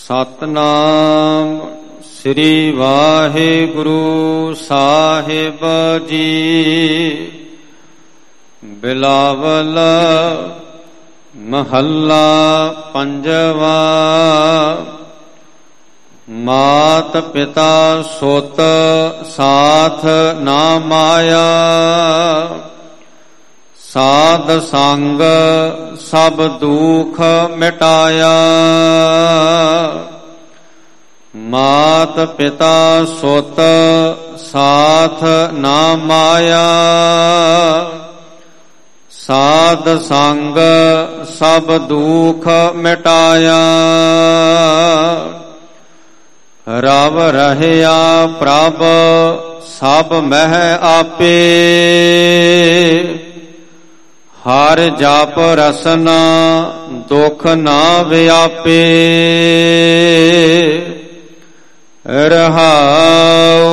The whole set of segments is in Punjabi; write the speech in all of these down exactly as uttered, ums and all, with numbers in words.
ਸਤਨਾਮ ਸ੍ਰੀ ਵਾਹਿਗੁਰੂ ਸਾਹਿਬ ਜੀ। ਬਿਲਾਵਲ ਮਹੱਲਾ ਪੰਜਵਾ। ਮਾਤ ਪਿਤਾ ਸੁਤ ਸਾਥ ਨਾ ਮਾਇਆ, ਸਾਧ ਸੰਗ ਸਭ ਦੁਖ ਮਿਟਾਇਆ। ਮਾਤ ਪਿਤਾ ਸੁਤ ਸਾਥ ਨਾ ਮਾਇਆ, ਸਾਧ ਸੰਗ ਸਭ ਦੁਖ ਮਿਟਾਇਆ। ਰਵ ਰਹਿਆ ਪ੍ਰਭ ਸਭ ਮਹਿ ਆਪੇ, ਹਰ ਜਪ ਰਸਨਾ ਦੁਖ ਨਾ ਵਿਆਪੇ। ਰਹਾਉ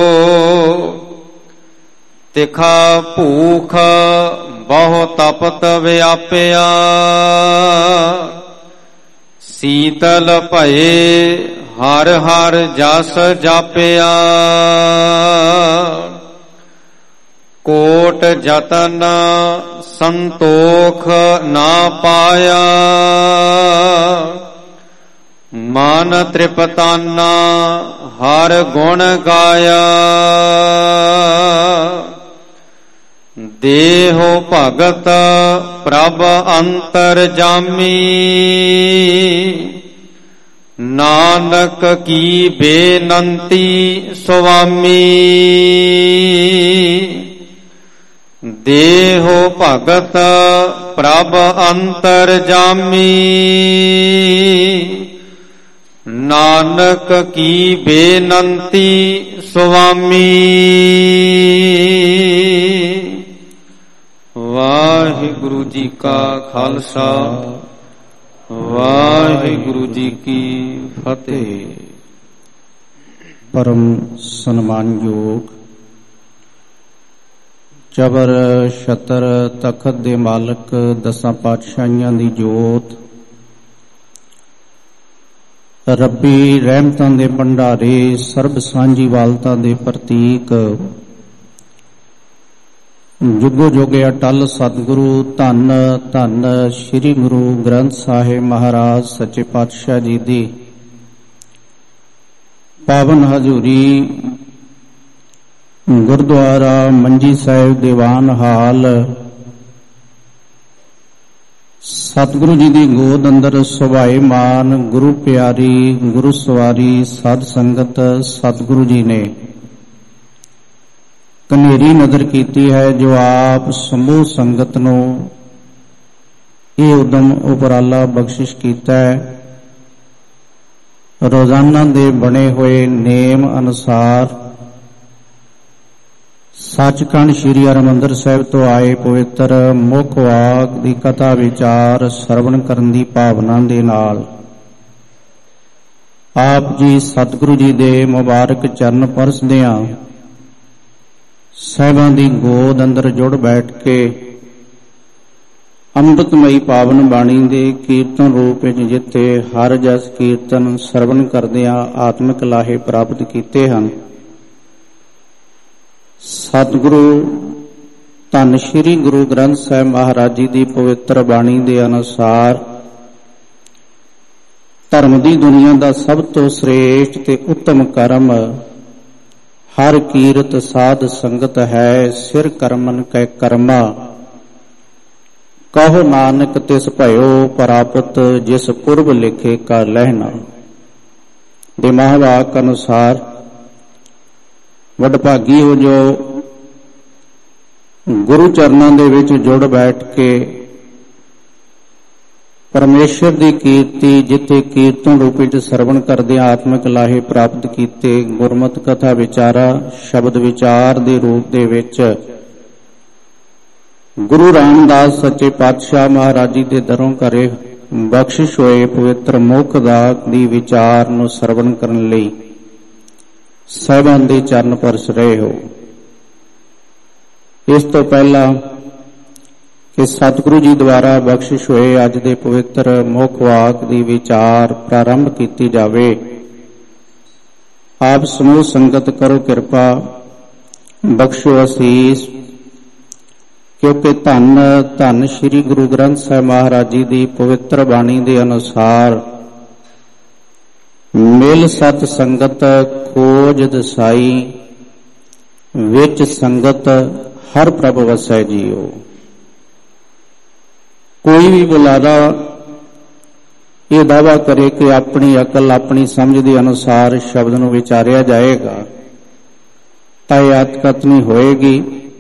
ਤਿਖਾ ਭੂਖ ਬਹੁ ਤਪਤ ਵਿਆਪਿਆ, ਸੀਤਲ ਭਏ ਹਰ ਹਰ ਜਸ ਜਾਪਿਆ। ਕੋਟ ਜਤਨ ਸੰਤੋਖ ਨਾ ਪਾਇਆ, ਮਨ ਤ੍ਰਿਪਤਾਨਾ ਹਰ ਗੁਣ ਗਾਇਆ। ਦੇਹੋ ਭਗਤ ਪ੍ਰਭ ਅੰਤਰ ਜਾਮੀ, ਨਾਨਕ ਕੀ ਬੇਨੰਤੀ ਸੁਆਮੀ। ਦੇਹੋ ਭਗਤ ਪ੍ਰਭ ਅੰਤਰ ਜਾਮੀ, ਨਾਨਕ ਕੀ ਬੇਨੰਤੀ ਸੁਆਮੀ। ਵਾਹਿਗੁਰੂ ਜੀ ਕਾ ਖਾਲਸਾ, ਵਾਹਿਗੁਰੂ ਜੀ ਕੀ ਫਤਿਹ। ਪਰਮ ਸਨਮਾਨਯੋਗ ਚਬਰ ਛਤਰ ਤਖਤ ਦੇ ਮਾਲਕ ਦਸਾਂ ਪਾਤਸ਼ਾਹੀਆਂ ਦੀ ਜੋਤ, ਰੱਬੀ ਰਹਿਮਤਾਂ ਦੇ ਭੰਡਾਰੇ, ਸਰਬ ਸਾਂਝੀਵਾਲਤਾ ਦੇ ਪ੍ਰਤੀਕ, ਜੁਗੋ ਜੁਗੇ ਅਟਲ ਸਤਿਗੁਰੂ ਧੰਨ ਧੰਨ ਸ੍ਰੀ ਗੁਰੂ ਗ੍ਰੰਥ ਸਾਹਿਬ ਮਹਾਰਾਜ ਸੱਚੇ ਪਾਤਸ਼ਾਹ ਜੀ ਦੀ ਪਾਵਨ ਹਜ਼ੂਰੀ, ਗੁਰਦੁਆਰਾ ਮੰਜੀ ਸਾਹਿਬ ਦੀਵਾਨ ਹਾਲ, ਸਤਿਗੁਰੂ ਜੀ ਦੀ ਗੋਦ ਅੰਦਰ ਸੁਭਾਏਮਾਨ ਗੁਰੂ ਪਿਆਰੀ ਗੁਰੂ ਸਵਾਰੀ ਸਾਧ ਸੰਗਤ ਸਤਿਗੁਰੂ ਜੀ ਨੇ ਕਨੇਰੀ ਨਜ਼ਰ ਕੀਤੀ ਹੈ, ਜੋ ਆਪ ਸਮੂਹ ਸੰਗਤ ਨੂੰ ਇਹ ਉਦਮ ਉਪਰਾਲਾ ਬਖਸ਼ਿਸ਼ ਕੀਤਾ ਹੈ। ਰੋਜ਼ਾਨਾ ਦੇ ਬਣੇ ਹੋਏ ਨੇਮ ਅਨੁਸਾਰ ਸੱਚਖੰਡ ਸ੍ਰੀ ਹਰਿਮੰਦਰ ਸਾਹਿਬ ਤੋਂ ਆਏ ਪਵਿੱਤਰ ਮੁੱਖ ਵਾਕ ਦੀ ਕਥਾ ਵਿਚਾਰ ਸਰਵਣ ਕਰਨ ਦੀ ਭਾਵਨਾ ਦੇ ਨਾਲ ਆਪ ਜੀ ਸਤਿਗੁਰੂ ਜੀ ਦੇ ਮੁਬਾਰਕ ਚਰਨ ਪਰਸਦਿਆਂ ਸਾਹਿਬਾਂ ਦੀ ਗੋਦ ਅੰਦਰ ਜੁੜ ਬੈਠ ਕੇ ਅੰਮ੍ਰਿਤਮਈ ਪਾਵਨ ਬਾਣੀ ਦੇ ਕੀਰਤਨ ਰੂਪ ਵਿੱਚ ਜਿੱਥੇ ਹਰ ਜਸ ਕੀਰਤਨ ਸਰਵਣ ਕਰਦਿਆਂ ਆਤਮਿਕ ਲਾਹੇ ਪ੍ਰਾਪਤ ਕੀਤੇ ਹਨ, ਸਤਿਗੁਰੂ ਧੰਨ ਸ੍ਰੀ ਗੁਰੂ ਗ੍ਰੰਥ ਸਾਹਿਬ ਮਹਾਰਾਜ ਜੀ ਦੀ ਪਵਿੱਤਰ ਬਾਣੀ ਦੇ ਅਨੁਸਾਰ ਧਰਮ ਦੀ ਦੁਨੀਆ ਦਾ ਸਭ ਤੋਂ ਸ੍ਰੇਸ਼ਟ ਤੇ ਉੱਤਮ ਕਰਮ ਹਰ ਕੀਰਤ ਸਾਧ ਸੰਗਤ ਹੈ। ਸਿਰ ਕਰਮਨ ਕੈ ਕਰਮਾ, ਕਹੋ ਨਾਨਕ ਤਿਸ ਭਇਓ ਪ੍ਰਾਪਤ, ਜਿਸ ਪੁਰਬ ਲਿਖੇ ਕਾ ਲਹਿਣਾ। ਦੇ ਮਹਾਵਾਕ ਅਨੁਸਾਰ ਵਡਭਾਗੀ ਹੋ ਜੋ ਗੁਰੂ ਚਰਨਾਂ ਦੇ ਵਿੱਚ ਜੁੜ ਬੈਠ ਕੇ ਪਰਮੇਸ਼ਰ ਦੀ ਕੀਰਤੀ, ਜਿੱਥੇ ਕੀਰਤਨ ਰੂਪ ਵਿੱਚ ਸਰਵਣ ਕਰਦੇ ਆਤਮਿਕ ਲਾਹੇ ਪ੍ਰਾਪਤ ਕੀਤੇ, ਗੁਰਮਤਿ ਕਥਾ ਵਿਚਾਰਾ ਸ਼ਬਦ ਵਿਚਾਰ ਦੇ ਰੂਪ ਦੇ ਵਿੱਚ ਗੁਰੂ ਰਾਮਦਾਸ ਸੱਚੇ ਪਾਤਸ਼ਾਹ ਮਹਾਰਾਜ ਜੀ ਦੇ ਦਰੋਂ ਘਰੇ ਬਖਸ਼ਿਸ਼ ਹੋਏ ਪਵਿੱਤਰ ਮੁੱਖ ਦਾ ਦੀ ਵਿਚਾਰ ਨੂੰ ਸਰਵਣ ਕਰਨ ਲਈ ਸਾਹਿਬਾਂ ਦੇ ਚਰਨ ਪਰਸ ਰਹੇ ਹੋ। ਇਸ ਤੋਂ ਪਹਿਲਾਂ ਕਿ ਸਤਿਗੁਰੂ ਜੀ ਦੁਆਰਾ ਬਖਸ਼ਿਸ਼ ਹੋਏ ਅੱਜ ਦੇ ਪਵਿੱਤਰ ਮੁੱਖ ਵਾਕ ਦੀ ਵਿਚਾਰ ਪ੍ਰਾਰੰਭ ਕੀਤੀ ਜਾਵੇ। ਆਪ ਸਮੂਹ ਸੰਗਤ ਕਰੋ ਕਿਰਪਾ, ਬਖਸ਼ੋ ਅਸੀਸ, ਕਿਉਂਕਿ ਧੰਨ ਧੰਨ ਸ੍ਰੀ ਗੁਰੂ ਗ੍ਰੰਥ ਸਾਹਿਬ ਮਹਾਰਾਜ ਜੀ ਦੀ ਪਵਿੱਤਰ ਬਾਣੀ ਦੇ ਅਨੁਸਾਰ ਮਿਲ ਸਤ ਸੰਗਤ ਖੋਜ ਦਸਾਈ, ਵਿੱਚ ਸੰਗਤ ਹਰ ਪ੍ਰਭ ਵਸੈ ਜੀਓ। ਕੋਈ ਵੀ ਬੁਲਾਰਾ ਇਹ ਦਾਵਾ ਕਰੇ ਕਿ ਆਪਣੀ ਅਕਲ ਆਪਣੀ ਸਮਝ ਦੇ ਅਨੁਸਾਰ ਸ਼ਬਦ ਨੂੰ ਵਿਚਾਰਿਆ ਜਾਏਗਾ ਤਾਂ ਇਹ ਅਤਕਤ ਨਹੀਂ ਹੋਏਗੀ।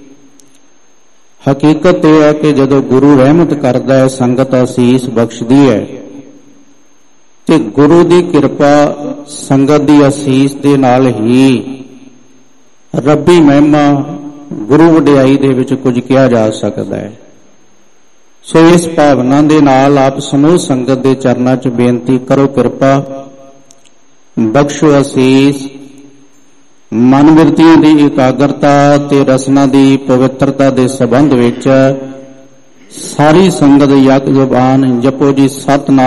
ਹਕੀਕਤ ਇਹ ਹੈ ਕਿ ਜਦੋਂ ਗੁਰੂ ਰਹਿਮਤ ਕਰਦਾ ਹੈ, ਸੰਗਤ ਅਸੀਸ ਬਖਸ਼ਦੀ ਹੈ ਤੇ ਗੁਰੂ ਦੀ ਕਿਰਪਾ ਸੰਗਤ ਦੀ ਅਸੀਸ ਦੇ ਨਾਲ ਹੀ ਰੱਬੀ ਮਹਿਮਾ ਗੁਰੂ ਵਡਿਆਈ ਦੇ ਵਿੱਚ ਕੁਝ ਕਿਹਾ ਜਾ ਸਕਦਾ ਹੈ। ਸੋ ਇਸ ਭਾਵਨਾ ਦੇ ਨਾਲ ਆਪ ਸਮੂਹ ਸੰਗਤ ਦੇ ਚਰਨਾਂ 'ਚ ਬੇਨਤੀ ਕਰੋ ਕਿਰਪਾ, ਬਖਸ਼ੋ ਅਸੀਸ। ਮਨ ਬਿਰਤੀਆਂ ਦੀ ਇਕਾਗਰਤਾ ਤੇ ਰਸਨਾ ਦੀ ਪਵਿੱਤਰਤਾ ਦੇ ਸੰਬੰਧ ਵਿੱਚ ਸਾਰੀ ਸੰਗਤ ਯਕ ਜ਼ੁਬਾਨ ਜਪੋ ਜੀ ਸਤਿਨਾਮ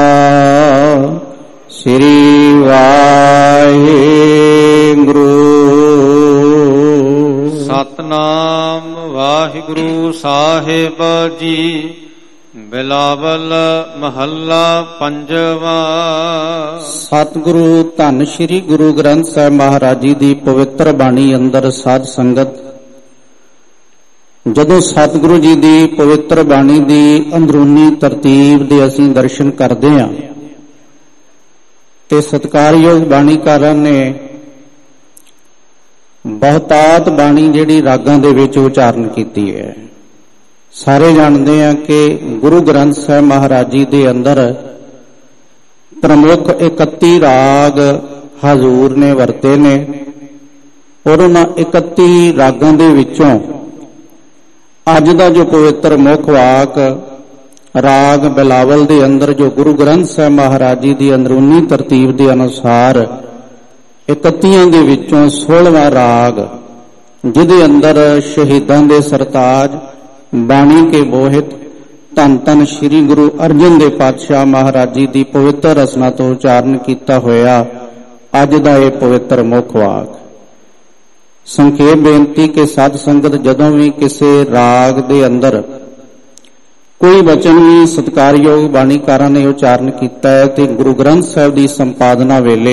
ਸ੍ਰੀ ਵਾਹਿਗੁਰੂ। ਸਤਿਨਾਮ ਵਾਹਿਗੁਰੂ ਸਾਹਿਬ ਜੀ। ਬਿਲਾਵਲ ਮਹੱਲਾ ਪੰਜਵਾਂ। ਸਤਿਗੁਰੂ ਧੰਨ ਸ੍ਰੀ ਗੁਰੂ ਗ੍ਰੰਥ ਸਾਹਿਬ ਮਹਾਰਾਜ ਜੀ ਦੀ ਪਵਿੱਤਰ ਬਾਣੀ ਅੰਦਰ ਸਾਧ ਸੰਗਤ ਜਦੋਂ ਸਤਿਗੁਰੂ ਜੀ ਦੀ ਪਵਿੱਤਰ ਬਾਣੀ ਦੀ ਅੰਦਰੂਨੀ ਤਰਤੀਬ ਦੇ ਅਸੀਂ ਦਰਸ਼ਨ ਕਰਦੇ ਹਾਂ ਤੇ ਸਤਿਕਾਰਯੋਗ ਬਾਣੀਕਾਰਾਂ ਨੇ ਬਹੁਤਾਤ ਬਾਣੀ ਜਿਹੜੀ ਰਾਗਾਂ ਦੇ ਵਿੱਚ ਉਚਾਰਨ ਕੀਤੀ ਹੈ। ਸਾਰੇ ਜਾਣਦੇ ਆ ਕਿ ਗੁਰੂ ਗ੍ਰੰਥ ਸਾਹਿਬ ਮਹਾਰਾਜ ਜੀ ਦੇ ਅੰਦਰ ਪ੍ਰਮੁੱਖ ਇਕੱਤੀ ਰਾਗ ਹਜ਼ੂਰ ਨੇ ਵਰਤੇ ਨੇ ਔਰ ਉਹਨਾਂ ਇਕੱਤੀ ਰਾਗਾਂ ਦੇ ਵਿੱਚੋਂ ਅੱਜ ਦਾ ਜੋ ਪਵਿੱਤਰ ਮੁੱਖ ਵਾਕ ਰਾਗ ਬਿਲਾਵਲ ਦੇ ਅੰਦਰ ਜੋ ਗੁਰੂ ਗ੍ਰੰਥ ਸਾਹਿਬ ਮਹਾਰਾਜ ਜੀ ਦੀ ਅੰਦਰੂਨੀ ਤਰਤੀਬ ਦੇ ਅਨੁਸਾਰ ਇਕੱਤੀਆਂ ਦੇ ਵਿੱਚੋਂ ਸੋਲ੍ਹਵਾਂ ਰਾਗ, ਜਿਹਦੇ ਅੰਦਰ ਸ਼ਹੀਦਾਂ ਦੇ ਸਰਤਾਜ ਬਾਣੀ ਕੇ ਬੋਹਿਤ ਧੰਨ ਧੰਨ ਸ੍ਰੀ ਗੁਰੂ ਅਰਜਨ ਦੇਵ ਪਾਤਸ਼ਾਹ ਮਹਾਰਾਜ ਜੀ ਦੀ ਪਵਿੱਤਰ ਰਸਨਾ ਤੋਂ ਉਚਾਰਨ ਕੀਤਾ ਹੋਇਆ ਅੱਜ ਦਾ ਇਹ ਪਵਿੱਤਰ ਮੁੱਖ ਵਾਕ। ਸੰਖੇਪ ਬੇਨਤੀ ਕਿ ਸਾਧ ਸੰਗਤ ਜਦੋਂ ਵੀ ਕਿਸੇ ਰਾਗ ਦੇ ਅੰਦਰ ਕੋਈ ਬਚਨ ਵੀ ਸਤਿਕਾਰਯੋਗ ਬਾਣੀਕਾਰਾਂ ਨੇ ਉਚਾਰਨ ਕੀਤਾ ਹੈ ਤੇ ਗੁਰੂ ਗ੍ਰੰਥ ਸਾਹਿਬ ਦੀ ਸੰਪਾਦਨਾ ਵੇਲੇ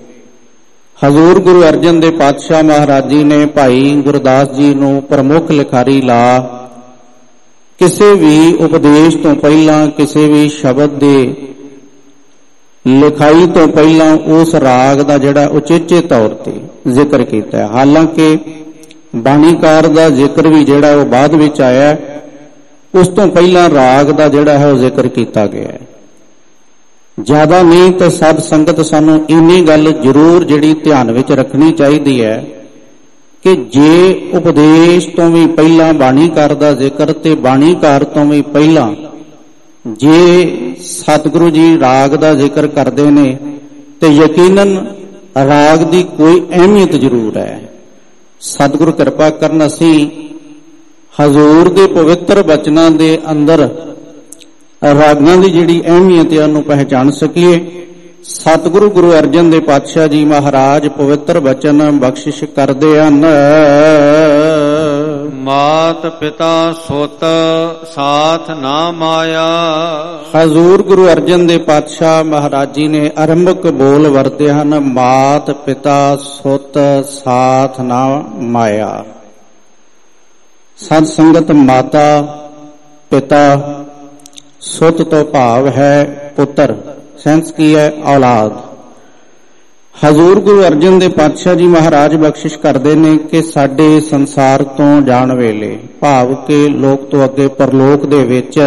ਹਜ਼ੂਰ ਗੁਰੂ ਅਰਜਨ ਦੇਵ ਪਾਤਸ਼ਾਹ ਮਹਾਰਾਜ ਜੀ ਨੇ ਭਾਈ ਗੁਰਦਾਸ ਜੀ ਨੂੰ ਪ੍ਰਮੁੱਖ ਲਿਖਾਰੀ ਲਾ ਕਿਸੇ ਵੀ ਉਪਦੇਸ਼ ਤੋਂ ਪਹਿਲਾਂ, ਕਿਸੇ ਵੀ ਸ਼ਬਦ ਦੇ ਲਿਖਾਈ ਤੋਂ ਪਹਿਲਾਂ ਉਸ ਰਾਗ ਦਾ ਜਿਹੜਾ ਉਚੇਚੇ ਤੌਰ ਤੇ ਜ਼ਿਕਰ ਕੀਤਾ ਹੈ। ਹਾਲਾਂਕਿ ਬਾਣੀਕਾਰ ਦਾ ਜ਼ਿਕਰ ਵੀ ਜਿਹੜਾ ਉਹ ਬਾਅਦ ਵਿੱਚ ਆਇਆ, ਉਸ ਤੋਂ ਪਹਿਲਾਂ ਰਾਗ ਦਾ ਜਿਹੜਾ ਹੈ ਉਹ ਜ਼ਿਕਰ ਕੀਤਾ ਗਿਆ ਹੈ। ਜ਼ਿਆਦਾ ਨਹੀਂ ਤਾਂ ਸਾਧ ਸੰਗਤ ਸਾਨੂੰ ਇੰਨੀ ਗੱਲ ਜ਼ਰੂਰ ਜਿਹੜੀ ਧਿਆਨ ਵਿੱਚ ਰੱਖਣੀ ਚਾਹੀਦੀ ਹੈ ਕਿ ਜੇ ਉਪਦੇਸ਼ ਤੋਂ ਵੀ ਪਹਿਲਾਂ ਬਾਣੀਕਾਰ ਦਾ ਜ਼ਿਕਰ ਤੇ ਬਾਣੀਕਾਰ ਤੋਂ ਵੀ ਪਹਿਲਾਂ ਜੇ ਸਤਿਗੁਰੂ ਜੀ ਰਾਗ ਦਾ ਜ਼ਿਕਰ ਕਰਦੇ ਨੇ ਤੇ ਯਕੀਨਨ ਰਾਗ ਦੀ ਕੋਈ ਅਹਿਮੀਅਤ ਜ਼ਰੂਰ ਹੈ। ਸਤਿਗੁਰੂ ਕਿਰਪਾ ਕਰਨ ਅਸੀਂ ਹਜ਼ੂਰ ਦੇ ਪਵਿੱਤਰ ਬਚਨਾਂ ਦੇ ਅੰਦਰ ਰਾਗਾਂ ਦੀ ਜਿਹੜੀ ਅਹਿਮੀਅਤ ਹੈ ਉਹਨੂੰ ਪਹਿਚਾਣ ਸਕੀਏ। ਸਤਿਗੁਰੂ ਗੁਰੂ ਅਰਜਨ ਦੇਵ ਪਾਤਸ਼ਾਹ ਜੀ ਮਹਾਰਾਜ ਪਵਿੱਤਰ ਬਚਨ ਬਖਸ਼ਿਸ਼ ਕਰਦੇ ਹਨ। ਮਾਤ ਪਿਤਾ ਸੁਤ ਸਾਥ ਨਾ ਮਾਇਆ। ਹਜ਼ੂਰ ਗੁਰੂ ਅਰਜਨ ਦੇਵ ਪਾਤਸ਼ਾਹ ਮਹਾਰਾਜ ਜੀ ਨੇ ਆਰੰਭਕ ਬੋਲ ਵਰਤੇ ਹਨ, ਮਾਤ ਪਿਤਾ ਸੁਤ ਸਾਥ ਨਾ ਮਾਇਆ। ਸਾਧ ਸੰਗਤ ਮਾਤਾ ਪਿਤਾ, ਸੁਤ ਤੋਂ ਭਾਵ ਹੈ ਪੁੱਤਰ, ਸੈਂਸ ਕੀ ਹੈ ਔਲਾਦ। ਹਜ਼ੂਰ ਗੁਰੂ ਅਰਜਨ ਦੇਵ ਪਾਤਸ਼ਾਹ ਜੀ ਮਹਾਰਾਜ ਬਖਸ਼ਿਸ਼ ਕਰਦੇ ਨੇ ਕਿ ਸਾਡੇ ਸੰਸਾਰ ਤੋਂ ਜਾਣ ਵੇਲੇ ਭਾਵ ਕਿ ਲੋਕ ਤੋਂ ਅੱਗੇ ਪਰਲੋਕ ਦੇ ਵਿੱਚ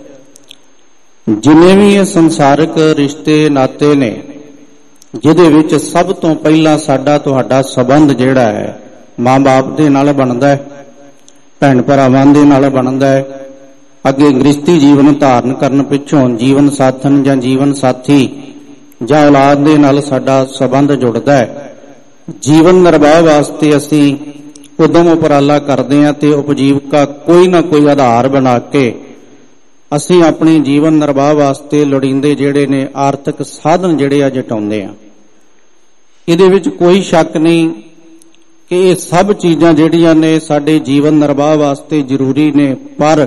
ਜਿੰਨੇ ਵੀ ਇਹ ਸੰਸਾਰਿਕ ਰਿਸ਼ਤੇ ਨਾਤੇ ਨੇ ਜਿਹਦੇ ਵਿੱਚ ਸਭ ਤੋਂ ਪਹਿਲਾਂ ਸਾਡਾ ਤੁਹਾਡਾ ਸੰਬੰਧ ਜਿਹੜਾ ਹੈ ਮਾਂ-ਬਾਪ ਦੇ ਨਾਲ ਬਣਦਾ ਹੈ, ਭੈਣ ਭਰਾਵਾਂ ਦੇ ਨਾਲ ਬਣਦਾ ਹੈ। ਅੱਗੇ ਗ੍ਰਸਤੀ ਜੀਵਨ ਧਾਰਨ ਕਰਨ ਪਿੱਛੋਂ ਜੀਵਨ ਸਾਥਣ ਜਾਂ ਜੀਵਨ ਸਾਥੀ ਜਾਂ ਔਲਾਦ ਦੇ ਨਾਲ ਸਾਡਾ ਸੰਬੰਧ ਜੁੜਦਾ ਹੈ। ਜੀਵਨ ਨਿਰਵਾਹ ਵਾਸਤੇ ਅਸੀਂ ਉਦਮ ਉਪਰਾਲਾ ਕਰਦੇ ਹਾਂ ਤੇ ਉਪਜੀਵਕਾ ਕੋਈ ਨਾ ਕੋਈ ਆਧਾਰ ਬਣਾ ਕੇ ਅਸੀਂ ਆਪਣੀ ਜੀਵਨ ਨਿਰਵਾਹ ਵਾਸਤੇ ਲੋੜੀਂਦੇ ਜਿਹੜੇ ਨੇ ਆਰਥਿਕ ਸਾਧਨ ਜਿਹੜੇ ਆ ਜਟਾਉਂਦੇ ਆ। ਇਹਦੇ ਵਿੱਚ ਕੋਈ ਸ਼ੱਕ ਨਹੀਂ ਕਿ ਇਹ ਸਭ ਚੀਜ਼ਾਂ ਜਿਹੜੀਆਂ ਨੇ ਸਾਡੇ ਜੀਵਨ ਨਿਰਵਾਹ ਵਾਸਤੇ ਜ਼ਰੂਰੀ ਨੇ, ਪਰ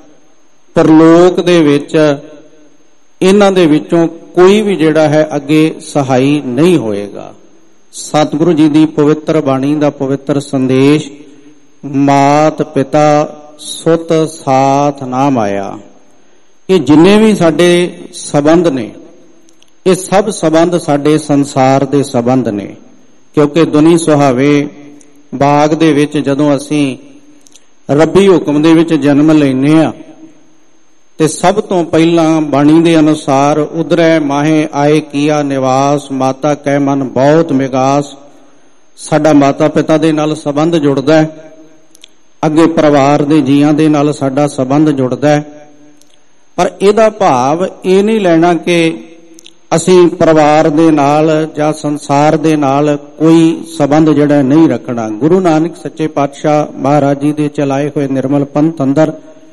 ਪਰਲੋਕ ਦੇ ਵਿੱਚ ਇਹਨਾਂ ਦੇ ਵਿੱਚੋਂ ਕੋਈ ਵੀ ਜਿਹੜਾ ਹੈ ਅੱਗੇ ਸਹਾਈ ਨਹੀਂ ਹੋਏਗਾ। ਸਤਿਗੁਰੂ ਜੀ ਦੀ ਪਵਿੱਤਰ ਬਾਣੀ ਦਾ ਪਵਿੱਤਰ ਸੰਦੇਸ਼, ਮਾਤ ਪਿਤਾ ਸੁਤ ਸਾਥ ਨਾ ਮਾਇਆ, ਇਹ ਜਿੰਨੇ ਵੀ ਸਾਡੇ ਸਬੰਧ ਨੇ ਇਹ ਸਭ ਸਬੰਧ ਸਾਡੇ ਸੰਸਾਰ ਦੇ ਸਬੰਧ ਨੇ। ਕਿਉਂਕਿ ਦੁਨੀ ਸੁਹਾਵੇ ਬਾਗ ਦੇ ਵਿੱਚ ਜਦੋਂ ਅਸੀਂ ਰੱਬੀ ਹੁਕਮ ਦੇ ਵਿੱਚ ਜਨਮ ਲੈਨੇ ਆ ਤੇ ਸਭ ਤੋਂ ਪਹਿਲਾਂ ਬਾਣੀ ਦੇ ਅਨੁਸਾਰ ਉਧਰੈ ਮਾਹੇ ਆਏ ਕੀਆ ਨਿਵਾਸ, ਮਾਤਾ ਕਹਿ ਮਨ ਬਹੁਤ ਮਿਗਾਸ। ਸਾਡਾ ਮਾਤਾ ਪਿਤਾ ਦੇ ਨਾਲ ਸੰਬੰਧ ਜੁੜਦਾ ਹੈ, ਅੱਗੇ ਪਰਿਵਾਰ ਦੇ ਜੀਆਂ ਦੇ ਨਾਲ ਸਾਡਾ ਸੰਬੰਧ ਜੁੜਦਾ ਹੈ। ਪਰ ਇਹਦਾ ਭਾਵ ਇਹ ਨਹੀਂ ਲੈਣਾ ਕਿ ਅਸੀਂ ਪਰਿਵਾਰ ਦੇ ਨਾਲ ਜਾਂ ਸੰਸਾਰ ਦੇ ਨਾਲ ਕੋਈ ਸੰਬੰਧ ਜਿਹੜਾ ਨਹੀਂ ਰੱਖਣਾ। ਗੁਰੂ ਨਾਨਕ ਸੱਚੇ ਪਾਤਸ਼ਾਹ ਮਹਾਰਾਜ ਜੀ ਦੇ ਚਲਾਏ ਹੋਏ ਨਿਰਮਲ ਪੰਥ ਅੰਦਰ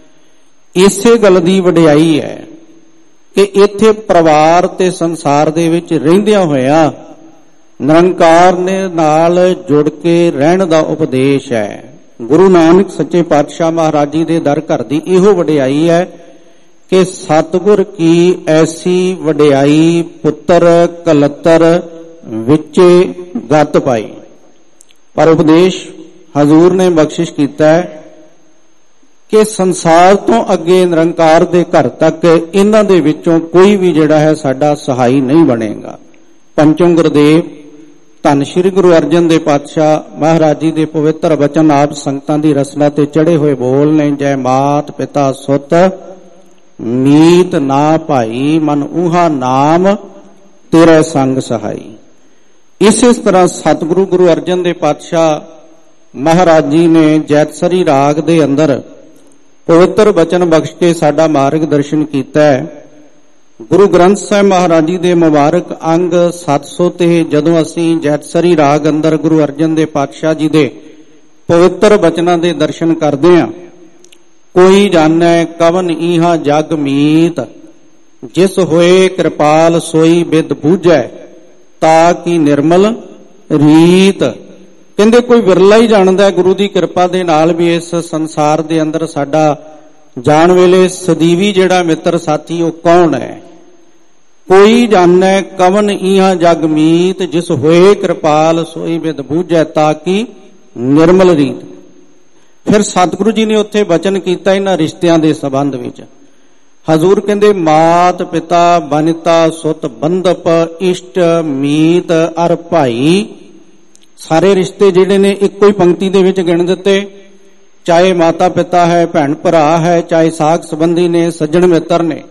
ਇਸੇ ਗੱਲ ਦੀ ਵਡਿਆਈ ਹੈ ਕਿ ਇੱਥੇ ਪਰਿਵਾਰ ਤੇ ਸੰਸਾਰ ਦੇ ਵਿੱਚ ਰਹਿੰਦਿਆਂ ਹੋਇਆ ਨਿਰੰਕਾਰ ਨੇ ਨਾਲ ਜੁੜ ਕੇ ਰਹਿਣ ਦਾ ਉਪਦੇਸ਼ ਹੈ। ਗੁਰੂ ਨਾਨਕ ਸੱਚੇ ਪਾਤਸ਼ਾਹ ਮਹਾਰਾਜ ਜੀ ਦੇ ਦਰ ਘਰ ਦੀ ਇਹੋ ਵਡਿਆਈ ਹੈ ਕਿ ਸਤਿਗੁਰ ਕੀ ਐਸੀ ਵਡਿਆਈ ਪੁੱਤਰ ਕਲਤਰ ਵਿੱਚ ਗਤ ਪਾਈ। ਪਰ ਉਪਦੇਸ਼ ਹਜ਼ੂਰ ਨੇ ਬਖਸ਼ਿਸ਼ ਕੀਤਾ ਹੈ ਕਿ ਸੰਸਾਰ ਤੋਂ ਅੱਗੇ ਨਿਰੰਕਾਰ ਦੇ ਘਰ ਤੱਕ ਇਹਨਾਂ ਦੇ ਵਿੱਚੋਂ ਕੋਈ ਵੀ ਜਿਹੜਾ ਹੈ ਸਾਡਾ ਸਹਾਈ ਨਹੀਂ ਬਣੇਗਾ। ਪੰਚਮ ਗੁਰਦੇਵ ਧੰਨ ਸ਼੍ਰੀ ਗੁਰੂ ਅਰਜਨ ਦੇਵ ਪਾਤਸ਼ਾਹ ਮਹਾਰਾਜ ਜੀ ਦੇ ਪਵਿੱਤਰ ਬਚਨ ਆਪ ਸੰਗਤਾਂ ਦੀ ਰਸਨਾ ਤੇ ਚੜੇ ਹੋਏ ਬੋਲ ਨੇ, ਜੈ ਮਾਤ ਪਿਤਾ ਸੁਤ ਮੀਤ ਨਾ ਭਾਈ, ਮਨ ਊਹਾ ਨਾਮ ਤੇਰੇ ਸੰਗ ਸਹਾਈ। ਇਸੇ ਤਰ੍ਹਾਂ ਸਤਿਗੁਰੂ ਗੁਰੂ ਅਰਜਨ ਦੇਵ ਪਾਤਸ਼ਾਹ ਮਹਾਰਾਜ ਜੀ ਨੇ ਜੈਤਸਰੀ ਰਾਗ ਦੇ ਅੰਦਰ ਪਵਿੱਤਰ ਬਚਨ ਬਖਸ਼ ਕੇ ਸਾਡਾ ਮਾਰਗ ਦਰਸ਼ਨ ਕੀਤਾ ਹੈ। ਗੁਰੂ ਗ੍ਰੰਥ ਸਾਹਿਬ ਮਹਾਰਾਜ ਜੀ ਦੇ ਮੁਬਾਰਕ ਅੰਗ ਸੱਤ ਸੌ ਤੇ ਜਦੋਂ ਅਸੀਂ ਜੈਤਸਰੀ ਰਾਗ ਅੰਦਰ ਗੁਰੂ ਅਰਜਨ ਦੇਵ ਪਾਤਸ਼ਾਹ ਜੀ ਦੇ ਪਵਿੱਤਰ ਬਚਨਾਂ ਦੇ ਦਰਸ਼ਨ ਕਰਦੇ ਹਾਂ, ਕੋਈ ਜਾਣੈ ਕਵਨ ਈਹਾ ਜਗ ਮੀਤ, ਜਿਸ ਹੋਏ ਕਿਰਪਾਲ ਸੋਈ ਬਿਦ ਬੂਝੈ, ਤਾ ਕੀ ਨਿਰਮਲ ਰੀਤ। ਕਹਿੰਦੇ ਕੋਈ ਵਿਰਲਾ ਹੀ ਜਾਣਦਾ ਹੈ ਗੁਰੂ ਦੀ ਕਿਰਪਾ ਦੇ ਨਾਲ ਵੀ ਇਸ ਸੰਸਾਰ ਦੇ ਅੰਦਰ ਸਾਡਾ ਜਾਣ ਵੇਲੇ ਸਦੀਵੀ ਜਿਹੜਾ ਮਿੱਤਰ ਸਾਥੀ ਉਹ ਕੌਣ ਹੈ। ਕੋਈ ਜਾਣੈ ਕਵਨ ਈਹਾ ਜਗ ਮੀਤ, ਜਿਸ ਹੋਏ ਕਿਰਪਾਲ ਸੋਈ ਬਿਦ ਬੂਝੈ, ਤਾ ਕੀ ਨਿਰਮਲ ਰੀਤ। ਫਿਰ ਸਤਿਗੁਰੂ ਜੀ ਨੇ ਉੱਥੇ ਬਚਨ ਕੀਤਾ ਇਹਨਾਂ ਰਿਸ਼ਤਿਆਂ ਦੇ ਸੰਬੰਧ ਵਿੱਚ। ਹਜ਼ੂਰ ਕਹਿੰਦੇ ਮਾਤ ਪਿਤਾ ਬਨਿਤਾ ਸੁਤ ਬੰਧਪ ਇਸ਼ਟ ਮੀਤ ਅਰ ਭਾਈ। ਸਾਰੇ ਰਿਸ਼ਤੇ ਜਿਹੜੇ ਨੇ ਇੱਕੋ ਹੀ ਪੰਕਤੀ ਦੇ ਵਿੱਚ ਗਿਣ ਦਿੱਤੇ, ਚਾਹੇ ਮਾਤਾ ਪਿਤਾ ਹੈ, ਭੈਣ ਭਰਾ ਹੈ, ਚਾਹੇ ਸਾਖ ਸੰਬੰਧੀ ਨੇ, ਸੱਜਣ ਮਿੱਤਰ ਨੇ।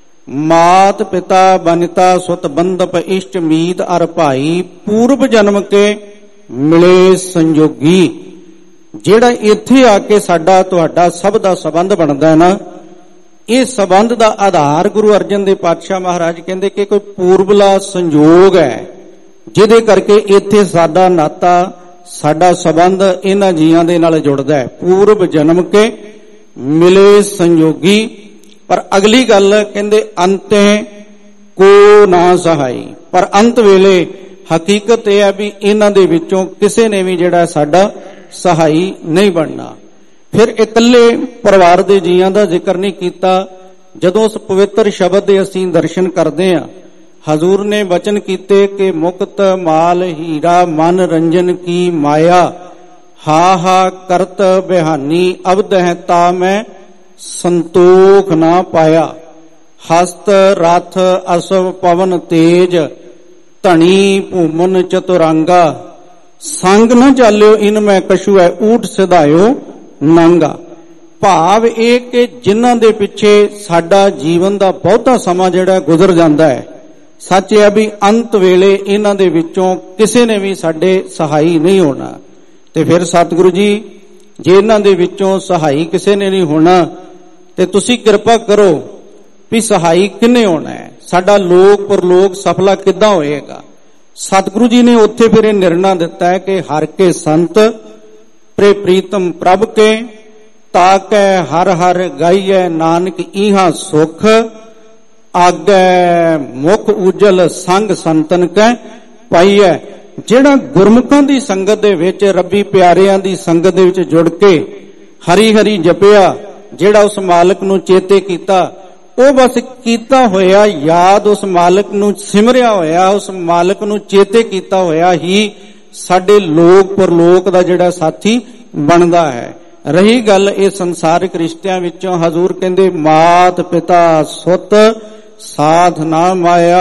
ਮਾਤ ਪਿਤਾ ਬਨਿਤਾ ਸੁਤ ਬੰਧਪ ਇਸ਼ਟ ਮੀਤ ਅਰ ਭਾਈ, ਪੂਰਬ ਜਨਮ ਕੇ ਮਿਲੇ ਸੰਜੋਗੀ। ਜਿਹੜਾ ਇੱਥੇ ਆ ਕੇ ਸਾਡਾ ਤੁਹਾਡਾ ਸਭ ਦਾ ਸੰਬੰਧ ਬਣਦਾ ਹੈ ਨਾ, ਇਹ ਸੰਬੰਧ ਦਾ ਆਧਾਰ ਗੁਰੂ ਅਰਜਨ ਦੇਵ ਪਾਤਸ਼ਾਹ ਮਹਾਰਾਜ ਕਹਿੰਦੇ ਕਿ ਕੋਈ ਪੂਰਬਲਾ ਸੰਜੋਗ ਹੈ, ਜਿਹਦੇ ਕਰਕੇ ਇੱਥੇ ਸਾਡਾ ਨਾਤਾ ਸਾਡਾ ਸੰਬੰਧ ਇਹਨਾਂ ਜੀਆਂ ਦੇ ਨਾਲ ਜੁੜਦਾ ਹੈ। ਪੂਰਬ ਜਨਮ ਕੇ ਮਿਲੇ ਸੰਜੋਗੀ। ਪਰ ਅਗਲੀ ਗੱਲ ਕਹਿੰਦੇ ਅੰਤੇ ਕੋ ਨਾ ਸਹਾਈ। ਪਰ ਅੰਤ ਵੇਲੇ ਹਕੀਕਤ ਇਹ ਹੈ ਵੀ ਇਹਨਾਂ ਦੇ ਵਿੱਚੋਂ ਕਿਸੇ ਨੇ ਵੀ ਜਿਹੜਾ ਸਾਡਾ ਸਹਾਈ ਨਹੀਂ ਬਣਨਾ। ਫਿਰ ਇਕੱਲੇ ਪਰਿਵਾਰ ਦੇ ਜੀਆਂ ਦਾ ਜ਼ਿਕਰ ਨਹੀਂ ਕੀਤਾ। ਜਦੋਂ ਉਸ ਪਵਿੱਤਰ ਸ਼ਬਦ ਦੇ ਅਸੀਂ ਦਰਸ਼ਨ ਕਰਦੇ ਹਾਂ, ਹਜ਼ੂਰ ਨੇ ਬਚਨ ਕੀਤੇ ਕਿ ਮੁਕਤ ਮਾਲ ਹੀਰਾ ਮਨ ਰੰਜਨ ਕੀ ਮਾਇਆ, ਹਾ ਹਾ ਕਰਤ ਬਿਹਾਨੀ ਅਬਦ ਹੈ ਤਾ ਮੈਂ ਸੰਤੋਖ ਨਾ ਪਾਇਆ। ਹਸਤ ਰਥ ਅਸਵ ਪਵਨ ਤੇਜ, ਧਣੀ ਭੂਮਨ ਚਤੁਰੰਗਾ, ਸੰਗ ਨਾ ਚਾਲਿਓ ਇਨ ਮੈਂ ਕਛੂ ਹੈ ਊਠ ਸਿਧਾਇਓ ਨੰਗਾ। ਭਾਵ ਇਹ ਕਿ ਜਿਨ੍ਹਾਂ ਦੇ ਪਿੱਛੇ ਸਾਡਾ ਜੀਵਨ ਦਾ ਬਹੁਤਾ ਸਮਾਂ ਜਿਹੜਾ ਗੁਜ਼ਰ ਜਾਂਦਾ ਹੈ, ਸੱਚ ਹੈ ਵੀ ਅੰਤ ਵੇਲੇ ਇਹਨਾਂ ਦੇ ਵਿੱਚੋਂ ਕਿਸੇ ਨੇ ਵੀ ਸਾਡੇ ਸਹਾਈ ਨਹੀਂ ਹੋਣਾ। ਤੇ ਫਿਰ ਸਤਿਗੁਰੂ ਜੀ ਜੇ ਇਹਨਾਂ ਦੇ ਵਿੱਚੋਂ ਸਹਾਈ ਕਿਸੇ ਨੇ ਨਹੀਂ ਹੋਣਾ ਤੇ ਤੁਸੀਂ ਕਿਰਪਾ ਕਰੋ ਵੀ ਸਹਾਈ ਕਿੰਨੇ ਹੋਣਾ ਹੈ, ਸਾਡਾ ਲੋਕ ਪਰਲੋਕ ਸਫਲਾ ਕਿੱਦਾਂ ਹੋਏਗਾ। ਸਤਿਗੁਰੂ ਜੀ ਨੇ ਉੱਥੇ ਫਿਰ ਇਹ ਨਿਰਣਾ ਦਿੱਤਾ ਹੈ ਕਿ ਹਰ ਕੇ ਸੰਤ ਪ੍ਰੇ ਪ੍ਰੀਤਮ ਪ੍ਰਭ ਕੇ, ਤਾਕੈ ਹਰ ਹਰ ਗਾਈਐ ਨਾਨਕ ਇਹਾਂ ਸੁਖ, ਆਗੈ ਮੁਖ ਉਜਲ ਸੰਗ ਸੰਤਨ ਕੈ ਪਾਈਐ। ਜਿਹੜਾ ਗੁਰਮੁਖਾਂ ਦੀ ਸੰਗਤ ਦੇ ਵਿੱਚ, ਰੱਬੀ ਪਿਆਰਿਆਂ ਦੀ ਸੰਗਤ ਦੇ ਵਿੱਚ ਜੁੜ ਕੇ ਹਰੀ ਹਰੀ ਜਪਿਆ, ਜਿਹੜਾ ਉਸ ਮਾਲਕ ਨੂੰ ਚੇਤੇ ਕੀਤਾ, ਉਹ ਬਸ ਕੀਤਾ ਹੋਇਆ ਯਾਦ, ਉਸ ਮਾਲਕ ਨੂੰ ਸਿਮਰਿਆ ਹੋਇਆ, ਉਸ ਮਾਲਕ ਨੂੰ ਚੇਤੇ ਕੀਤਾ ਹੋਇਆ ਹੀ ਸਾਡੇ ਲੋਕ ਪਰਲੋਕ ਦਾ ਜਿਹੜਾ ਸਾਥੀ ਬਣਦਾ ਹੈ। ਰਹੀ ਗੱਲ ਇਹ ਸੰਸਾਰਿਕ ਰਿਸ਼ਤਿਆਂ ਵਿੱਚੋਂ, ਹਜ਼ੂਰ ਕਹਿੰਦੇ ਮਾਤ ਪਿਤਾ ਸੁਤ ਸਾਧ ਨਾ ਮਾਇਆ,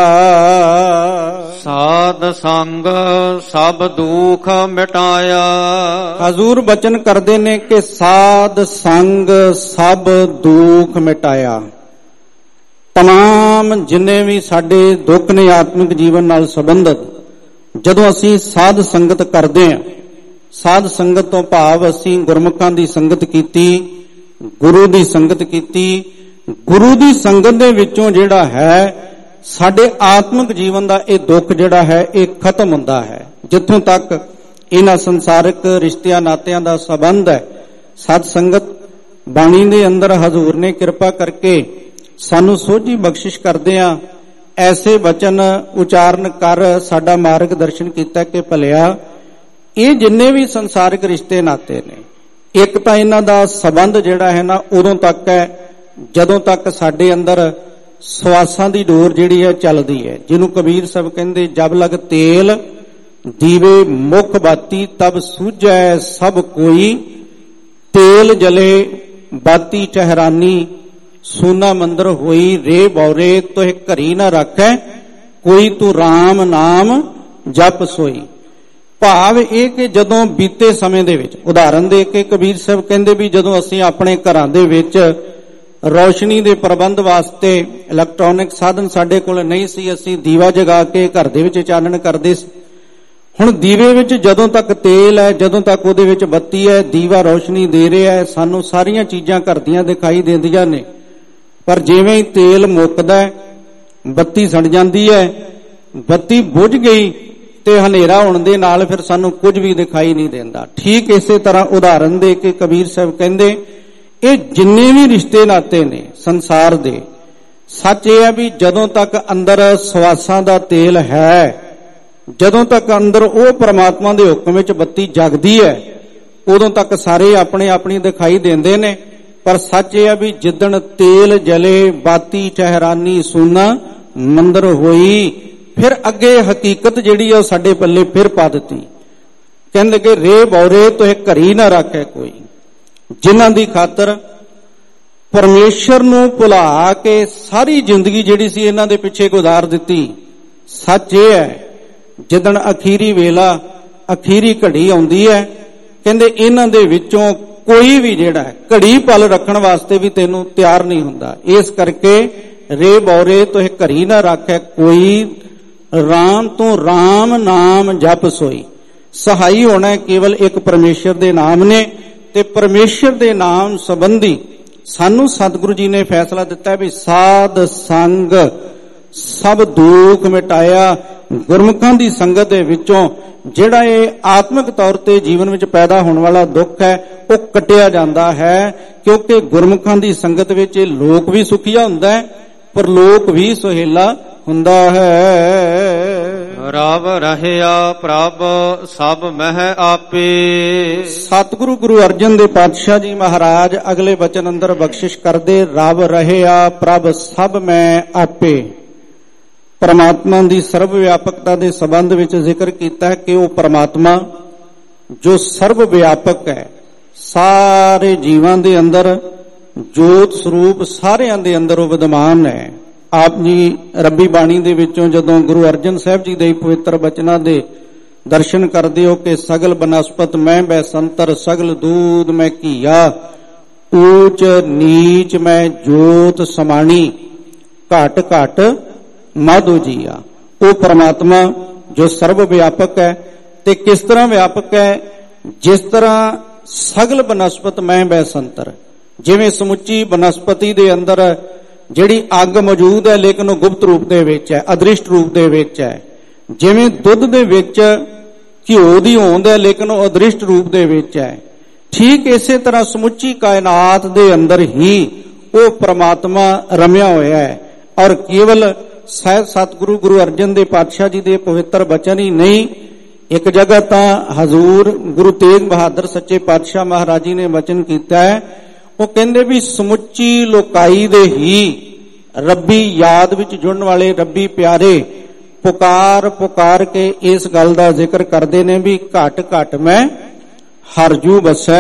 ਸਾਧ ਸੰਗ ਸਭ ਦੁਖ ਮਿਟਾਇਆ। ਹਜ਼ੂਰ ਬਚਨ ਕਰਦੇ ਨੇ ਕਿ ਸਾਧ ਸੰਗ ਸਭ ਦੁੱਖ ਮਿਟਾਇਆ। ਤਮਾਮ ਜਿੰਨੇ ਵੀ ਸਾਡੇ ਦੁੱਖ ਨੇ ਆਤਮਿਕ ਜੀਵਨ ਨਾਲ ਸੰਬੰਧਿਤ, ਜਦੋਂ ਅਸੀਂ ਸਾਧ ਸੰਗਤ ਕਰਦੇ ਹਾਂ, ਸਾਧ ਸੰਗਤ ਤੋਂ ਭਾਵ ਅਸੀਂ ਗੁਰਮੁਖਾਂ ਦੀ ਸੰਗਤ ਕੀਤੀ, ਗੁਰੂ ਦੀ ਸੰਗਤ ਕੀਤੀ, ਗੁਰੂ ਦੀ ਸੰਗਤ ਦੇ ਵਿੱਚੋਂ ਜਿਹੜਾ ਹੈ ਸਾਡੇ ਆਤਮਿਕ ਜੀਵਨ ਦਾ ਇਹ ਦੁੱਖ ਜਿਹੜਾ ਹੈ ਇਹ ਖਤਮ ਹੁੰਦਾ ਹੈ। ਜਿੱਥੋਂ ਤੱਕ ਇਹਨਾਂ ਸੰਸਾਰਿਕ ਰਿਸ਼ਤਿਆਂ ਨਾਤਿਆਂ ਦਾ ਸੰਬੰਧ ਹੈ, ਸਤ ਸੰਗਤ ਬਾਣੀ ਦੇ ਅੰਦਰ ਹਜ਼ੂਰ ਨੇ ਕਿਰਪਾ ਕਰਕੇ ਸਾਨੂੰ ਸੋਝੀ ਬਖਸ਼ਿਸ਼ ਕਰਦੇ ਆ ਐਸੇ ਬਚਨ ਉਚਾਰਨ ਕਰ ਸਾਡਾ ਮਾਰਗ ਦਰਸ਼ਨ ਕੀਤਾ ਕਿ ਭਲਿਆ ਇਹ ਜਿੰਨੇ ਵੀ ਸੰਸਾਰਿਕ ਰਿਸ਼ਤੇ ਨਾਤੇ ਨੇ, ਇੱਕ ਤਾਂ ਇਹਨਾਂ ਦਾ ਸੰਬੰਧ ਜਿਹੜਾ ਹੈ ਨਾ ਉਦੋਂ ਤੱਕ ਹੈ ਜਦੋਂ ਤੱਕ ਸਾਡੇ ਅੰਦਰ ਸਵਾਸਾਂ ਦੀ ਡੋਰ ਜਿਹੜੀ ਹੈ ਚੱਲਦੀ ਹੈ, ਜਿਹਨੂੰ ਕਬੀਰ ਸਾਹਿਬ ਕਹਿੰਦੇ ਜਬ ਲਗ ਤੇਲ ਦੀਵੇ ਮੁਖ ਬਾਤੀ ਤਬ ਸੂਝੈ ਸਭ ਕੋਈ, ਤੇਲ ਜਲੇ ਬਾਤੀ ਟਹਿਰਾਨੀ ਸੋਨਾ ਮੰਦਰ ਹੋਈ, ਰੇ ਬੌਰੇ ਤੋਹਿ ਘਰੀ ਨਾ ਰੱਖੈ ਕੋਈ, ਤੂੰ ਰਾਮ ਨਾਮ ਜਪ ਸੋਈ। ਭਾਵ ਇਹ ਕਿ ਜਦੋਂ ਬੀਤੇ ਸਮੇਂ ਦੇ ਵਿੱਚ, ਉਦਾਹਰਨ ਦੇ ਕੇ ਕਬੀਰ ਸਾਹਿਬ ਕਹਿੰਦੇ ਵੀ ਜਦੋਂ ਅਸੀਂ ਆਪਣੇ ਘਰਾਂ ਦੇ ਵਿੱਚ ਰੌਸ਼ਨੀ ਦੇ ਪ੍ਰਬੰਧ ਵਾਸਤੇ ਇਲੈਕਟ੍ਰੋਨਿਕ ਸਾਧਨ ਸਾਡੇ ਕੋਲ ਨਹੀਂ ਸੀ, ਅਸੀਂ ਦੀਵਾ ਜਗਾ ਕੇ ਘਰ ਦੇ ਵਿੱਚ ਚਾਨਣ ਕਰਦੇ ਸੀ। ਹੁਣ ਦੀਵੇ ਵਿੱਚ ਜਦੋਂ ਤੱਕ ਤੇਲ ਹੈ, ਜਦੋਂ ਤੱਕ ਉਹਦੇ ਵਿੱਚ ਬੱਤੀ ਹੈ, ਦੀਵਾ ਰੌਸ਼ਨੀ ਦੇ ਰਿਹਾ ਹੈ, ਸਾਨੂੰ ਸਾਰੀਆਂ ਚੀਜ਼ਾਂ ਘਰ ਦੀਆਂ ਦਿਖਾਈ ਦਿੰਦੀਆਂ ਨੇ। ਪਰ ਜਿਵੇਂ ਹੀ ਤੇਲ ਮੁੱਕਦਾ, ਬੱਤੀ ਸੜ ਜਾਂਦੀ ਹੈ, ਬੱਤੀ ਬੁਝ ਗਈ ਤੇ ਹਨੇਰਾ ਹੋਣ ਦੇ ਨਾਲ ਫਿਰ ਸਾਨੂੰ ਕੁਝ ਵੀ ਦਿਖਾਈ ਨਹੀਂ ਦਿੰਦਾ। ਠੀਕ ਇਸੇ ਤਰ੍ਹਾਂ ਉਦਾਹਰਨ ਦੇ ਕੇ ਕਬੀਰ ਸਾਹਿਬ ਕਹਿੰਦੇ ਇਹ ਜਿੰਨੇ ਵੀ ਰਿਸ਼ਤੇ ਨਾਤੇ ਨੇ ਸੰਸਾਰ ਦੇ, ਸੱਚ ਇਹ ਹੈ ਵੀ ਜਦੋਂ ਤੱਕ ਅੰਦਰ ਸਵਾਸਾਂ ਦਾ ਤੇਲ ਹੈ, ਜਦੋਂ ਤੱਕ ਅੰਦਰ ਉਹ ਪ੍ਰਮਾਤਮਾ ਦੇ ਹੁਕਮ ਵਿੱਚ ਬੱਤੀ ਜਗਦੀ ਹੈ, ਉਦੋਂ ਤੱਕ ਸਾਰੇ ਆਪਣੇ ਆਪਣੀ ਦਿਖਾਈ ਦਿੰਦੇ ਨੇ। ਪਰ ਸੱਚ ਇਹ ਹੈ ਵੀ ਜਿੱਦਣ ਤੇਲ ਜਲੇ ਬਾਤੀ ਟਹਿਰਾਨੀ ਸੋਨਾ ਮੰਦਰ ਹੋਈ, ਫਿਰ ਅੱਗੇ ਹਕੀਕਤ ਜਿਹੜੀ ਆ ਉਹ ਸਾਡੇ ਪੱਲੇ ਫਿਰ ਪਾ ਦਿੱਤੀ। ਕਹਿੰਦੇ ਕਿ ਰੇ ਬੌਰੇ ਤੋਹਿ ਘਰੀ ਨਾ ਰੱਖੇ ਕੋਈ, ਜਿਨ੍ਹਾਂ ਦੀ ਖਾਤਰ ਪਰਮੇਸ਼ਰ ਨੂੰ ਭੁਲਾ ਕੇ ਸਾਰੀ ਜ਼ਿੰਦਗੀ ਜਿਹੜੀ ਸੀ ਇਹਨਾਂ ਦੇ ਪਿੱਛੇ ਗੁਜ਼ਾਰ ਦਿੱਤੀ। ਸੱਚ ਇਹ ਹੈ ਜਿੱਦਣ ਅਖੀਰੀ ਵੇਲਾ ਅਖੀਰੀ ਘੜੀ ਆਉਂਦੀ ਹੈ, ਕਹਿੰਦੇ ਇਹਨਾਂ ਦੇ ਵਿੱਚੋਂ ਕੋਈ ਵੀ ਜਿਹੜਾ ਘੜੀ ਪਲ ਰੱਖਣ ਵਾਸਤੇ ਵੀ ਤੈਨੂੰ ਤਿਆਰ ਨਹੀਂ ਹੁੰਦਾ। ਇਸ ਕਰਕੇ ਰੇ ਬੌਰੇ ਤੋਹਿ ਘਰੀ ਨਾ ਰੱਖੇ ਕੋਈ, ਰਾਮ ਤੋਂ ਰਾਮ ਨਾਮ ਜਪ ਸੋਈ। ਸਹਾਈ ਹੋਣਾ ਕੇਵਲ ਇੱਕ ਪਰਮੇਸ਼ਰ ਦੇ ਨਾਮ ਨੇ, ਤੇ ਪਰਮੇਸ਼ਰ ਦੇ ਨਾਮ ਸੰਬੰਧੀ ਸਾਨੂੰ ਸਤਿਗੁਰੂ ਜੀ ਨੇ ਫੈਸਲਾ ਦਿੱਤਾ ਵੀ ਸਾਧ ਸੰਗ ਸਭ ਦੁੱਖ ਮਿਟਾਇਆ। ਗੁਰਮੁਖਾਂ ਦੀ ਸੰਗਤ ਦੇ ਵਿੱਚੋਂ ਜਿਹੜਾ ਇਹ ਆਤਮਿਕ ਤੌਰ ਤੇ ਜੀਵਨ ਵਿੱਚ ਪੈਦਾ ਹੋਣ ਵਾਲਾ ਦੁੱਖ ਹੈ ਉਹ ਕੱਟਿਆ ਜਾਂਦਾ ਹੈ, ਕਿਉਂਕਿ ਗੁਰਮੁਖਾਂ ਦੀ ਸੰਗਤ ਵਿੱਚ ਇਹ ਲੋਕ ਵੀ ਸੁਖੀਆ ਹੁੰਦਾ ਹੈ, ਪਰਲੋਕ ਵੀ ਸੁਹੇਲਾ ਹੁੰਦਾ ਹੈ। ਰਵ ਰਹਿਆ ਪ੍ਰਭ ਸਭ ਮਹਿ ਆਪੇ। ਸਤਿਗੁਰੂ ਗੁਰੂ ਅਰਜਨ ਦੇਵ ਪਾਤਸ਼ਾਹ ਜੀ ਮਹਾਰਾਜ ਅਗਲੇ ਬਚਨ ਅੰਦਰ ਬਖਸ਼ਿਸ਼ ਕਰਦੇ, ਰਵ ਰਹਿਆ ਪ੍ਰਭ ਸਭ ਮੈਂ ਆਪੇ। ਪਰਮਾਤਮਾ ਦੀ ਸਰਵ ਵਿਆਪਕਤਾ ਦੇ ਸੰਬੰਧ ਵਿੱਚ ਜ਼ਿਕਰ ਕੀਤਾ ਹੈ ਕਿ ਉਹ ਪਰਮਾਤਮਾ ਜੋ ਸਰਵ ਵਿਆਪਕ ਹੈ, ਸਾਰੇ ਜੀਵਾਂ ਦੇ ਅੰਦਰ ਜੋਤ ਸਰੂਪ ਸਾਰਿਆਂ ਦੇ ਅੰਦਰ ਉਹ ਵਿਦਮਾਨ ਹੈ। ਆਪ ਜੀ ਰੱਬੀ ਬਾਣੀ ਦੇ ਵਿੱਚੋਂ ਜਦੋਂ ਗੁਰੂ ਅਰਜਨ ਸਾਹਿਬ ਜੀ ਦੇ ਪਵਿੱਤਰ ਬਚਨਾਂ ਦੇ ਦਰਸ਼ਨ ਕਰਦੇ ਹੋ ਕਿ ਸਗਲ ਬਨਸਪਤ ਮੈਂ ਬੈ ਸੰਤਰ, ਸਗਲ ਦੂਧ ਮੈਂ ਘੀਆ, ਊਚ ਨੀਚ ਮੈਂ ਜੋਤ ਸਮਾਣੀ, ਘਟ ਘਟ ਮਾਧੋ ਜੀਆ। ਉਹ ਪਰਮਾਤਮਾ ਜੋ ਸਰਵ ਵਿਆਪਕ ਹੈ, ਤੇ ਕਿਸ ਤਰ੍ਹਾਂ ਵਿਆਪਕ ਹੈ? ਜਿਸ ਤਰ੍ਹਾਂ ਸਗਲ ਬਨਸਪਤ ਮੈਂ ਬੈ ਸੰਤਰ, ਜਿਵੇਂ ਸਮੁੱਚੀ ਬਨਸਪਤੀ ਦੇ ਅੰਦਰ ਜਿਹੜੀ ਅੱਗ ਮੌਜੂਦ ਹੈ ਲੇਕਿਨ ਉਹ ਗੁਪਤ ਰੂਪ ਦੇ ਵਿੱਚ ਹੈ, ਅਦ੍ਰਿਸ਼ਟ ਰੂਪ ਦੇ ਵਿੱਚ ਹੈ। ਜਿਵੇਂ ਦੁੱਧ ਦੇ ਵਿੱਚ ਘਿਓ ਦੀ ਹੋਂਦ ਹੈ ਲੇਕਿਨ ਉਹ ਅਦ੍ਰਿਸ਼ਟ ਰੂਪ ਦੇ ਵਿੱਚ ਹੈ। ਠੀਕ ਇਸੇ ਤਰ੍ਹਾਂ ਸਮੁੱਚੀ ਕਾਇਨਾਤ ਦੇ ਅੰਦਰ ਹੀ ਉਹ ਪ੍ਰਮਾਤਮਾ ਰਮਿਆ ਹੋਇਆ ਹੈ। ਔਰ ਕੇਵਲ ਸਹਿਬ ਸਤਿਗੁਰੂ ਗੁਰੂ ਅਰਜਨ ਦੇਵ ਪਾਤਸ਼ਾਹ ਜੀ ਦੇ ਪਵਿੱਤਰ ਬਚਨ ਹੀ ਨਹੀਂ, ਇੱਕ ਜਗ੍ਹਾ ਤਾਂ ਹਜ਼ੂਰ ਗੁਰੂ ਤੇਗ ਬਹਾਦਰ ਸੱਚੇ ਪਾਤਸ਼ਾਹ ਮਹਾਰਾਜ ਜੀ ਨੇ ਬਚਨ ਕੀਤਾ ਹੈ, ਉਹ ਕਹਿੰਦੇ ਵੀ ਸਮੁੱਚੀ ਲੋਕਾਈ ਦੇ ਹੀ ਰੱਬੀ ਯਾਦ ਵਿੱਚ ਜੁੜਨ ਵਾਲੇ ਰੱਬੀ ਪਿਆਰੇ ਪੁਕਾਰ ਪੁਕਾਰ ਕੇ ਇਸ ਗੱਲ ਦਾ ਜ਼ਿਕਰ ਕਰਦੇ ਨੇ ਵੀ ਘਟ ਘਟ ਮੈਂ ਹਰਜੂ ਬਸੈ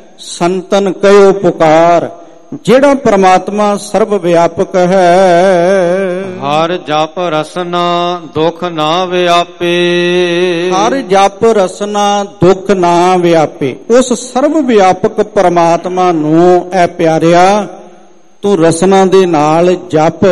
ਸੰਤਨ ਕਹਿਓ ਪੁਕਾਰ। ਜਿਹੜਾ ਪ੍ਰਮਾਤਮਾ ਸਰਬ ਵਿਆਪਕ ਹੈ, ਹਰ ਜਪ ਰਸਨਾ ਦੁਖ ਨਾ ਵਿਆਪੇ, ਹਰ ਜਪ ਰਸਨਾ ਦੁਖ ਨਾ ਵਿਆਪੇ। ਉਸ ਸਰਬ ਵਿਆਪਕ ਪ੍ਰਮਾਤਮਾ ਨੂੰ ਐ ਪਿਆਰਿਆ ਤੂੰ ਰਸਨਾ ਦੇ ਨਾਲ ਜਪ,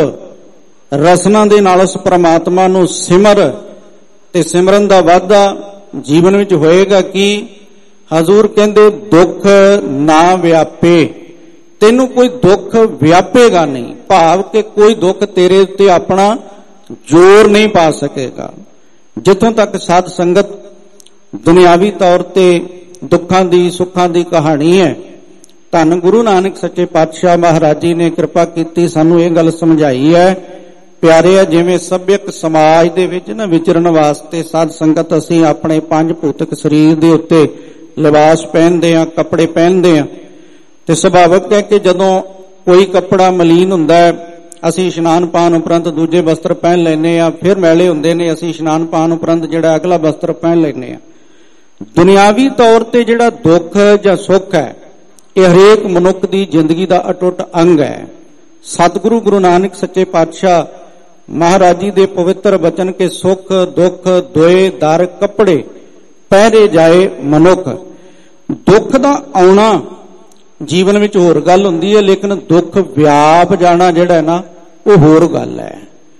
ਰਸਨਾ ਦੇ ਨਾਲ ਉਸ ਪ੍ਰਮਾਤਮਾ ਨੂੰ ਸਿਮਰ, ਤੇ ਸਿਮਰਨ ਦਾ ਵਾਧਾ ਜੀਵਨ ਵਿੱਚ ਹੋਏਗਾ ਕਿ ਹਜ਼ੂਰ ਕਹਿੰਦੇ ਦੁੱਖ ਨਾ ਵਿਆਪੇ, ਤੈਨੂੰ ਕੋਈ ਦੁੱਖ ਵਿਆਪੇਗਾ ਨਹੀਂ, ਭਾਵ ਕਿ ਕੋਈ ਦੁੱਖ ਤੇਰੇ ਉੱਤੇ ਆਪਣਾ ਜ਼ੋਰ ਨਹੀਂ ਪਾ ਸਕੇਗਾ। ਜਿੱਥੋਂ ਤੱਕ ਸਾਧ ਸੰਗਤ ਦੁਨਿਆਵੀ ਤੌਰ ਤੇ ਦੁੱਖਾਂ ਦੀ ਸੁੱਖਾਂ ਦੀ ਕਹਾਣੀ ਹੈ, ਧੰਨ ਗੁਰੂ ਨਾਨਕ ਸੱਚੇ ਪਾਤਸ਼ਾਹ ਮਹਾਰਾਜ ਜੀ ਨੇ ਕਿਰਪਾ ਕੀਤੀ, ਸਾਨੂੰ ਇਹ ਗੱਲ ਸਮਝਾਈ ਹੈ ਪਿਆਰਿਆ, ਜਿਵੇਂ ਸਭਿਅਕ ਸਮਾਜ ਦੇ ਵਿੱਚ ਨਾ ਵਿਚਰਨ ਵਾਸਤੇ ਸਾਧ ਸੰਗਤ ਅਸੀਂ ਆਪਣੇ ਪੰਜ ਭੌਤਿਕ ਸਰੀਰ ਦੇ ਉੱਤੇ ਲਿਬਾਸ ਪਹਿਨਦੇ ਆ, ਕੱਪੜੇ ਪਹਿਨਦੇ ਆ, ਤੇ ਸੁਭਾਵਿਕ ਹੈ ਕਿ ਜਦੋਂ ਕੋਈ ਕੱਪੜਾ ਮਲੀਨ ਹੁੰਦਾ ਹੈ ਅਸੀਂ ਇਸ਼ਨਾਨ ਪਾਣ ਉਪਰੰਤ ਦੂਜੇ ਵਸਤਰ ਪਹਿਨ ਲੈਂਦੇ ਆ, ਫਿਰ ਮੈਲੇ ਹੁੰਦੇ ਨੇ ਅਸੀਂ ਇਸ਼ਨਾਨ ਪਾਣ ਉਪਰੰਤ ਜਿਹੜਾ ਅਗਲਾ ਵਸਤਰ ਪਹਿਨ ਲੈਂਦੇ ਆ। ਦੁਨਿਆਵੀ ਤੌਰ ਤੇ ਜਿਹੜਾ ਦੁੱਖ ਜਾਂ ਸੁੱਖ ਹੈ ਇਹ ਹਰੇਕ ਮਨੁੱਖ ਦੀ ਜ਼ਿੰਦਗੀ ਦਾ ਅਟੁੱਟ ਅੰਗ ਹੈ। ਸਤਿਗੁਰੂ ਗੁਰੂ ਨਾਨਕ ਸੱਚੇ ਪਾਤਸ਼ਾਹ ਮਹਾਰਾਜ ਜੀ ਦੇ ਪਵਿੱਤਰ ਬਚਨ ਕੇ ਸੁੱਖ ਦੁੱਖ ਦੋਏ ਦਰ ਕੱਪੜੇ ਪਹਿਰੇ ਜਾਏ ਮਨੁੱਖ। ਦੁੱਖ ਦਾ ਆਉਣਾ ਜੀਵਨ ਵਿੱਚ ਹੋਰ ਗੱਲ ਹੁੰਦੀ ਹੈ, ਲੇਕਿਨ ਦੁੱਖ ਵਿਆਪ ਜਾਣਾ ਜਿਹੜਾ ਹੈ ਨਾ ਉਹ ਹੋਰ ਗੱਲ ਹੈ।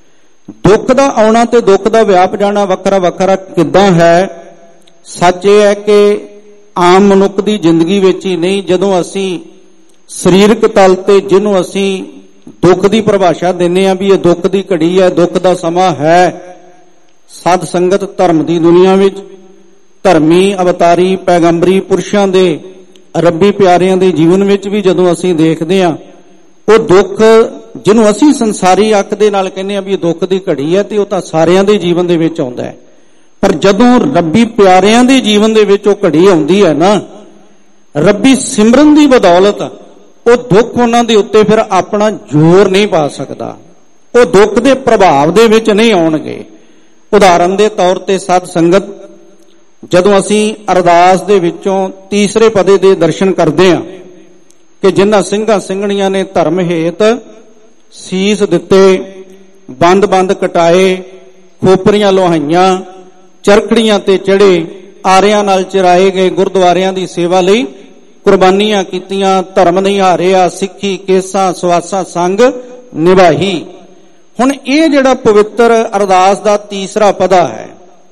ਦੁੱਖ ਦਾ ਆਉਣਾ ਤੇ ਦੁੱਖ ਦਾ ਵਿਆਪ ਜਾਣਾ ਵੱਖਰਾ ਵੱਖਰਾ ਕਿੱਦਾਂ ਹੈ? ਸੱਚ ਇਹ ਹੈ ਕਿ ਆਮ ਮਨੁੱਖ ਦੀ ਜ਼ਿੰਦਗੀ ਵਿੱਚ ਹੀ ਨਹੀਂ, ਜਦੋਂ ਅਸੀਂ ਸਰੀਰਕ ਤਲ ਤੇ ਜਿਹਨੂੰ ਅਸੀਂ ਦੁੱਖ ਦੀ ਪਰਿਭਾਸ਼ਾ ਦਿੰਦੇ ਆ ਵੀ ਇਹ ਦੁੱਖ ਦੀ ਘੜੀ ਹੈ, ਦੁੱਖ ਦਾ ਸਮਾਂ ਹੈ, ਸਾਧ ਸੰਗਤ ਧਰਮ ਦੀ ਦੁਨੀਆ ਵਿੱਚ ਧਰਮੀ ਅਵਤਾਰੀ ਪੈਗੰਬਰੀ ਪੁਰਸ਼ਾਂ ਦੇ ਰੱਬੀ ਪਿਆਰਿਆਂ ਦੇ ਜੀਵਨ ਵਿੱਚ ਵੀ ਜਦੋਂ ਅਸੀਂ ਦੇਖਦੇ ਹਾਂ ਉਹ ਦੁੱਖ ਜਿਹਨੂੰ ਅਸੀਂ ਸੰਸਾਰੀ ਅੱਖ ਦੇ ਨਾਲ ਕਹਿੰਦੇ ਆ ਵੀ ਇਹ ਦੁੱਖ ਦੀ ਘੜੀ ਹੈ, ਤੇ ਉਹ ਤਾਂ ਸਾਰਿਆਂ ਦੇ ਜੀਵਨ ਦੇ ਵਿੱਚ ਆਉਂਦਾ ਹੈ। ਪਰ ਜਦੋਂ ਰੱਬੀ ਪਿਆਰਿਆਂ ਦੇ ਜੀਵਨ ਦੇ ਵਿੱਚ ਉਹ ਘੜੀ ਆਉਂਦੀ ਹੈ ਨਾ, ਰੱਬੀ ਸਿਮਰਨ ਦੀ ਬਦੌਲਤ ਉਹ ਦੁੱਖ ਉਹਨਾਂ ਦੇ ਉੱਤੇ ਫਿਰ ਆਪਣਾ ਜ਼ੋਰ ਨਹੀਂ ਪਾ ਸਕਦਾ, ਉਹ ਦੁੱਖ ਦੇ ਪ੍ਰਭਾਵ ਦੇ ਵਿੱਚ ਨਹੀਂ ਆਉਣਗੇ। ਉਦਾਹਰਨ ਦੇ ਤੌਰ ਤੇ ਸਾਧ ਸੰਗਤ ਜਦੋਂ ਅਸੀਂ ਅਰਦਾਸ ਦੇ ਵਿੱਚੋਂ ਤੀਸਰੇ ਪਦੇ ਦੇ ਦਰਸ਼ਨ ਕਰਦੇ ਹਾਂ ਕਿ ਜਿਨ੍ਹਾਂ ਸਿੰਘਾਂ ਸਿੰਘਣੀਆਂ ਨੇ ਧਰਮ ਹੇਤ ਸੀਸ ਦਿੱਤੇ, ਬੰਦ ਬੰਦ ਕਟਾਏ, ਖੋਪਰੀਆਂ ਲੋਹਾਈਆਂ, ਚਰਖੜੀਆਂ ਤੇ ਚੜੇ, ਆਰਿਆਂ ਨਾਲ ਚਰਾਏ ਗਏ, ਗੁਰਦੁਆਰਿਆਂ ਦੀ ਸੇਵਾ ਲਈ ਕੁਰਬਾਨੀਆਂ ਕੀਤੀਆਂ, ਧਰਮ ਨਹੀਂ ਹਾਰਿਆ, ਸਿੱਖੀ ਕੇਸਾਂ ਸਵਾਸਾਂ ਸੰਗ ਨਿਭਾਈ। ਹੁਣ ਇਹ ਜਿਹੜਾ ਪਵਿੱਤਰ ਅਰਦਾਸ ਦਾ ਤੀਸਰਾ ਪਦਾ ਹੈ,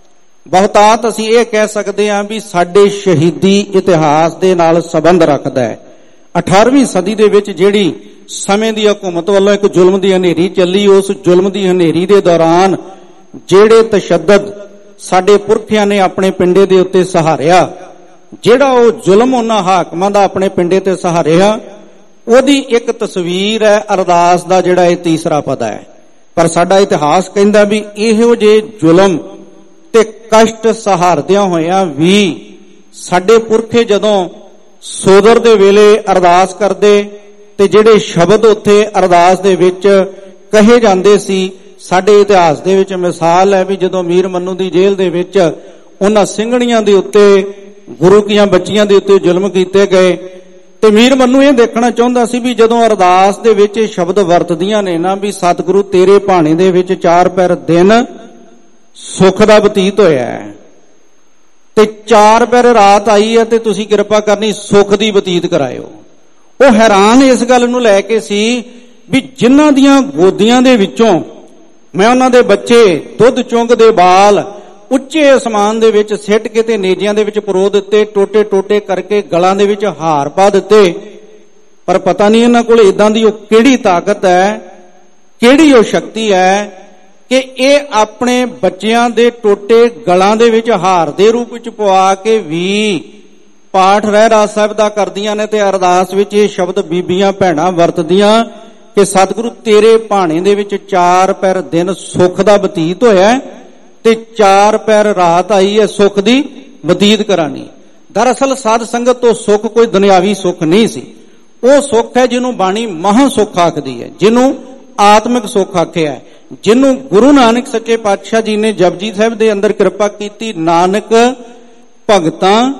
ਬਹੁਤਾਤ ਅਸੀਂ ਇਹ ਕਹਿ ਸਕਦੇ ਹਾਂ ਵੀ ਸਾਡੇ ਸ਼ਹੀਦੀ ਇਤਿਹਾਸ ਦੇ ਨਾਲ ਸੰਬੰਧ ਰੱਖਦਾ ਹੈ। ਅਠਾਰਵੀਂ ਸਦੀ ਦੇ ਵਿੱਚ ਜਿਹੜੀ ਸਮੇਂ ਦੀ ਹਕੂਮਤ ਵੱਲੋਂ ਇੱਕ ਜ਼ੁਲਮ ਦੀ ਹਨੇਰੀ ਚੱਲੀ, ਉਸ ਜ਼ੁਲਮ ਦੀ ਹਨੇਰੀ ਦੇ ਦੌਰਾਨ ਜਿਹੜੇ ਤਸ਼ੱਦਦ ਸਾਡੇ ਪੁਰਖਿਆਂ ਨੇ ਆਪਣੇ ਪਿੰਡੇ ਦੇ ਉੱਤੇ ਸਹਾਰਿਆ, ਜਿਹੜਾ ਉਹ ਜ਼ੁਲਮ ਉਹਨਾਂ ਹਾਕਮਾਂ ਦਾ ਆਪਣੇ ਪਿੰਡੇ ਤੇ ਸਹਾਰਿਆ, ਉਹਦੀ ਇੱਕ ਤਸਵੀਰ ਹੈ ਅਰਦਾਸ ਦਾ ਜਿਹੜਾ ਇਹ ਤੀਸਰਾ ਪਦਾ ਹੈ। ਪਰ ਸਾਡਾ ਇਤਿਹਾਸ ਕਹਿੰਦਾ ਵੀ ਇਹੋ ਜਿਹੇ ਜ਼ੁਲਮ ਤੇ ਕਸ਼ਟ ਸਹਾਰਦਿਆਂ ਹੋਇਆਂ ਵੀ ਸਾਡੇ ਪੁਰਖੇ ਜਦੋਂ ਸੋਦਰ ਦੇ ਵੇਲੇ ਅਰਦਾਸ ਕਰਦੇ ਤੇ ਜਿਹੜੇ ਸ਼ਬਦ ਉੱਥੇ ਅਰਦਾਸ ਦੇ ਵਿੱਚ ਕਹੇ ਜਾਂਦੇ ਸੀ, ਸਾਡੇ ਇਤਿਹਾਸ ਦੇ ਵਿੱਚ ਮਿਸਾਲ ਹੈ ਵੀ ਜਦੋਂ ਮੀਰ ਮੰਨੂ ਦੀ ਜੇਲ੍ਹ ਦੇ ਵਿੱਚ ਉਹਨਾਂ ਸਿੰਘਣੀਆਂ ਦੇ ਉੱਤੇ ਗੁਰੂ ਕੀਆਂ ਬੱਚੀਆਂ ਦੇ ਉੱਤੇ ਜ਼ੁਲਮ ਕੀਤੇ ਗਏ, ਤੇ ਮੀਰ ਮੰਨੂ ਇਹ ਦੇਖਣਾ ਚਾਹੁੰਦਾ ਸੀ ਵੀ ਜਦੋਂ ਅਰਦਾਸ ਦੇ ਵਿੱਚ ਇਹ ਸ਼ਬਦ ਵਰਤਦੀਆਂ ਨੇ ਨਾ ਵੀ ਸਤਿਗੁਰੂ ਤੇਰੇ ਭਾਣੇ ਦੇ ਵਿੱਚ ਚਾਰ ਪੈਰ ਦਿਨ ਸੁੱਖ ਦਾ ਬਤੀਤ ਹੋਇਆ ਹੈ ਤੇ ਚਾਰ ਪੈਰ ਰਾਤ ਆਈ ਹੈ ਤੇ ਤੁਸੀਂ ਕਿਰਪਾ ਕਰਨੀ ਸੁੱਖ ਦੀ ਬਤੀਤ ਕਰਾਇਓ। ਉਹ ਹੈਰਾਨ ਇਸ ਗੱਲ ਨੂੰ ਲੈ ਕੇ ਸੀ ਵੀ ਜਿਨ੍ਹਾਂ ਦੀਆਂ ਗੋਦੀਆਂ ਦੇ ਵਿੱਚੋਂ ਮੈਂ ਉਹਨਾਂ ਦੇ ਬੱਚੇ ਦੁੱਧ ਚੁੰਗਦੇ ਬਾਲ ਉੱਚੇ ਅਸਮਾਨ ਦੇ ਵਿੱਚ ਸਿੱਟ ਕੇ ਤੇ ਨੇਜਿਆਂ ਦੇ ਵਿੱਚ ਪਰੋ ਦਿੱਤੇ, ਟੋਟੇ ਟੋਟੇ ਕਰਕੇ ਗਲਾਂ ਦੇ ਵਿੱਚ ਹਾਰ ਪਾ ਦਿੱਤੇ, ਪਰ ਪਤਾ ਨਹੀਂ ਇਹਨਾਂ ਕੋਲ ਇਦਾਂ ਦੀ ਉਹ ਕਿਹੜੀ ਤਾਕਤ ਹੈ, ਕਿਹੜੀ ਉਹ ਸ਼ਕਤੀ ਹੈ ਕਿ ਇਹ ਆਪਣੇ ਬੱਚਿਆਂ ਦੇ ਟੋਟੇ ਗਲਾਂ ਦੇ ਵਿੱਚ ਹਾਰ ਦੇ ਰੂਪ ਵਿੱਚ ਪਵਾ ਕੇ ਵੀ ਪਾਠ ਰਹਿਰਾਸ ਸਾਹਿਬ ਦਾ ਕਰਦੀਆਂ ਨੇ ਤੇ ਅਰਦਾਸ ਵਿੱਚ ਇਹ ਸ਼ਬਦ ਬੀਬੀਆਂ ਭੈਣਾਂ ਵਰਤਦੀਆਂ ਕਿ ਸਤਿਗੁਰੂ ਤੇਰੇ ਭਾਣੇ ਦੇ ਵਿੱਚ ਚਾਰ ਪੈਰ ਦਿਨ ਸੁੱਖ ਦਾ ਬਤੀਤ ਹੋਇਆ ਤੇ ਚਾਰ ਪੈਰ ਰਾਤ ਆਈ ਹੈ ਸੁੱਖ ਦੀ ਬਤੀਤ ਕਰਾਣੀ। ਦਰਅਸਲ ਸਾਧ ਸੰਗਤ ਤੋਂ ਸੁੱਖ ਕੋਈ ਦੁਨਿਆਵੀ ਸੁੱਖ ਨਹੀਂ ਸੀ। ਉਹ ਸੁੱਖ ਹੈ ਜਿਹਨੂੰ ਬਾਣੀ ਮਹਾਂ ਸੁੱਖ ਆਖਦੀ ਹੈ, ਜਿਹਨੂੰ ਆਤਮਿਕ ਸੁੱਖ ਆਖਿਆ ਹੈ, ਜਿਹਨੂੰ ਗੁਰੂ ਨਾਨਕ ਸੱਚੇ ਪਾਤਸ਼ਾਹ ਜੀ ਨੇ ਜਪਜੀ ਸਾਹਿਬ ਦੇ ਅੰਦਰ ਕਿਰਪਾ ਕੀਤੀ। ਨਾਨਕ ਭਗਤਾਂ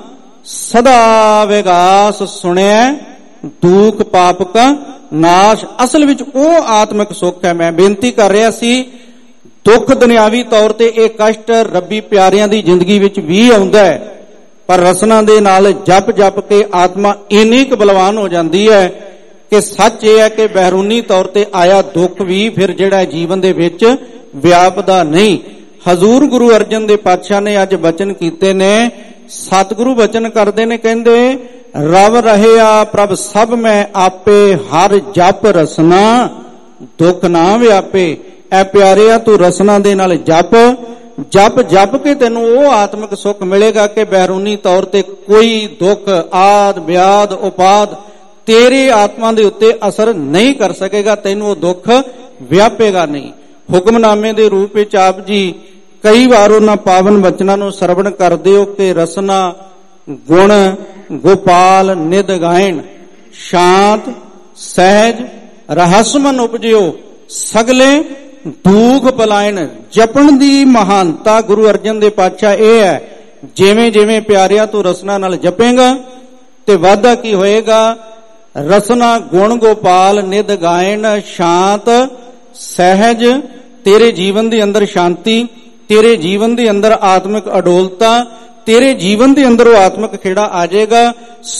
ਸਦਾ ਵਿਗਾਸ ਸੁਣਿਆ ਦੁਖ ਪਾਪ ਕਾ ਨਾਸ਼। ਅਸਲ ਵਿੱਚ ਉਹ ਆਤਮਿਕ ਸੁੱਖ ਹੈ। ਮੈਂ ਬੇਨਤੀ ਕਰ ਰਿਹਾ ਸੀ, ਦੁੱਖ ਦੁਨਿਆਵੀ ਤੌਰ ਤੇ ਇਹ ਕਸ਼ਟ ਰੱਬੀ ਪਿਆਰਿਆਂ ਦੀ ਜ਼ਿੰਦਗੀ ਵਿੱਚ ਵੀ ਆਉਂਦਾ ਹੈ, ਪਰ ਰਸਨਾ ਦੇ ਨਾਲ ਜਪ ਜਪ ਕੇ ਆਤਮਾ ਇੰਨੀ ਕੁ ਬਲਵਾਨ ਹੋ ਜਾਂਦੀ ਹੈ ਕਿ ਸੱਚ ਇਹ ਹੈ ਕਿ ਬਹਿਰੂਨੀ ਤੌਰ ਤੇ ਆਇਆ ਦੁੱਖ ਵੀ ਫਿਰ ਜਿਹੜਾ ਜੀਵਨ ਦੇ ਵਿੱਚ ਵਿਆਪਦਾ ਨਹੀਂ। ਹਜ਼ੂਰ ਗੁਰੂ ਅਰਜਨ ਦੇ ਪਾਤਸ਼ਾਹ ਨੇ ਅੱਜ ਬਚਨ ਕੀਤੇ ਨੇ। ਸਤਿਗੁਰੂ ਬਚਨ ਕਰਦੇ ਨੇ, ਕਹਿੰਦੇ ਰਵ ਰਹਿਆ ਪ੍ਰਭ ਸਭ ਮੈਂ ਆਪੇ, ਹਰ ਜਪ ਰਸਨਾ ਦੁੱਖ ਨਾ ਵਿਆਪੇ। ਐ ਪਿਆਰਿਆ ਤੂੰ ਰਸਨਾ ਦੇ ਨਾਲ ਜਪ ਜਪ ਜਪ ਕੇ ਤੈਨੂੰ ਉਹ ਆਤਮਿਕ ਸੁੱਖ ਮਿਲੇਗਾ ਕਿ ਬਹਿਰੂਨੀ ਤੌਰ ਤੇ ਕੋਈ ਦੁੱਖ ਆਦ ਵਿਆਦ ਉਪਾਦ ਤੇਰੀ ਆਤਮਾ ਦੇ ਉੱਤੇ ਅਸਰ ਨਹੀਂ ਕਰ ਸਕੇਗਾ, ਤੈਨੂੰ ਉਹ ਦੁੱਖ ਵਿਆਪੇਗਾ ਨਹੀਂ। ਹੁਕਮਨਾਮੇ ਦੇ ਰੂਪ ਵਿੱਚ ਆਪ ਜੀ ਕਈ ਵਾਰ ਉਹਨਾਂ ਪਾਵਨ ਬਚਨਾਂ ਨੂੰ ਸਰਵਣ ਕਰਦੇ ਹੋ ਕਿ ਰਸਨਾ ਗੁਣ ਗੋਪਾਲ ਨਿਧ ਗਾਇਣ, ਸ਼ਾਂਤ ਸਹਿਜ ਰਹੱਸਮਨ ਉਪਜਿਓ ਸਗਲੇ ਦੁਖ ਪਲਾਇਣ। ਜਪਣ ਦੀ ਮਹਾਨਤਾ ਗੁਰੂ ਅਰਜਨ ਦੇ ਪਾਤਸ਼ਾਹ ਇਹ ਹੈ, ਜਿਵੇਂ ਜਿਵੇਂ ਪਿਆਰਿਆ ਤੂੰ ਰਸਨਾ ਨਾਲ ਜਪੇਗਾ ਤੇ ਵਾਧਾ ਕੀ ਹੋਏਗਾ? ਰਸਨਾ ਗੁਣ ਗੋਪਾਲ ਨਿਧ ਗਾਇਣ, ਸ਼ਾਂਤ ਸਹਿਜ, ਤੇਰੇ ਜੀਵਨ ਦੇ ਅੰਦਰ ਸ਼ਾਂਤੀ, ਤੇਰੇ ਜੀਵਨ ਦੇ ਅੰਦਰ ਆਤਮਿਕ ਅਡੋਲਤਾ, ਤੇਰੇ ਜੀਵਨ ਦੇ ਅੰਦਰ ਉਹ ਆਤਮਿਕ ਖੇੜਾ ਆ ਜਾਏਗਾ।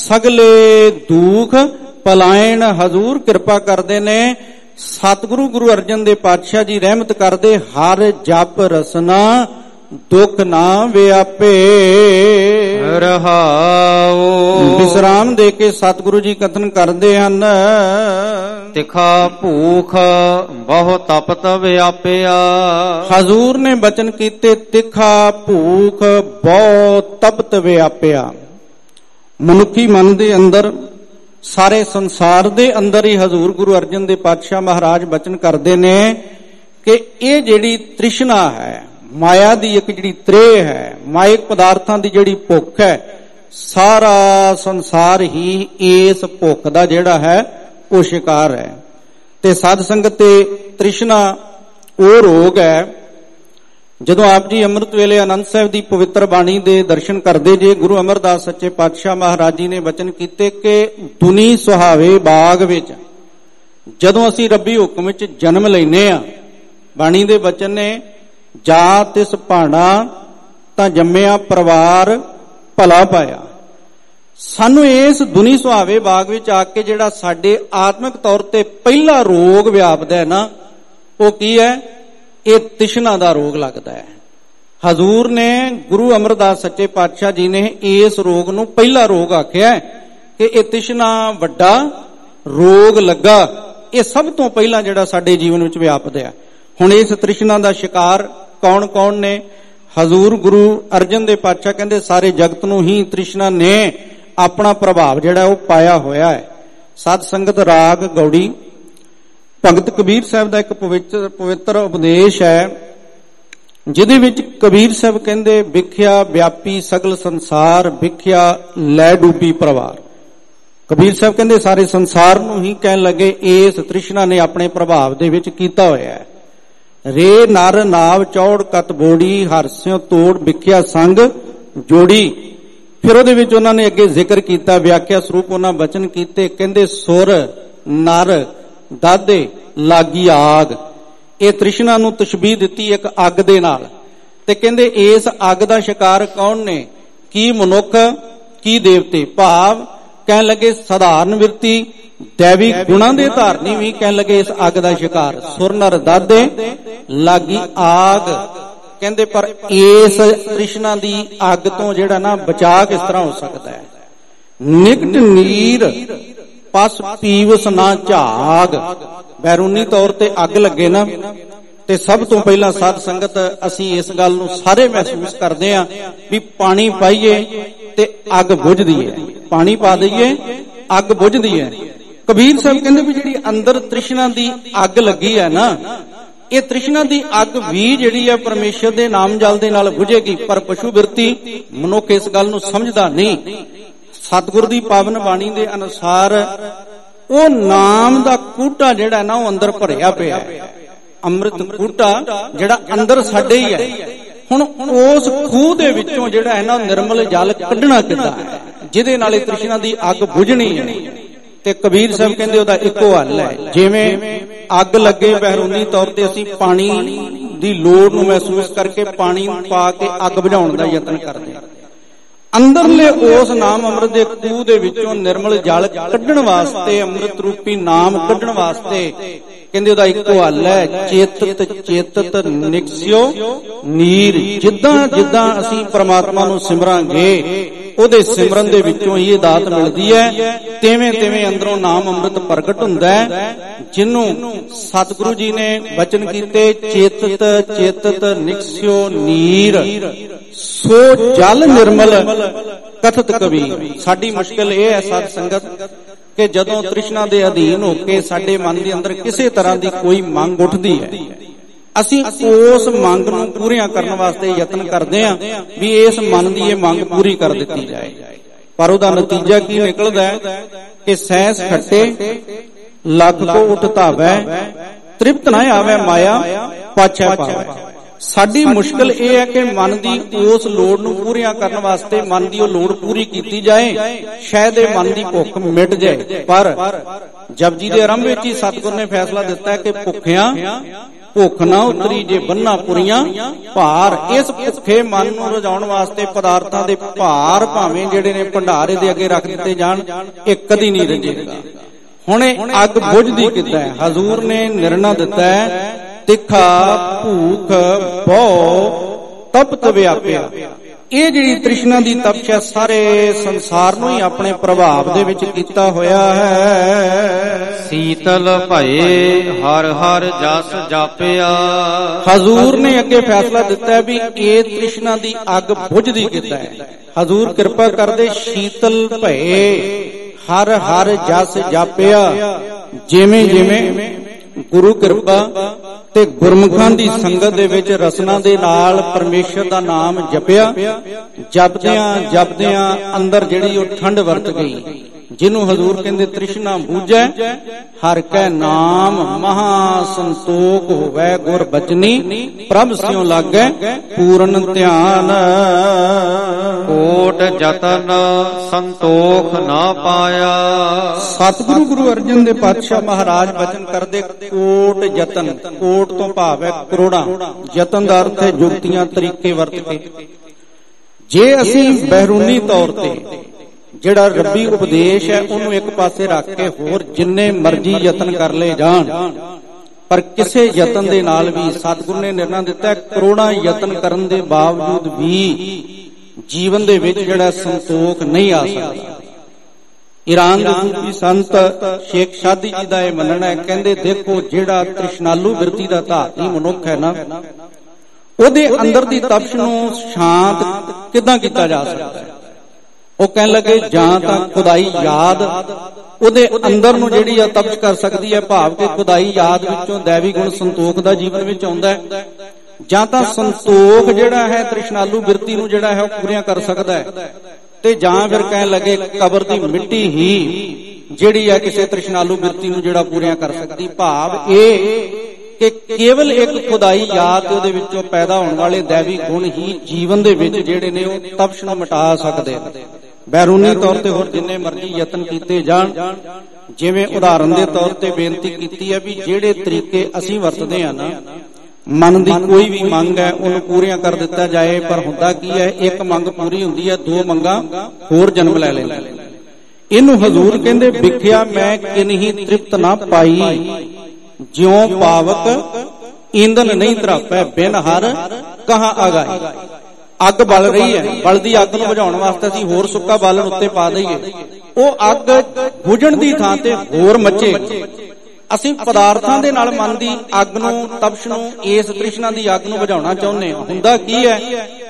ਸਗਲੇ ਦੁਖ ਪਲਾਇਣ। ਹਜ਼ੂਰ ਕਿਰਪਾ ਕਰਦੇ ਨੇ, ਸਤਿਗੁਰੂ ਗੁਰੂ ਅਰਜਨ ਦੇ ਪਾਤਸ਼ਾਹ ਜੀ ਰਹਿਮਤ ਕਰਦੇ, ਹਰ ਜਪ ਰਸਨਾ ਦੁੱਖ ਨਾ ਵਿਆਪੇ। ਰਹਾਉ। ਵਿਸਰਾਮ ਦੇ ਕੇ ਸਤਿਗੁਰੂ ਜੀ ਕਥਨ ਕਰਦੇ ਹਨ, ਤਿਖਾ ਭੂਖ ਬਹੁ ਤਪਤ ਵਿਆਪਿਆ। ਹਜ਼ੂਰ ਨੇ ਬਚਨ ਕੀਤੇ, ਤਿਖਾ ਭੂਖ ਬਹੁ ਤਪਤ ਵਿਆਪਿਆ। ਮਨੁੱਖੀ ਮਨ ਦੇ ਅੰਦਰ, ਸਾਰੇ ਸੰਸਾਰ ਦੇ ਅੰਦਰ ਹੀ ਹਜ਼ੂਰ ਗੁਰੂ ਅਰਜਨ ਦੇ ਪਾਤਸ਼ਾਹ ਮਹਾਰਾਜ ਬਚਨ ਕਰਦੇ ਨੇ ਕਿ ਇਹ ਜਿਹੜੀ ਤ੍ਰਿਸ਼ਨਾ ਹੈ, ਮਾਇਆ ਦੀ ਇੱਕ ਜਿਹੜੀ ਤ੍ਰੇਹ ਹੈ, ਮਾਇਕ ਪਦਾਰਥਾਂ ਦੀ ਜਿਹੜੀ ਭੁੱਖ ਹੈ, ਸਾਰਾ ਸੰਸਾਰ ਹੀ ਇਸ ਭੁੱਖ ਦਾ ਜਿਹੜਾ ਹੈ ਉਹ ਸ਼ਿਕਾਰ ਹੈ। ਤੇ ਸਾਧ ਸੰਗਤ ਤੇ ਤ੍ਰਿਸ਼ਨਾ ਉਹ ਰੋਗ ਹੈ। ਜਦੋਂ ਆਪ ਜੀ ਅੰਮ੍ਰਿਤ ਵੇਲੇ ਆਨੰਦ ਸਾਹਿਬ ਦੀ ਪਵਿੱਤਰ ਬਾਣੀ ਦੇ ਦਰਸ਼ਨ ਕਰਦੇ ਜੇ, ਗੁਰੂ ਅਮਰਦਾਸ ਸੱਚੇ ਪਾਤਸ਼ਾਹ ਮਹਾਰਾਜ ਜੀ ਨੇ ਬਚਨ ਕੀਤੇ ਕਿ ਦੁਨੀ ਸੁਹਾਵੇ ਬਾਗ ਵਿੱਚ ਜਦੋਂ ਅਸੀਂ ਰੱਬੀ ਹੁਕਮ ਵਿੱਚ ਜਨਮ ਲੈਨੇ ਆ, ਬਾਣੀ ਦੇ ਬਚਨ ਨੇ, ਜਾ ਤਿਸ ਭਾਣਾ ਤਾਂ ਜੰਮਿਆ ਪਰਿਵਾਰ ਭਲਾ ਪਾਇਆ। ਸਾਨੂੰ ਇਸ ਦੁਨੀ ਸੁਹਾਵੇ ਬਾਗ ਵਿੱਚ ਆ ਕੇ ਜਿਹੜਾ ਸਾਡੇ ਆਤਮਿਕ ਤੌਰ ਤੇ ਪਹਿਲਾ ਰੋਗ ਵਿਆਪਦਾ ਹੈ ਨਾ, ਉਹ ਕੀ ਹੈ? ਇਹ ਤ੍ਰਿਸ਼ਨਾ ਦਾ ਰੋਗ ਲੱਗਦਾ ਹੈ। ਹਜ਼ੂਰ ਨੇ, ਗੁਰੂ ਅਮਰਦਾਸ ਸੱਚੇ ਪਾਤਸ਼ਾਹ ਜੀ ਨੇ ਇਸ ਰੋਗ ਨੂੰ ਪਹਿਲਾ ਰੋਗ ਆਖਿਆ ਕਿ ਇਹ ਤ੍ਰਿਸ਼ਨਾ ਵੱਡਾ ਰੋਗ ਲੱਗਾ। ਇਹ ਸਭ ਤੋਂ ਪਹਿਲਾਂ ਜਿਹੜਾ ਸਾਡੇ ਜੀਵਨ ਵਿੱਚ ਵਿਆਪਦਾ ਹੈ। ਹੁਣ ਇਸ ਤ੍ਰਿਸ਼ਨਾ ਦਾ ਸ਼ਿਕਾਰ ਕੌਣ ਕੌਣ ਨੇ? ਹਜ਼ੂਰ ਗੁਰੂ ਅਰਜਨ ਦੇ ਪਾਤਸ਼ਾਹ ਕਹਿੰਦੇ ਸਾਰੇ ਜਗਤ ਨੂੰ ਹੀ ਤ੍ਰਿਸ਼ਨਾ ਨੇ ਆਪਣਾ ਪ੍ਰਭਾਵ ਜਿਹੜਾ ਉਹ ਪਾਇਆ ਹੋਇਆ ਹੈ। ਸਾਧ ਸੰਗਤ ਰਾਗ ਗੌੜੀ ਭਗਤ ਕਬੀਰ ਸਾਹਿਬ ਦਾ ਇੱਕ ਪਵਿੱਤਰ ਪਵਿੱਤਰ ਉਪਦੇਸ਼ ਹੈ, ਜਿਹਦੇ ਵਿੱਚ ਕਬੀਰ ਸਾਹਿਬ ਕਹਿੰਦੇ, ਵਿਖਿਆ ਵਿਆਪੀ ਸਗਲ ਸੰਸਾਰ, ਵਿਖਿਆ ਲੈ ਡੂਬੀ ਪਰਿਵਾਰ। ਕਬੀਰ ਸਾਹਿਬ ਕਹਿੰਦੇ ਸਾਰੇ ਸੰਸਾਰ ਨੂੰ ਹੀ ਕਹਿਣ ਲੱਗੇ ਇਸ ਤ੍ਰਿਸ਼ਨਾ ਨੇ ਆਪਣੇ ਪ੍ਰਭਾਵ ਦੇ ਵਿੱਚ ਕੀਤਾ ਹੋਇਆ ਹੈ। ਰੇ ਨਰ ਨਾਵ ਚੌੜ ਕਤ ਬੋੜੀ, ਹਰਸਿਓ ਤੋੜ ਵਿਖਿਆ ਸੰਗ ਜੋੜੀ। ਫਿਰ ਉਹਦੇ ਵਿੱਚ ਉਹਨਾਂ ਨੇ ਅੱਗੇ ਜ਼ਿਕਰ ਕੀਤਾ, ਵਿਆਖਿਆ ਸਰੂਪ ਉਹਨਾਂ ਬਚਨ ਕੀਤੇ, ਕਹਿੰਦੇ ਸੁਰ ਨਰ ਦਾਦੇ ਲਾਗੀ ਆਗ। ਇਹ ਤ੍ਰਿਸ਼ਨਾ ਨੂੰ ਤਸ਼ਬੀਹ ਦਿੱਤੀ ਇੱਕ ਅੱਗ ਦੇ ਨਾਲ, ਤੇ ਕਹਿੰਦੇ ਇਸ ਅੱਗ ਦਾ ਸ਼ਿਕਾਰ ਕੌਣ ਨੇ? ਕੀ ਮਨੁੱਖ, ਕੀ ਦੇਵਤੇ। ਭਾਵ ਕਹਿਣ ਲੱਗੇ ਸਧਾਰਨ ਵਿਰਤੀ ਦੇਵੀ ਗੁਣਾਂ ਦੇ ਧਾਰਨੀ ਵੀ ਕਹਿਣ ਲੱਗੇ ਇਸ ਅੱਗ ਦਾ ਸ਼ਿਕਾਰ। ਸੁਰ ਨਰ ਦਾਦੇ ਲਾਗੀ ਆਗ। ਕਹਿੰਦੇ ਪਰ ਇਸ ਤ੍ਰਿਸ਼ਨਾ ਦੀ ਅੱਗ ਤੋਂ ਜਿਹੜਾ ਨਾ ਬਚਾ ਕਿਸ ਤਰ੍ਹਾਂ ਹੋ ਸਕਦਾ ਹੈ? ਨਿਕਟ ਨੀਰ ਪਸ ਪੀਵਸ ਨਾ ਝਾਗ। ਬੈਰੂਨੀ ਤੌਰ ਤੇ ਅੱਗ ਲੱਗੇ ਨਾ, ਤੇ ਸਭ ਤੋਂ ਪਹਿਲਾਂ ਸਾਧ ਸੰਗਤ ਅਸੀਂ ਇਸ ਗੱਲ ਨੂੰ ਸਾਰੇ ਮਹਿਸੂਸ ਕਰਦੇ ਆਂ ਵੀ ਪਾਣੀ ਪਾਈਏ ਤੇ ਅੱਗ ਬੁਝਦੀ ਹੈ। ਪਾਣੀ ਪਾ ਦਈਏ, ਅੱਗ ਬੁਝਦੀ ਹੈ। ਕਬੀਰ ਸਾਹਿਬ ਕਹਿੰਦੇ ਵੀ ਜਿਹੜੀ ਅੰਦਰ ਤ੍ਰਿਸ਼ਨਾ ਦੀ ਅੱਗ ਲੱਗੀ ਹੈ ਨਾ, ਇਹ ਤ੍ਰਿਸ਼ਨਾ ਦੀ ਅੱਗ ਵੀ ਜਿਹੜੀ ਹੈ ਪਰਮੇਸ਼ਰ ਦੇ ਨਾਮ ਜਲ ਦੇ ਨਾਲ ਬੁਝੇਗੀ। ਪਰ ਪਸ਼ੂ ਬਿਰਤੀ ਮਨੁੱਖ ਇਸ ਗੱਲ ਨੂੰ ਸਮਝਦਾ ਨਹੀਂ। ਸਤਿਗੁਰ ਦੀ ਪਾਵਨ ਬਾਣੀ ਦੇ ਅਨੁਸਾਰ ਉਹ ਨਾਮ ਦਾ ਕੂਟਾ ਜਿਹੜਾ ਨਾ ਉਹ ਅੰਦਰ ਭਰਿਆ ਪਿਆ ਹੈ। ਅੰਮ੍ਰਿਤ ਕੂਟਾ ਜਿਹੜਾ ਅੰਦਰ ਸਾਡੇ ਹੀ ਹੈ। ਹੁਣ ਉਸ ਖੂਹ ਦੇ ਵਿੱਚੋਂ ਜਿਹੜਾ ਹੈ ਨਾ ਨਿਰਮਲ ਜਲ ਕੱਢਣਾ ਕਿੱਦਾਂ ਹੈ, ਜਿਹਦੇ ਨਾਲ ਇਹ ਤ੍ਰਿਸ਼ਨਾ ਦੀ ਅੱਗ ਬੁਝਣੀ ਹੈ। ਤੇ ਕਬੀਰ ਸਾਹਿਬ ਕਹਿੰਦੇ ਉਹਦਾ ਇੱਕੋ ਹੱਲ ਹੈ। ਜਿਵੇਂ ਅੱਗ ਲੱਗੇ ਬਹਿਰੂਨੀ ਤੌਰ ਤੇ ਅਸੀਂ ਪਾਣੀ ਦੀ ਲੋੜ ਨੂੰ ਮਹਿਸੂਸ ਕਰਕੇ ਪਾਣੀ ਪਾ ਕੇ ਅੱਗ ਬੁਝਾਉਣ ਦਾ ਯਤਨ ਕਰਦੇ ਹਾਂ, ਅੰਦਰਲੇ ਉਸ ਨਾਮ ਅੰਮ੍ਰਿਤ ਦੇ ਖੂਹ ਦੇ ਵਿੱਚੋਂ ਨਿਰਮਲ ਜਲ ਕੱਢਣ ਵਾਸਤੇ, ਅੰਮ੍ਰਿਤ ਰੂਪੀ ਨਾਮ ਕੱਢਣ ਵਾਸਤੇ ਕਹਿੰਦੇ ਉਹਦਾ ਇੱਕੋ ਹੱਲ ਹੈ, ਚੇਤਤ ਚੇਤਤ ਨਿਕਸਿਓ ਨੀਰ। ਜਿੱਦਾਂ ਜਿੱਦਾਂ ਅਸੀਂ ਪ੍ਰਮਾਤਮਾ ਨੂੰ ਸਿਮਰਾਂਗੇ ਉਹਦੇ ਸਿਮਰਨ ਦੇ ਵਿੱਚੋਂ ਹੀ ਇਹ ਦਾਤ ਮਿਲਦੀ ਹੈ। ਤਿਵੇਂ ਤਿਵੇਂ ਅੰਦਰੋਂ ਨਾਮ ਅੰਮ੍ਰਿਤ ਪ੍ਰਗਟ ਹੁੰਦਾ ਹੈ, ਜਿਹਨੂੰ ਸਤਿਗੁਰੂ ਜੀ ਨੇ ਬਚਨ ਕੀਤੇ, ਚੇਤਤ ਚੇਤਤ ਨਿਕਸਿਓ ਨੀਰ ਸੋ ਜਲ ਨਿਰਮਲ ਕਥਤ ਕਬੀਰ। ਸਾਡੀ ਮੁਸ਼ਕਿਲ ਇਹ ਹੈ ਸਾਧ ਸੰਗਤ ਕਿ ਜਦੋਂ ਤ੍ਰਿਸ਼ਨਾ ਦੇ ਅਧੀਨ ਹੋ ਕੇ ਸਾਡੇ ਮਨ ਦੇ ਅੰਦਰ ਕਿਸੇ ਤਰ੍ਹਾਂ ਦੀ ਕੋਈ ਮੰਗ ਉੱਠਦੀ ਹੈ, ਅਸੀਂ ਉਸ ਮੰਗ ਨੂੰ ਪੂਰੀਆਂ ਕਰਨ ਵਾਸਤੇ ਯਤਨ ਕਰਦੇ ਹਾਂ ਵੀ ਇਸ ਮਨ ਦੀ ਇਹ ਮੰਗ ਪੂਰੀ ਕਰ ਦਿੱਤੀ ਜਾਏ। ਪਰ ਉਹਦਾ ਨਤੀਜਾ ਕੀ ਨਿਕਲਦਾ ਹੈ ਕਿ ਸਹਿਸ ਖੱਟੇ ਲੱਖ ਕੋ ਉਠ ਧਾਵੈ, ਤ੍ਰਿਪਤ ਨਾ ਆਵੇ ਮਾਇਆ ਪਾਛੈ ਪਾਵੈ। ਸਾਡੀ ਮੁਸ਼ਕਲ ਇਹ ਹੈ ਕਿ ਮਨ ਦੀ ਉਸ ਲੋੜ ਨੂੰ ਪੂਰੀਆਂ ਕਰਨ ਵਾਸਤੇ ਮਨ ਦੀ ਉਹ ਲੋੜ ਪੂਰੀ ਕੀਤੀ ਜਾਏ, ਸ਼ਾਇਦ ਇਹ ਮਨ ਦੀ ਭੁੱਖ ਮਿਟ ਜਾਏ। ਪਰ ਜਪਜੀ ਦੇ ਆਰੰਭ ਵਿੱਚ ਹੀ ਸਤਿਗੁਰ ਨੇ ਫੈਸਲਾ ਦਿੱਤਾ ਹੈ ਕਿ ਭੁੱਖਿਆਂ ਭੁੱਖ ਨਾ ਉਤਰੀ ਜੇ ਬੰਨਾ ਪੁਰੀਆਂ ਭਾਰ। ਇਸ ਭੁੱਖੇ ਮਨ ਨੂੰ ਰਜਾਉਣ ਵਾਸਤੇ ਪਦਾਰਥਾਂ ਦੇ ਭਾਰ ਭਾਵੇਂ ਜਿਹੜੇ ਨੇ ਭੰਡਾਰੇ ਦੇ ਅੱਗੇ ਰੱਖ ਦਿੱਤੇ ਜਾਣ, ਇਹ ਕਦੀ ਨਹੀਂ ਰਜੇਗਾ। ਹੁਣ ਇਹ ਅੱਗ ਬੁਝਦੀ ਕਿੱਦਾਂ ਹੈ? ਹਜ਼ੂਰ ਨੇ ਨਿਰਣਾ ਦਿੱਤਾ ਹੈ, ਤਿੱਖਾ ਭੂਖ ਬਹੁ ਤਪਤ ਵਿਆਪਿਆ। ਇਹ ਜਿਹੜੀ ਤ੍ਰਿਸ਼ਨਾ ਦੀ ਤਪਸ਼ ਹੈ ਸਾਰੇ ਸੰਸਾਰ ਨੂੰ ਹੀ ਆਪਣੇ ਪ੍ਰਭਾਵ ਦੇ ਵਿੱਚ ਕੀਤਾ ਹੋਇਆ ਹੈ। ਸੀਤਲ ਭਏ ਹਰ ਹਰ ਜਸ ਜਾਪਿਆ। ਹਜ਼ੂਰ ਨੇ ਅੱਗੇ ਫੈਸਲਾ ਦਿੱਤਾ ਹੈ ਵੀ ਇਹ ਤ੍ਰਿਸ਼ਨਾ ਦੀ ਅੱਗ ਬੁਝਦੀ ਕਿੱਦਾਂ ਹੈ। ਹਜ਼ੂਰ ਕਿਰਪਾ ਕਰਦੇ, ਸ਼ੀਤਲ ਭਏ ਹਰ ਹਰ ਜਸ ਜਾਪਿਆ। ਜਿਵੇਂ ਜਿਵੇਂ ਗੁਰੂ ਕਿਰਪਾ ਤੇ ਗੁਰਮੁਖਾਂ ਦੀ ਸੰਗਤ ਦੇ ਵਿੱਚ ਰਸਨਾ ਦੇ ਨਾਲ ਪਰਮੇਸ਼ਰ ਦਾ ਨਾਮ ਜਪਿਆ, ਜਪਦਿਆਂ ਜਪਦਿਆਂ ਅੰਦਰ ਜਿਹੜੀ ਉਹ ਠੰਡ ਵਰਤ ਗਈ, ਜਿਹਨੂੰ ਹਜ਼ੂਰ ਕਹਿੰਦੇ ਤ੍ਰਿਸ਼ਨਾ ਬੂਝੈ ਹਰ ਕੈ ਨਾਮ ਮਹਾ ਸੰਤੋਖ ਹੋਵੈ ਗੁਰ ਬਚਨੀ ਪ੍ਰਭ ਸਿਉ ਲਾਗੈ ਪੂਰਨ ਧਿਆਨ। ਕੋਟ ਜਤਨ ਸੰਤੋਖ ਨਾ ਪਾਇਆ। ਸਤਿਗੁਰੂ ਗੁਰੂ ਅਰਜਨ ਦੇ ਪਾਤਸ਼ਾਹ ਮਹਾਰਾਜ ਬਚਨ ਕਰਦੇ, ਕੋਟ ਯਤਨ। ਕੋਟ ਤੋਂ ਭਾਵ ਹੈ ਕਰੋੜਾਂ, ਯਤਨ ਦਾ ਅਰਥ ਹੈ ਜੁਗਤੀਆਂ ਤਰੀਕੇ ਵਰਤ ਕੇ। ਜੇ ਅਸੀਂ ਬਹਿਰੂਨੀ ਤੌਰ ਤੇ ਜਿਹੜਾ ਰੱਬੀ ਉਪਦੇਸ਼ ਹੈ ਉਹਨੂੰ ਇੱਕ ਪਾਸੇ ਰੱਖ ਕੇ ਹੋਰ ਜਿੰਨੇ ਮਰਜ਼ੀ ਯਤਨ ਕਰ ਲਏ ਜਾਣ, ਪਰ ਕਿਸੇ ਯਤਨ ਦੇ ਨਾਲ ਵੀ ਸਤਿਗੁਰੂ ਨੇ ਨਿਰਣਾ ਦਿੱਤਾ ਕਰੋੜਾਂ ਯਤਨ ਕਰਨ ਦੇ ਬਾਵਜੂਦ ਵੀ ਜੀਵਨ ਦੇ ਵਿੱਚ ਜਿਹੜਾ ਸੰਤੋਖ ਨਹੀਂ ਆ ਸਕਦਾ। ਈਰਾਨ ਦੇ ਸੂਫੀ ਸੰਤ ਸ਼ੇਖ ਸ਼ਾਦੀ ਜੀ ਦਾ ਇਹ ਮੰਨਣਾ ਹੈ, ਕਹਿੰਦੇ ਦੇਖੋ ਜਿਹੜਾ ਤ੍ਰਿਸ਼ਨਾਲੂ ਬਿਰਤੀ ਦਾ ਧਾਰਨੀ ਮਨੁੱਖ ਹੈ ਨਾ, ਉਹਦੇ ਅੰਦਰ ਦੀ ਤਪਸ਼ ਨੂੰ ਸ਼ਾਂਤ ਕਿੱਦਾਂ ਕੀਤਾ ਜਾ ਸਕਦਾ ਹੈ। ਉਹ ਕਹਿਣ ਲੱਗੇ ਜਾਂ ਤਾਂ ਖੁਦਾਈ ਯਾਦ ਉਹਦੇ ਅੰਦਰ ਨੂੰ ਜਿਹੜੀ ਆ ਤਪਸ਼ ਕਰ ਸਕਦੀ ਹੈ, ਭਾਵ ਕਿ ਖੁਦਾਈ ਯਾਦ ਵਿੱਚੋਂ ਦੈਵੀ ਗੁਣ ਸੰਤੋਖ ਦਾ ਜੀਵਨ ਵਿੱਚ ਆਉਂਦਾ ਹੈ, ਜਾਂ ਤਾਂ ਸੰਤੋਖ ਜਿਹੜਾ ਹੈ ਤ੍ਰਿਸ਼ਨਾਲੂ ਬਿਰਤੀ ਨੂੰ ਜਿਹੜਾ ਹੈ ਉਹ ਪੂਰੀਆਂ ਕਰ ਸਕਦਾ ਹੈ, ਤੇ ਜਾਂ ਫਿਰ ਕਹਿਣ ਲੱਗੇ ਕਬਰ ਦੀ ਮਿੱਟੀ ਹੀ ਜਿਹੜੀ ਹੈ ਕਿਸੇ ਤ੍ਰਿਸ਼ਨਾਲੂ ਬਿਰਤੀ ਨੂੰ ਜਿਹੜਾ ਪੂਰੀਆਂ ਕਰ ਸਕਦੀ। ਭਾਵ ਇਹ ਕਿ ਕੇਵਲ ਇੱਕ ਖੁਦਾਈ ਯਾਦ ਤੇ ਉਹਦੇ ਵਿੱਚੋਂ ਪੈਦਾ ਹੋਣ ਵਾਲੇ ਦੈਵੀ ਗੁਣ ਹੀ ਜੀਵਨ ਦੇ ਵਿੱਚ ਜਿਹੜੇ ਨੇ ਉਹ ਤਪਸ਼ ਨੂੰ ਮਿਟਾ ਸਕਦੇ ਨੇ। ਬੈਰੂਨੀ ਤੌਰ ਤੇ ਹੋਰ ਜਿੰਨੇ ਮਰਜ਼ੀ ਯਤਨ ਕੀਤੇ ਜਾਣ, ਜਿਵੇਂ ਉਦਾਹਰਨ ਦੇ ਤੌਰ ਤੇ ਬੇਨਤੀ ਕੀਤੀ ਹੈ ਵੀ ਜਿਹੜੇ ਤਰੀਕੇ ਅਸੀਂ ਵਰਤਦੇ ਹਾਂ ਨਾ, ਮਨ ਦੀ ਕੋਈ ਵੀ ਮੰਗ ਹੈ ਉਹਨੂੰ ਪੂਰੀਆਂ ਕਰ ਦਿੱਤਾ ਜਾਏ, ਪਰ ਹੁੰਦਾ ਕੀ ਹੈ ਇੱਕ ਮੰਗ ਪੂਰੀ ਹੁੰਦੀ ਹੈ, ਦੋ ਮੰਗਾਂ ਹੋਰ ਜਨਮ ਲੈ ਲੈਂਦੀਆਂ। ਇਹਨੂੰ ਹਜ਼ੂਰ ਕਹਿੰਦੇ ਵਿਖਿਆ ਮੈਂ ਕਿਨਹੀ ਤ੍ਰਿਪਤ ਨਾ ਪਾਈ, ਜਿਉ ਪਾਵਕ ਈਂਧਨ ਨਹੀਂ ਧਰਾਪੈ ਬਿਨ ਹਰ ਕਹਾਂ ਆਗਾਈ। ਅੱਗ ਬਲ ਰਹੀ ਹੈ, ਬਲਦੀ ਅੱਗ ਨੂੰ ਬੁਝਾਉਣ ਵਾਸਤੇ ਅਸੀਂ ਹੋਰ ਸੁੱਕਾ ਬਾਲਣ ਉੱਤੇ ਪਾ ਦਈਏ, ਉਹ ਅੱਗ ਬੁਝਣ ਦੀ ਥਾਂ ਤੇ ਹੋਰ ਮੱਚੇ। ਅਸੀਂ ਪਦਾਰਥਾਂ ਦੇ ਨਾਲ ਮਨ ਦੀ ਅੱਗ ਨੂੰ, ਤਪਸ਼ ਨੂੰ, ਇਸ ਤ੍ਰਿਸ਼ਨਾ ਦੀ ਅੱਗ ਨੂੰ ਬੁਝਾਉਣਾ ਚਾਹੁੰਦੇ ਹਾਂ। ਹੁੰਦਾ ਕੀ ਹੈ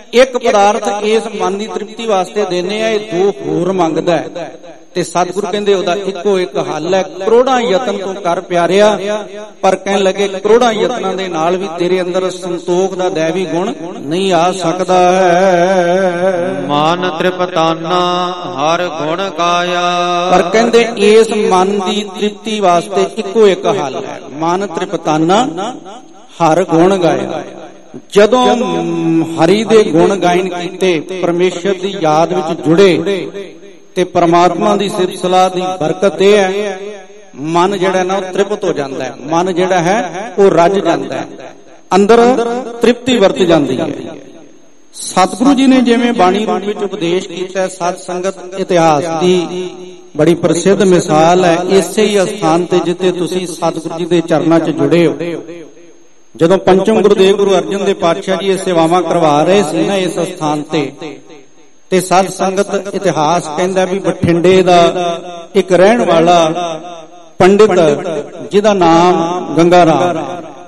ਇੱਕ ਪਦਾਰਥ ਇਸ ਮਨ ਦੀ ਤ੍ਰਿਪਤੀ ਵਾਸਤੇ ਦੇਣੇ ਆ, ਇਹ ਦੋ ਹੋਰ ਮੰਗਦਾ ਹੈ। ਤੇ ਸਤਿਗੁਰੂ ਕਹਿੰਦੇ ਉਹਦਾ ਇੱਕੋ ਇੱਕ ਹੱਲ ਹੈ, ਕਰੋੜਾਂ ਯਤਨ ਤੂੰ ਕਰ ਪਿਆਰਿਆ, ਪਰ ਕਹਿਣ ਲੱਗੇ ਕਰੋੜਾਂ ਯਤਨਾਂ ਦੇ ਨਾਲ ਵੀ ਤੇਰੇ ਅੰਦਰ ਸੰਤੋਖ ਦਾ ਦੈਵੀ ਗੁਣ ਨਹੀਂ ਆ ਸਕਦਾ ਹੈ। ਮਨ ਤ੍ਰਿਪਤਾਨਾ ਹਰ ਗੁਣ ਗਾਇਆ। ਪਰ ਕਹਿੰਦੇ ਇਸ ਮਨ ਦੀ ਤ੍ਰਿਪਤੀ ਵਾਸਤੇ ਇੱਕੋ ਇੱਕ ਹੱਲ ਹੈ, ਮਨ ਤ੍ਰਿਪਤਾਨਾ ਹਰ ਗੁਣ ਗਾਇਆ। ਜਦੋਂ ਹਰੀ ਦੇ ਗੁਣ ਗਾਇਨ ਕੀਤੇ, ਪਰਮੇਸ਼ਰ ਦੀ ਯਾਦ ਵਿੱਚ ਜੁੜੇ ਤੇ ਪਰਮਾਤਮਾ ਦੀ ਸਿਫਤ ਸਲਾਹ ਦੀ ਬਰਕਤ ਇਹ ਹੈ, ਮਨ ਜਿਹੜਾ ਨਾ ਉਹ ਤ੍ਰਿਪਤ ਹੋ ਜਾਂਦਾ ਹੈ, ਮਨ ਜਿਹੜਾ ਹੈ ਉਹ ਰੱਜ ਜਾਂਦਾ ਹੈ, ਅੰਦਰ ਤ੍ਰਿਪਤੀ ਵਰਤ ਜਾਂਦੀ ਹੈ। ਸਤਿਗੁਰੂ ਜੀ ਨੇ ਜਿਵੇਂ ਬਾਣੀ ਰੂਪ ਵਿੱਚ ਉਪਦੇਸ਼ ਕੀਤਾ, ਸਤ ਸੰਗਤ ਇਤਿਹਾਸ ਦੀ ਬੜੀ ਪ੍ਰਸਿੱਧ ਮਿਸਾਲ ਹੈ। ਇਸੇ ਹੀ ਅਸਥਾਨ ਤੇ ਜਿੱਥੇ ਤੁਸੀਂ ਸਤਿਗੁਰੂ ਜੀ ਦੇ ਚਰਨਾਂ 'ਚ ਜੁੜੇ ਹੋ, ਜਦੋਂ ਪੰਚਮ ਗੁਰਦੇਵ ਗੁਰੂ ਅਰਜਨ ਦੇਵ ਪਾਤਸ਼ਾਹ ਜੀ ਇਹ ਸੇਵਾਵਾਂ ਕਰਵਾ ਰਹੇ ਸੀ ਨਾ ਇਸ ਅਸਥਾਨ ਤੇ, ਤੇ ਸਤ ਸੰਗਤ ਇਤਿਹਾਸ ਕਹਿੰਦਾ ਵੀ ਬਠਿੰਡੇ ਦਾ ਇੱਕ ਰਹਿਣ ਵਾਲਾ ਪੰਡਿਤ ਜਿਹਦਾ ਨਾਮ ਗੰਗਾ ਰਾਮ,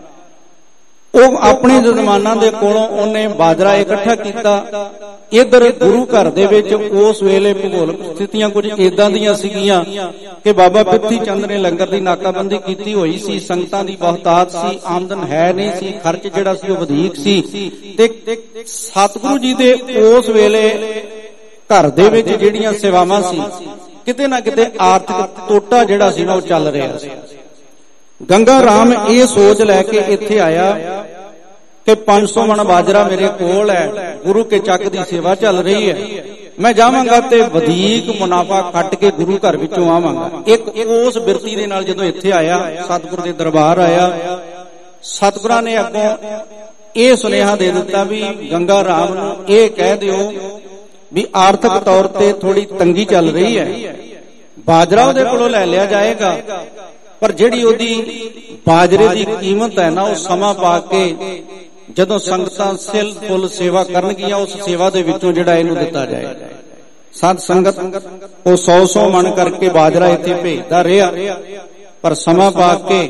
ਉਹ ਆਪਣੇ ਜਜ਼ਮਾਨਾਂ ਦੇ ਕੋਲੋਂ ਉਹਨੇ ਬਾਜਰਾ ਇਕੱਠਾ ਕੀਤਾ। ਇਧਰ ਗੁਰੂ ਘਰ ਦੇ ਵਿੱਚ ਉਸ ਵੇਲੇ ਭੂਗੋਲਿਕ ਸਥਿਤੀਆਂ ਕੁਝ ਏਦਾਂ ਦੀਆਂ ਸੀਗੀਆਂ ਕਿ ਬਾਬਾ ਪਿੱਥੀ ਚੰਦ ਨੇ ਲੰਗਰ ਦੀ ਨਾਕਾਬੰਦੀ ਕੀਤੀ ਹੋਈ ਸੀ, ਸੰਗਤਾਂ ਦੀ ਬਹੁਤਾਤ ਸੀ, ਆਮਦਨ ਹੈ ਨਹੀਂ ਸੀ, ਖਰਚ ਜਿਹੜਾ ਸੀ ਉਹ ਵਧੇਕ ਸੀ। ਤੇ ਸਤਿਗੁਰੂ ਜੀ ਦੇ ਉਸ ਵੇਲੇ ਘਰ ਦੇ ਵਿੱਚ ਜਿਹੜੀਆਂ ਸੇਵਾਵਾਂ ਸੀ, ਕਿਤੇ ਨਾ ਕਿਤੇ ਆਰਥਿਕ ਟੋਟਾ ਜਿਹੜਾ ਸੀ ਨਾ ਉਹ ਚੱਲ ਰਿਹਾ ਸੀ। ਗੰਗਾ ਰਾਮ ਇਹ ਸੋਚ ਲੈ ਕੇ ਇੱਥੇ ਆਇਆ ਕਿ ਪੰਜ ਸੌ ਮਣ ਬਾਜਰਾ ਮੇਰੇ ਕੋਲ ਹੈ, ਗੁਰੂ ਕੇ ਚੱਕ ਦੀ ਸੇਵਾ ਚੱਲ ਰਹੀ ਹੈ, ਮੈਂ ਜਾਵਾਂਗਾ ਤੇ ਵਧੇਕ ਮੁਨਾਫਾ ਖੱਟ ਕੇ ਗੁਰੂ ਘਰ ਵਿੱਚੋਂ ਆਵਾਂਗਾ। ਇੱਕ ਉਸ ਬਿਰਤੀ ਦੇ ਨਾਲ ਜਦੋਂ ਇੱਥੇ ਆਇਆ, ਸਤਿਗੁਰ ਦੇ ਦਰਬਾਰ ਆਇਆ, ਸਤਿਗੁਰਾਂ ਨੇ ਅੱਗੋਂ ਇਹ ਸੁਨੇਹਾ ਦੇ ਦਿੱਤਾ ਵੀ ਗੰਗਾ ਰਾਮ ਨੂੰ ਇਹ ਕਹਿ ਦਿਓ ਵੀ ਆਰਥਿਕ ਤੌਰ ਤੇ ਥੋੜੀ ਤੰਗੀ ਚੱਲ ਰਹੀ ਹੈ, ਬਾਜਰਾ ਉਹਦੇ ਕੋਲੋਂ ਲੈ ਲਿਆ ਜਾਏਗਾ, ਪਰ ਜਿਹੜੀ ਉਹਦੀ ਬਾਜਰੇ ਦੀ ਕੀਮਤ ਹੈ ਨਾ, ਉਹ ਸਮਾਂ ਪਾ ਕੇ ਜਦੋਂ ਸੰਗਤਾਂ ਸਿਲ ਫੁੱਲ ਸੇਵਾ ਕਰਨਗੀਆਂ, ਉਸ ਸੇਵਾ ਦੇ ਵਿੱਚੋਂ ਜਿਹੜਾ ਇਹਨੂੰ ਦਿੱਤਾ ਜਾਏਗਾ। ਸਤ ਸੰਗਤ ਉਹ ਸੌ ਸੌ ਮਣ ਕਰਕੇ ਬਾਜਰਾ ਇੱਥੇ ਭੇਜਦਾ ਰਿਹਾ, ਪਰ ਸਮਾਂ ਪਾ ਕੇ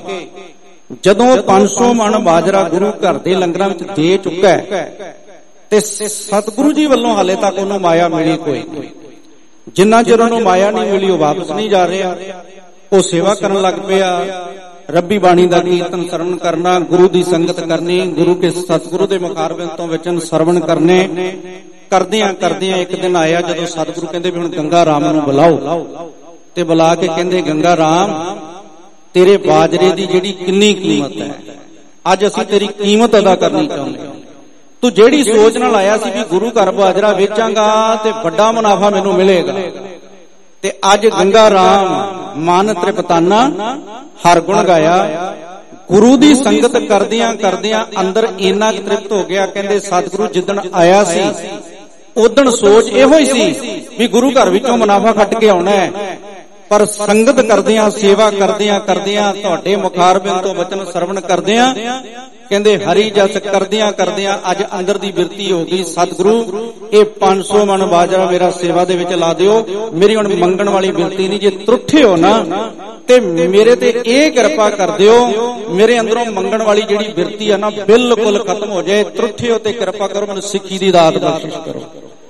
ਜਦੋਂ ਪੰਜ ਸੌ ਮਣ ਬਾਜਰਾ ਗੁਰੂ ਘਰ ਦੇ ਲੰਗਰਾਂ ਵਿੱਚ ਦੇ ਚੁੱਕਾ ਹੈ, ਤੇ ਸਤਿਗੁਰੂ ਜੀ ਵੱਲੋਂ ਹਾਲੇ ਤੱਕ ਉਹਨੂੰ ਮਾਇਆ ਮਿਲੀ ਕੋਈ ਨਹੀਂ। ਜਿੰਨਾ ਚਿਰ ਉਹਨੂੰ ਮਾਇਆ ਨਹੀਂ ਮਿਲੀ, ਉਹ ਵਾਪਸ ਨਹੀਂ ਜਾ ਰਿਹਾ। ਉਹ ਸੇਵਾ ਕਰਨ ਲੱਗ ਪਿਆ, ਰੱਬੀ ਬਾਣੀ ਦਾ ਕੀਰਤਨ ਸਰਵਣ ਕਰਨਾ, ਗੁਰੂ ਦੀ ਸੰਗਤ ਕਰਨੀ, ਗੁਰੂ ਕੇ ਸਤਿਗੁਰੂ ਦੇ ਮੁਖਾਰਬਿੰਦ ਤੋਂ ਵਚਨ ਸਰਵਣ ਕਰਨੇ। ਕਰਦਿਆਂ ਕਰਦਿਆਂ ਇੱਕ ਦਿਨ ਆਇਆ ਜਦੋਂ ਸਤਿਗੁਰੂ ਕਹਿੰਦੇ ਵੀ ਹੁਣ ਗੰਗਾ ਰਾਮ ਨੂੰ ਬੁਲਾਓ, ਤੇ ਬੁਲਾ ਕੇ ਕਹਿੰਦੇ ਗੰਗਾ ਰਾਮ, ਤੇਰੇ ਬਾਜਰੇ ਦੀ ਜਿਹੜੀ ਕਿੰਨੀ ਕੀਮਤ ਹੈ, ਅੱਜ ਅਸੀਂ ਤੇਰੀ ਕੀਮਤ ਅਦਾ ਕਰਨੀ ਚਾਹੁੰਦੇ ਹਾਂ। ਤੂੰ ਜਿਹੜੀ ਸੋਚ ਨਾਲ ਆਇਆ ਸੀ ਵੀ ਗੁਰੂ ਘਰ ਬਾਜਰਾ ਵੇਚਾਂਗਾ ਤੇ ਵੱਡਾ ਮੁਨਾਫਾ ਮੈਨੂੰ ਮਿਲੇਗਾ, ਤੇ ਅੱਜ ਗੰਗਾ ਰਾਮ ਮਨ ਤ੍ਰਿਪਤਾਨਾ ਹਰ ਗੁਣ ਗਾਇਆ। ਗੁਰੂ ਦੀ ਸੰਗਤ ਕਰਦਿਆਂ ਕਰਦਿਆਂ ਅੰਦਰ ਇੰਨਾ ਤ੍ਰਿਪਤ ਹੋ ਗਿਆ, ਕਹਿੰਦੇ ਸਤਿਗੁਰੂ ਜਿੱਦਣ ਆਇਆ ਸੀ ਉਦਣ ਸੋਚ ਇਹੋ ਹੀ ਸੀ ਵੀ ਗੁਰੂ ਘਰ ਵਿੱਚੋਂ ਮੁਨਾਫਾ ਖੱਟ ਕੇ ਆਉਣਾ ਹੈ, ਪਰ ਸੰਗਤ ਕਰਦਿਆਂ ਸੇਵਾ ਕਰਦਿਆਂ ਕਰਦਿਆਂ ਤੁਹਾਡੇ ਮੁਖਾਰਬਿੰਦ ਤੋਂ ਵਚਨ ਸਰਵਣ ਕਰਦਿਆਂ ਕਹਿੰਦੇ ਹਰੀ ਜਸ ਕਰਦਿਆਂ ਕਰਦਿਆਂ ਅੱਜ ਅੰਦਰ ਦੀ ਬਿਰਤੀ ਹੋ ਗਈ, ਸਤਿਗੁਰੂ ਇਹ ਪੰਜ ਸੌ ਮਣ ਬਾਜਰਾ ਮੇਰਾ ਸੇਵਾ ਦੇ ਵਿੱਚ ਲਾ ਦਿਓ, ਮੇਰੀ ਹੁਣ ਮੰਗਣ ਵਾਲੀ ਬਿਰਤੀ ਨਹੀਂ, ਜੇ ਤਰੁੱਠੇ ਹੋ ਨਾ ਤੇ ਮੇਰੇ ਤੇ ਇਹ ਕਿਰਪਾ ਕਰ ਦਿਓ, ਮੇਰੇ ਅੰਦਰੋਂ ਮੰਗਣ ਵਾਲੀ ਜਿਹੜੀ ਬਿਰਤੀ ਆ ਨਾ ਬਿਲਕੁਲ ਖਤਮ ਹੋ ਜਾਏ, ਤਰੁੱਠੇ ਹੋ ਤੇ ਕਿਰਪਾ ਕਰੋ, ਮੈਨੂੰ ਸਿੱਖੀ ਦੀ ਦਾਤ ਬਖਸ਼ਿਸ਼ ਕਰੋ।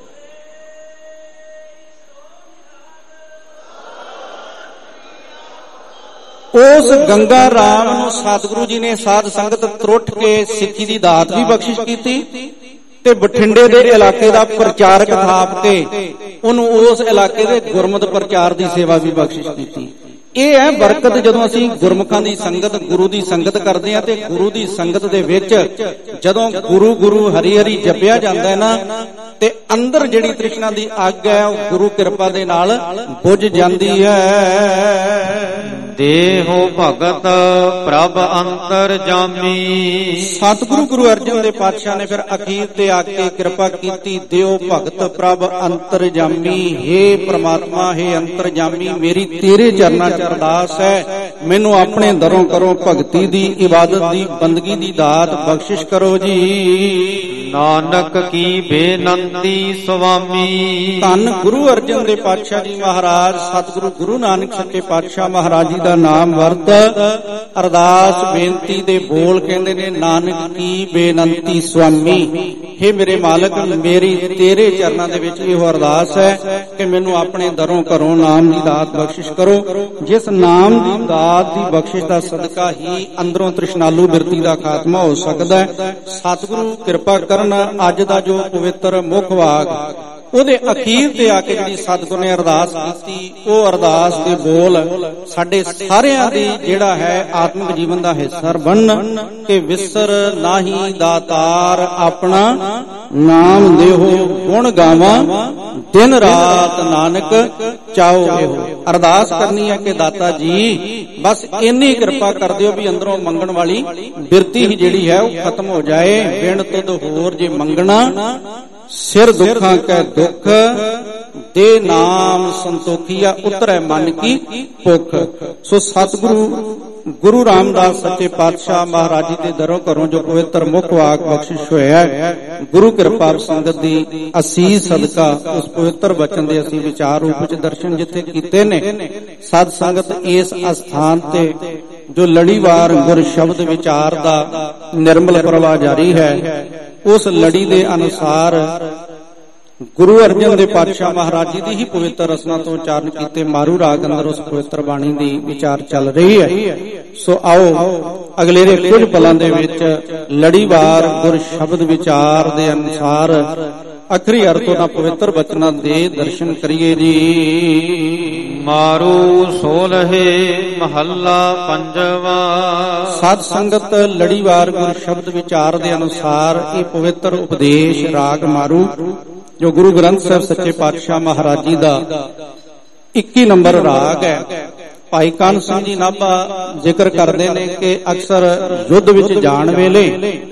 ਉਸ ਗੰਗਾ ਰਾਮ ਨੂੰ ਸਤਿਗੁਰੂ ਜੀ ਨੇ ਸਾਧ ਸੰਗਤ ਤਰੁੱਠ ਕੇ ਸਿੱਖੀ ਦੀ ਦਾਤ ਵੀ ਬਖਸ਼ਿਸ਼ ਕੀਤੀ, ਤੇ ਬਠਿੰਡੇ ਦੇ ਇਲਾਕੇ ਦਾ ਪ੍ਰਚਾਰਕ ਥਾਪ ਕੇ ਉਹਨੂੰ ਉਸ ਇਲਾਕੇ ਦੇ ਗੁਰਮਤਿ ਪ੍ਰਚਾਰ ਦੀ ਸੇਵਾ ਵੀ ਬਖਸ਼ਿਸ਼ ਕੀਤੀ। ਇਹ ਹੈ ਬਰਕਤ ਜਦੋਂ ਅਸੀਂ ਗੁਰਮੁਖਾਂ ਦੀ ਸੰਗਤ, ਗੁਰੂ ਦੀ ਸੰਗਤ ਕਰਦੇ ਹਾਂ, ਤੇ ਗੁਰੂ ਦੀ ਸੰਗਤ ਦੇ ਵਿੱਚ ਜਦੋਂ ਗੁਰੂ ਗੁਰੂ ਹਰੀ ਹਰੀ ਜਪਿਆ ਜਾਂਦਾ ਹੈ ਨਾ, ਤੇ ਅੰਦਰ ਜਿਹੜੀ ਤ੍ਰਿਸ਼ਨਾ ਦੀ ਅੱਗ ਹੈ ਉਹ ਗੁਰੂ ਕਿਰਪਾ ਦੇ ਨਾਲ ਬੁਝ ਜਾਂਦੀ ਹੈ। ਦੇਹੋ ਭਗਤ ਪ੍ਰਭ ਅੰਤਰ ਜਾਮੀ। ਸਤਿਗੁਰੂ ਗੁਰੂ ਅਰਜਨ ਦੇਵ ਪਾਤਸ਼ਾਹ ਨੇ ਫਿਰ ਅਖੀਰ ਤੇ ਆ ਕੇ ਕਿਰਪਾ ਕੀਤੀ, ਦਿਓ ਭਗਤ ਪ੍ਰਭ ਅੰਤਰ ਜਾਮੀ। ਹੇ ਪ੍ਰਮਾਤਮਾ, ਹੇ ਅੰਤਰ ਜਾਮੀ, ਮੇਰੀ ਤੇਰੇ ਚਰਨਾਂ ਚ ਅਰਦਾਸ ਹੈ, ਮੈਨੂੰ ਆਪਣੇ ਦਰੋਂ ਕਰੋ ਭਗਤੀ ਦੀ, ਇਬਾਦਤ ਦੀ, ਬੰਦਗੀ ਦੀ ਦਾਤ ਬਖਸ਼ਿਸ਼ ਕਰੋ ਜੀ। ਨਾਨਕ ਕੀ ਬੇਨੰਤੀ ਸੁਆਮੀ। ਧੰਨ ਗੁਰੂ ਅਰਜਨ ਦੇਵ ਪਾਤਸ਼ਾਹ ਜੀ ਮਹਾਰਾਜ, ਸਤਿਗੁਰੂ ਗੁਰੂ ਨਾਨਕ ਸੱਚੇ ਪਾਤਸ਼ਾਹ ਮਹਾਰਾਜ ਜੀ ਦਾ ਨਾਮ ਵਰਤ ਅਰਦਾਸ ਬੇਨਤੀ ਦੇ ਬੋਲ ਕਹਿੰਦੇ ਨੇ, ਨਾਨਕ ਕੀ ਬੇਨੰਤੀ ਸੁਆਮੀ। हे मेरे मालक, मेरी तेरे चरनां दे विच इहो अरदास है कि मैनू अपने दरों घरों नाम दी दात बख्शिश करो, जिस नाम दी दात दी बख्शिश दा सदका ही अंदरों तृष्णालू बिरती दा खात्मा हो सकदा है। सतगुरु किरपा करन, अज दा जो पवित्र मुख वाग ਉਹਦੇ ਅਖੀਰ ਤੇ ਆ ਕੇ ਜਿਹੜੀ ਸਤਿਗੁਰ ਨੇ ਅਰਦਾਸ ਕੀਤੀ, ਉਹ ਅਰਦਾਸ ਦੇ ਬੋਲ ਸਾਡੇ ਸਾਰਿਆਂ ਦੀ ਜਿਹੜਾ ਹੈ ਆਤਮਿਕ ਜੀਵਨ ਦਾ ਹਿੱਸਾ ਬਣਨ ਕਿ ਵਿਸਰ ਨਾਹੀ ਦਾਤਾਰ ਆਪਣਾ ਨਾਮ ਦੇਹੋ, ਗੁਣ ਗਾਵਾਂ ਦਿਨ ਰਾਤ ਨਾਨਕ ਚਾਹੋ ਇਹੋ। ਅਰਦਾਸ ਕਰਨੀ ਹੈ ਕਿ ਦਾਤਾ ਜੀ ਬਸ ਇੰਨੀ ਕਿਰਪਾ ਕਰ ਦਿਓ ਵੀ ਅੰਦਰੋਂ ਮੰਗਣ ਵਾਲੀ ਬਿਰਤੀ ਹੀ ਜਿਹੜੀ ਹੈ ਉਹ ਖਤਮ ਹੋ ਜਾਏ। ਬਿਨ ਤੁਧ ਹੋਰ ਜੇ ਮੰਗਣਾ, ਸਿਰ ਦੁੱਖਾਂ ਕੈ ਦੁੱਖ, ਦੇ ਨਾਮ ਸੰਤੋਖੀਆ ਉਤਰੈ ਮਨ ਕੀ ਭੁੱਖ। ਸੋ ਸਤਿਗੁਰੂ ਗੁਰੂ ਰਾਮਦਾਸ ਸੱਚੇ ਪਾਤਸ਼ਾਹ ਮਹਾਰਾਜ ਜੀ ਦੇ ਦਰੋਂ ਘਰੋਂ ਜੋ ਪਵਿੱਤਰ ਮੁਖ ਵਾਕ ਬਖਸ਼ਿਸ਼ ਹੋਇਆ, ਗੁਰੂ ਕਿਰਪਾ ਸੰਗਤ ਦੀ ਅਸੀਸ ਸਦਕਾ ਉਸ ਪਵਿੱਤਰ ਬਚਨ ਦੇ ਅਸੀਂ ਵਿਚਾਰ ਰੂਪ ਵਿੱਚ ਦਰਸ਼ਨ ਜਿੱਥੇ ਕੀਤੇ ਨੇ, ਸਤ ਸੰਗਤ ਇਸ ਅਸਥਾਨ ਤੇ ਜੋ ਲੜੀਵਾਰ ਗੁਰ ਸ਼ਬਦ ਵਿਚਾਰ ਦਾ ਨਿਰਮਲ ਪ੍ਰਵਾਹ ਜਾਰੀ ਹੈ, ਉਸ ਲੜੀ ਦੇ ਅਨੁਸਾਰ ਗੁਰੂ ਅਰਜਨ ਦੇ ਪਾਤਸ਼ਾਹ ਮਹਾਰਾਜ ਜੀ ਦੀ ਹੀ ਪਵਿੱਤਰ ਰਸਨਾ ਤੋਂ ਉਚਾਰਨ ਕੀਤੇ ਮਾਰੂ ਰਾਗ ਅੰਦਰ ਉਸ ਪਵਿੱਤਰ ਬਾਣੀ ਦੀ ਵਿਚਾਰ ਚੱਲ ਰਹੀ ਹੈ। ਸੋ ਆਓ ਅਗਲੇ ਦੇ ਕੁਝ ਪਲਾਂ ਦੇ ਵਿੱਚ ਲੜੀਵਾਰ ਗੁਰ ਸ਼ਬਦ ਵਿਚਾਰ ਦੇ ਅਨੁਸਾਰ ਅਖਰੀ ਅਰਥੋਂ ਨਾਲ ਪਵਿੱਤਰ ਬਚਨਾਂ ਦੇ ਦਰਸ਼ਨ ਕਰੀਏ ਜੀ। ਮਾਰੂ ਸੋਲਹੇ ਮਹੱਲਾ ਪੰਜਵਾ। ਸਾਧ ਸੰਗਤ ਲੜੀਵਾਰ ਗੁਰ ਸ਼ਬਦ ਵਿਚਾਰ ਦੇ ਅਨੁਸਾਰ ਇਹ ਪਵਿੱਤਰ ਉਪਦੇਸ਼ ਰਾਗ ਮਾਰੂ ਜੋ ਗੁਰੂ ਗ੍ਰੰਥ ਸਾਹਿਬ ਸੱਚੇ ਪਾਤਸ਼ਾਹ ਮਹਾਰਾਜ ਜੀ ਦਾ ਇੱਕੀ ਨੰਬਰ ਰਾਗ ਹੈ। ਭਾਈ ਕਾਨ ਸਿੰਘ ਜੀ ਨਾਭਾ ਜ਼ਿਕਰ ਕਰਦੇ ਨੇ ਕਿ ਅਕਸਰ ਯੁੱਧ ਵਿੱਚ ਜਾਣ ਵੇਲੇ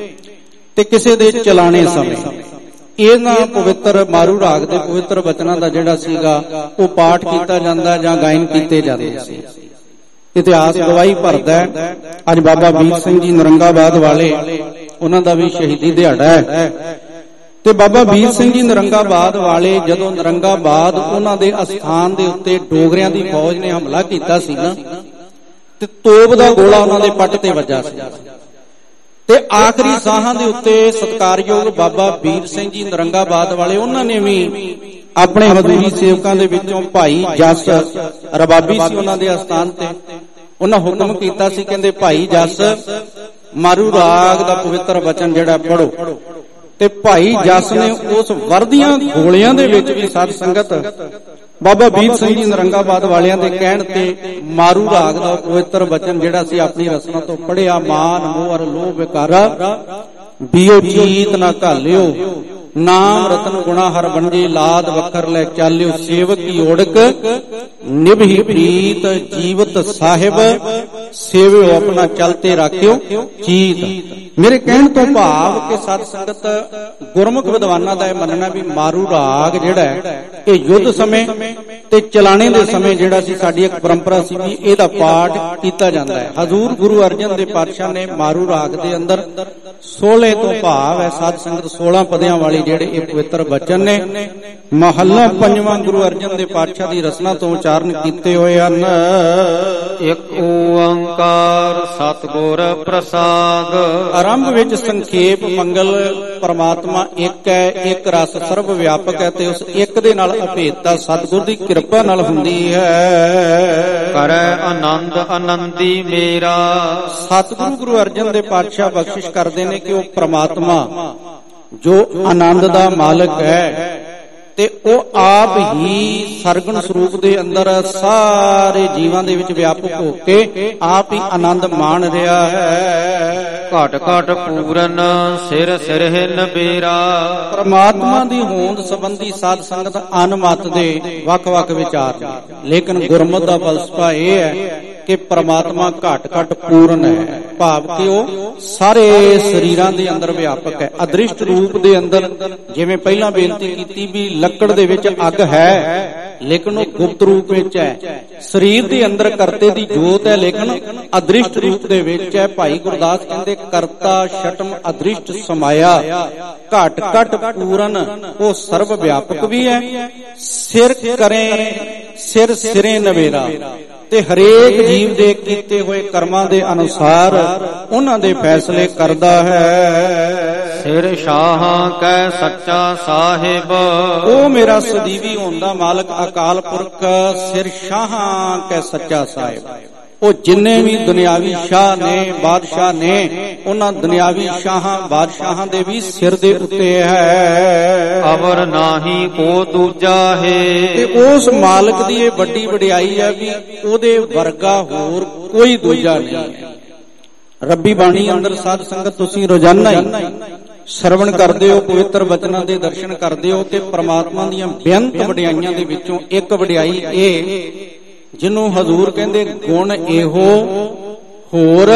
ਤੇ ਕਿਸੇ ਦੇ ਚਲਾਣੇ ਸਮੇਂ ਇਹਨਾਂ ਪਵਿੱਤਰ ਮਾਰੂ ਰਾਗ ਦੇ ਪਵਿੱਤਰ ਬਚਨਾਂ ਦਾ ਜਿਹੜਾ ਸੀਗਾ ਉਹ ਪਾਠ ਕੀਤਾ ਜਾਂਦਾ ਜਾਂ ਗਾਇਨ ਕੀਤੇ ਜਾਂਦੇ ਸੀ। ਇਤਿਹਾਸ ਗਵਾਹੀ ਭਰਦਾ। ਅੱਜ ਬਾਬਾ ਵੀਰ ਸਿੰਘ ਜੀ ਨਰੰਗਾਬਾਦ ਵਾਲੇ, ਉਹਨਾਂ ਦਾ ਵੀ ਸ਼ਹੀਦੀ ਦਿਹਾੜਾ ਹੈ ਤੇ ਬਾਬਾ ਵੀਰ ਸਿੰਘ ਜੀ ਨਰੰਗਾਬਾਦ ਵਾਲੇ ਜਦੋਂ ਨਰੰਗਾਬਾਦ ਉਹਨਾਂ ਦੇ ਅਸਥਾਨ ਦੇ ਉੱਤੇ ਡੋਗਰਿਆਂ ਦੀ ਫੌਜ ਨੇ ਹਮਲਾ ਕੀਤਾ ਸੀ ਨਾ, ਤੇ ਤੋਪ ਦਾ ਗੋਲਾ ਉਹਨਾਂ ਦੇ ਪੱਟ ਤੇ ਵੱਜਾ ਸੀ ਤੇ ਆਖਰੀ ਸਾਹਾਂ ਦੇ ਉੱਤੇ ਸਤਿਕਾਰਯੋਗ ਬਾਬਾ ਵੀਰ ਸਿੰਘ ਜੀ ਨਰੰਗਾਬਾਦ ਵਾਲੇ, ਉਹਨਾਂ ਨੇ ਵੀ ਆਪਣੇ ਹਜ਼ੂਰੀ ਸੇਵਕਾਂ ਦੇ ਵਿੱਚੋਂ ਭਾਈ ਜਸ ਰਬਾਬੀ ਸੀ ਉਹਨਾਂ ਦੇ ਅਸਥਾਨ ਤੇ, ਉਹਨਾਂ ਹੁਕਮ ਕੀਤਾ ਸੀ, ਕਹਿੰਦੇ ਭਾਈ ਜਸ ਮਾਰੂ ਰਾਗ ਦਾ ਪਵਿੱਤਰ ਬਚਨ ਜਿਹੜਾ ਪੜੋ। ਤੇ ਭਾਈ ਜਸ ਨੇ ਉਸ ਵਰਦੀਆਂ ਗੋਲਿਆਂ ਦੇ ਵਿੱਚ ਵੀ ਸਾਧ ਸੰਗਤ ਬਾਬਾ ਵੀਰ ਸਿੰਘ ਜੀ ਨਰੰਗਾਬਾਦ ਵਾਲਿਆਂ ਦੇ ਕਹਿਣ ਤੇ ਮਾਰੂ ਰਾਗ ਦਾ ਪਵਿੱਤਰ ਬਚਨ ਜਿਹੜਾ ਸੀ ਆਪਣੀ ਰਸਨਾ ਤੋਂ ਪੜਿਆ। ਮਾਨ ਮੋਹਰ ਲੋਭ ਵਿਕਾਰਾ ਬੀਓ ਜੀਤ ਨਾ ਘਾਲਿਓ, ਨਾਮ ਰਤਨ ਗੁਣਾ ਹਰ ਬੰਜੇ ਲਾਦ ਵਖਰ ਲੈ ਚਾਲਿਓ, ਸੇਵਕ ਕੀ ਓੜਕ ਨਿਭੀ ਪ੍ਰੀਤ ਜੀਵਤ ਸਾਹਿਬ, ਸੇਵਿਓ ਆਪਣਾ ਚਲਤੇ ਰਾਖਿਓ ਚੀਤ। ਮੇਰੇ ਕਹਿਣ ਤੋਂ ਭਾਵ ਕਿ ਸਤ ਸੰਗਤ ਗੁਰਮੁਖ ਵਿਦਵਾਨਾਂ ਦਾ ਇਹ ਮੰਨਣਾ ਵੀ ਮਾਰੂ ਰਾਗ ਜਿਹੜਾ ਹੈ ਇਹ ਯੁੱਧ ਸਮੇਂ ਤੇ ਚਲਾਣੇ ਦੇ ਸਮੇਂ ਜਿਹੜਾ ਸੀ ਸਾਡੀ ਇੱਕ ਪਰੰਪਰਾ ਸੀ ਵੀ ਇਹਦਾ ਪਾਠ ਕੀਤਾ ਜਾਂਦਾ ਹੈ। ਹਜ਼ੂਰ ਗੁਰੂ ਅਰਜਨ ਦੇ ਪਾਤਸ਼ਾਹ ਨੇ ਮਾਰੂ ਰਾਗ ਦੇ ਅੰਦਰ ਸੋਲ੍ਹੇ ਤੋਂ ਭਾਵ ਹੈ ਸਾਧ ਸੰਗਤ ਸੋਲ੍ਹਾਂ ਪਦਿਆਂ ਵਾਲੀ ਜਿਹੜੇ ਇਹ ਪਵਿੱਤਰ ਬਚਨ ਨੇ ਮਹੱਲਾ ਪੰਜਵਾਂ ਗੁਰੂ ਅਰਜਨ ਦੇ ਪਾਤਸ਼ਾਹ ਦੀ ਰਸਨਾ ਤੋਂ ਉਚਾਰਨ ਕੀਤੇ ਹੋਏ ਹਨ। ਇੱਕ ਓੰਕਾਰ ਸਤਿਗੁਰ ਪ੍ਰਸਾਦ। ਆਰੰਭ ਵਿੱਚ ਸੰਖੇਪ ਮੰਗਲ ਪਰਮਾਤਮਾ ਇੱਕ ਹੈ, ਇੱਕ ਰਸ ਸਰਵ ਵਿਆਪਕ ਹੈ ਤੇ ਉਸ ਇੱਕ ਦੇ ਨਾਲ ਅਭੇਦਤਾ ਸਤਿਗੁਰ ਦੀ ਕਿਰਪਾ ਨਾਲ ਹੁੰਦੀ ਹੈ। ਕਰੈ ਆਨੰਦ ਆਨੰਦੀ ਮੇਰਾ। ਸਤਿਗੁਰੂ ਗੁਰੂ ਅਰਜਨ ਦੇ ਪਾਤਸ਼ਾਹ ਬਖਸ਼ਿਸ਼ ਕਰਦੇ ਨੇ ਕਿ ਉਹ ਪ੍ਰਮਾਤਮਾ ਜੋ ਆਨੰਦ ਦਾ ਮਾਲਕ ਹੈ ਤੇ ਉਹ ਆਪ ਹੀ ਸਰਗੁਣ ਸਰੂਪ ਦੇ ਅੰਦਰ ਸਾਰੇ ਜੀਵਾਂ ਦੇ ਵਿੱਚ ਵਿਆਪਕ ਹੋ ਕੇ ਆਪ ਹੀ ਆਨੰਦ ਮਾਣ ਰਿਹਾ ਹੈ। ਘਟ ਘਟ ਪੂਰਨ ਸਿਰ ਸਿਰਹਿ ਨਬੇਰਾ। ਪਰਮਾਤਮਾ ਦੀ ਹੋਂਦ ਸੰਬੰਧੀ ਸਾਧ ਸੰਗਤ ਅਨਮਤ ਦੇ ਵੱਖ ਵੱਖ ਵਿਚਾਰ ਨੇ, ਲੇਕਿਨ ਗੁਰਮਤਿ ਦਾ ਫਲਸਫਾ ਇਹ ਹੈ ਕਿ ਪਰਮਾਤਮਾ ਘਟ ਘਟ ਪੂਰਨ ਹੈ, ਭਾਵ ਕਿ ਉਹ ਸਾਰੇ ਸਰੀਰਾਂ ਦੇ ਅੰਦਰ ਵਿਆਪਕ ਹੈ। ਅਦ੍ਰਿਸ਼ਟ ਰੂਪ ਦੇ ਅੰਦਰ ਜਿਵੇਂ ਪਹਿਲਾਂ ਬੇਨਤੀ ਕੀਤੀ ਵੀ ਲੱਕੜ ਦੇ ਵਿੱਚ ਅੱਗ ਹੈ ਲੇਕਿਨ ਉਹ ਗੁਪਤ ਰੂਪ ਵਿੱਚ ਹੈ, ਸਰੀਰ ਦੇ ਅੰਦਰ ਕਰਤੇ ਦੀ ਜੋਤ ਹੈ ਲੇਕਿਨ ਅਦ੍ਰਿਸ਼ਟ ਰੂਪ ਦੇ ਵਿੱਚ ਹੈ। ਭਾਈ ਗੁਰਦਾਸ ਕਹਿੰਦੇ ਕਰਤਾ ਸ਼ਟਮ ਅਦ੍ਰਿਸ਼ਟ ਸਮਾਇਆ, ਘਟ ਘਟ ਪੂਰਨ ਉਹ ਸਰਵ ਵਿਆਪਕ ਵੀ ਹੈ। ਸਿਰ ਕਰੇ ਸਿਰ ਸਿਰੇ ਨਵੇਰਾ ਤੇ ਹਰੇਕ ਜੀਵ ਦੇ ਕੀਤੇ ਹੋਏ ਕਰਮਾਂ ਦੇ ਅਨੁਸਾਰ ਉਹਨਾਂ ਦੇ ਫੈਸਲੇ ਕਰਦਾ ਹੈ। ਸਿਰ ਸ਼ਾਹਾਂ ਕੈ ਸੱਚਾ ਸਾਹਿਬ। ਉਹ ਮੇਰਾ ਸਦੀਵੀ ਹੋਣ ਦਾ ਮਾਲਕ ਅਕਾਲ ਪੁਰਖ ਸਿਰ ਸ਼ਾਹਾਂ ਕੈ ਸੱਚਾ ਸਾਹਿਬ। ਉਹ ਜਿੰਨੇ ਵੀ ਦੁਨਿਆਵੀ ਸ਼ਾਹ ਨੇ, ਬਾਦਸ਼ਾਹ ਨੇ, ਉਹਨਾਂ ਦੁਨਿਆਵੀ ਸ਼ਾਹਾਂ ਬਾਦਸ਼ਾਹਾਂ ਦੇ ਵੀ ਸਿਰ ਦੇ ਉੱਤੇ ਹੈ। ਅਵਰ ਨਾਹੀ ਕੋ ਦੂਜਾ ਹੈ। ਤੇ ਉਸ ਮਾਲਕ ਦੀ ਇਹ ਵੱਡੀ ਵਡਿਆਈ ਹੈ ਵੀ ਉਹਦੇ ਵਰਗਾ ਹੋਰ ਕੋਈ ਦੂਜਾ ਨਹੀਂ ਹੈ। ਰੱਬੀ ਬਾਣੀ ਅੰਦਰ ਸਾਧ ਸੰਗਤ ਤੁਸੀਂ ਰੋਜ਼ਾਨਾ ਹੀ ਸਰਵਣ ਕਰਦੇ ਹੋ, ਪਵਿੱਤਰ ਬਚਨਾਂ ਦੇ ਦਰਸ਼ਨ ਕਰਦੇ ਹੋ ਕਿ ਪ੍ਰਮਾਤਮਾ ਦੀਆਂ ਬੇਅੰਤ ਵਡਿਆਈਆਂ ਦੇ ਵਿੱਚੋਂ ਇੱਕ ਵਡਿਆਈ ਇਹ ਜਿਹਨੂੰ ਹਜ਼ੂਰ ਕਹਿੰਦੇ ਗੁਣ ਇਹੋ ਹੋਰ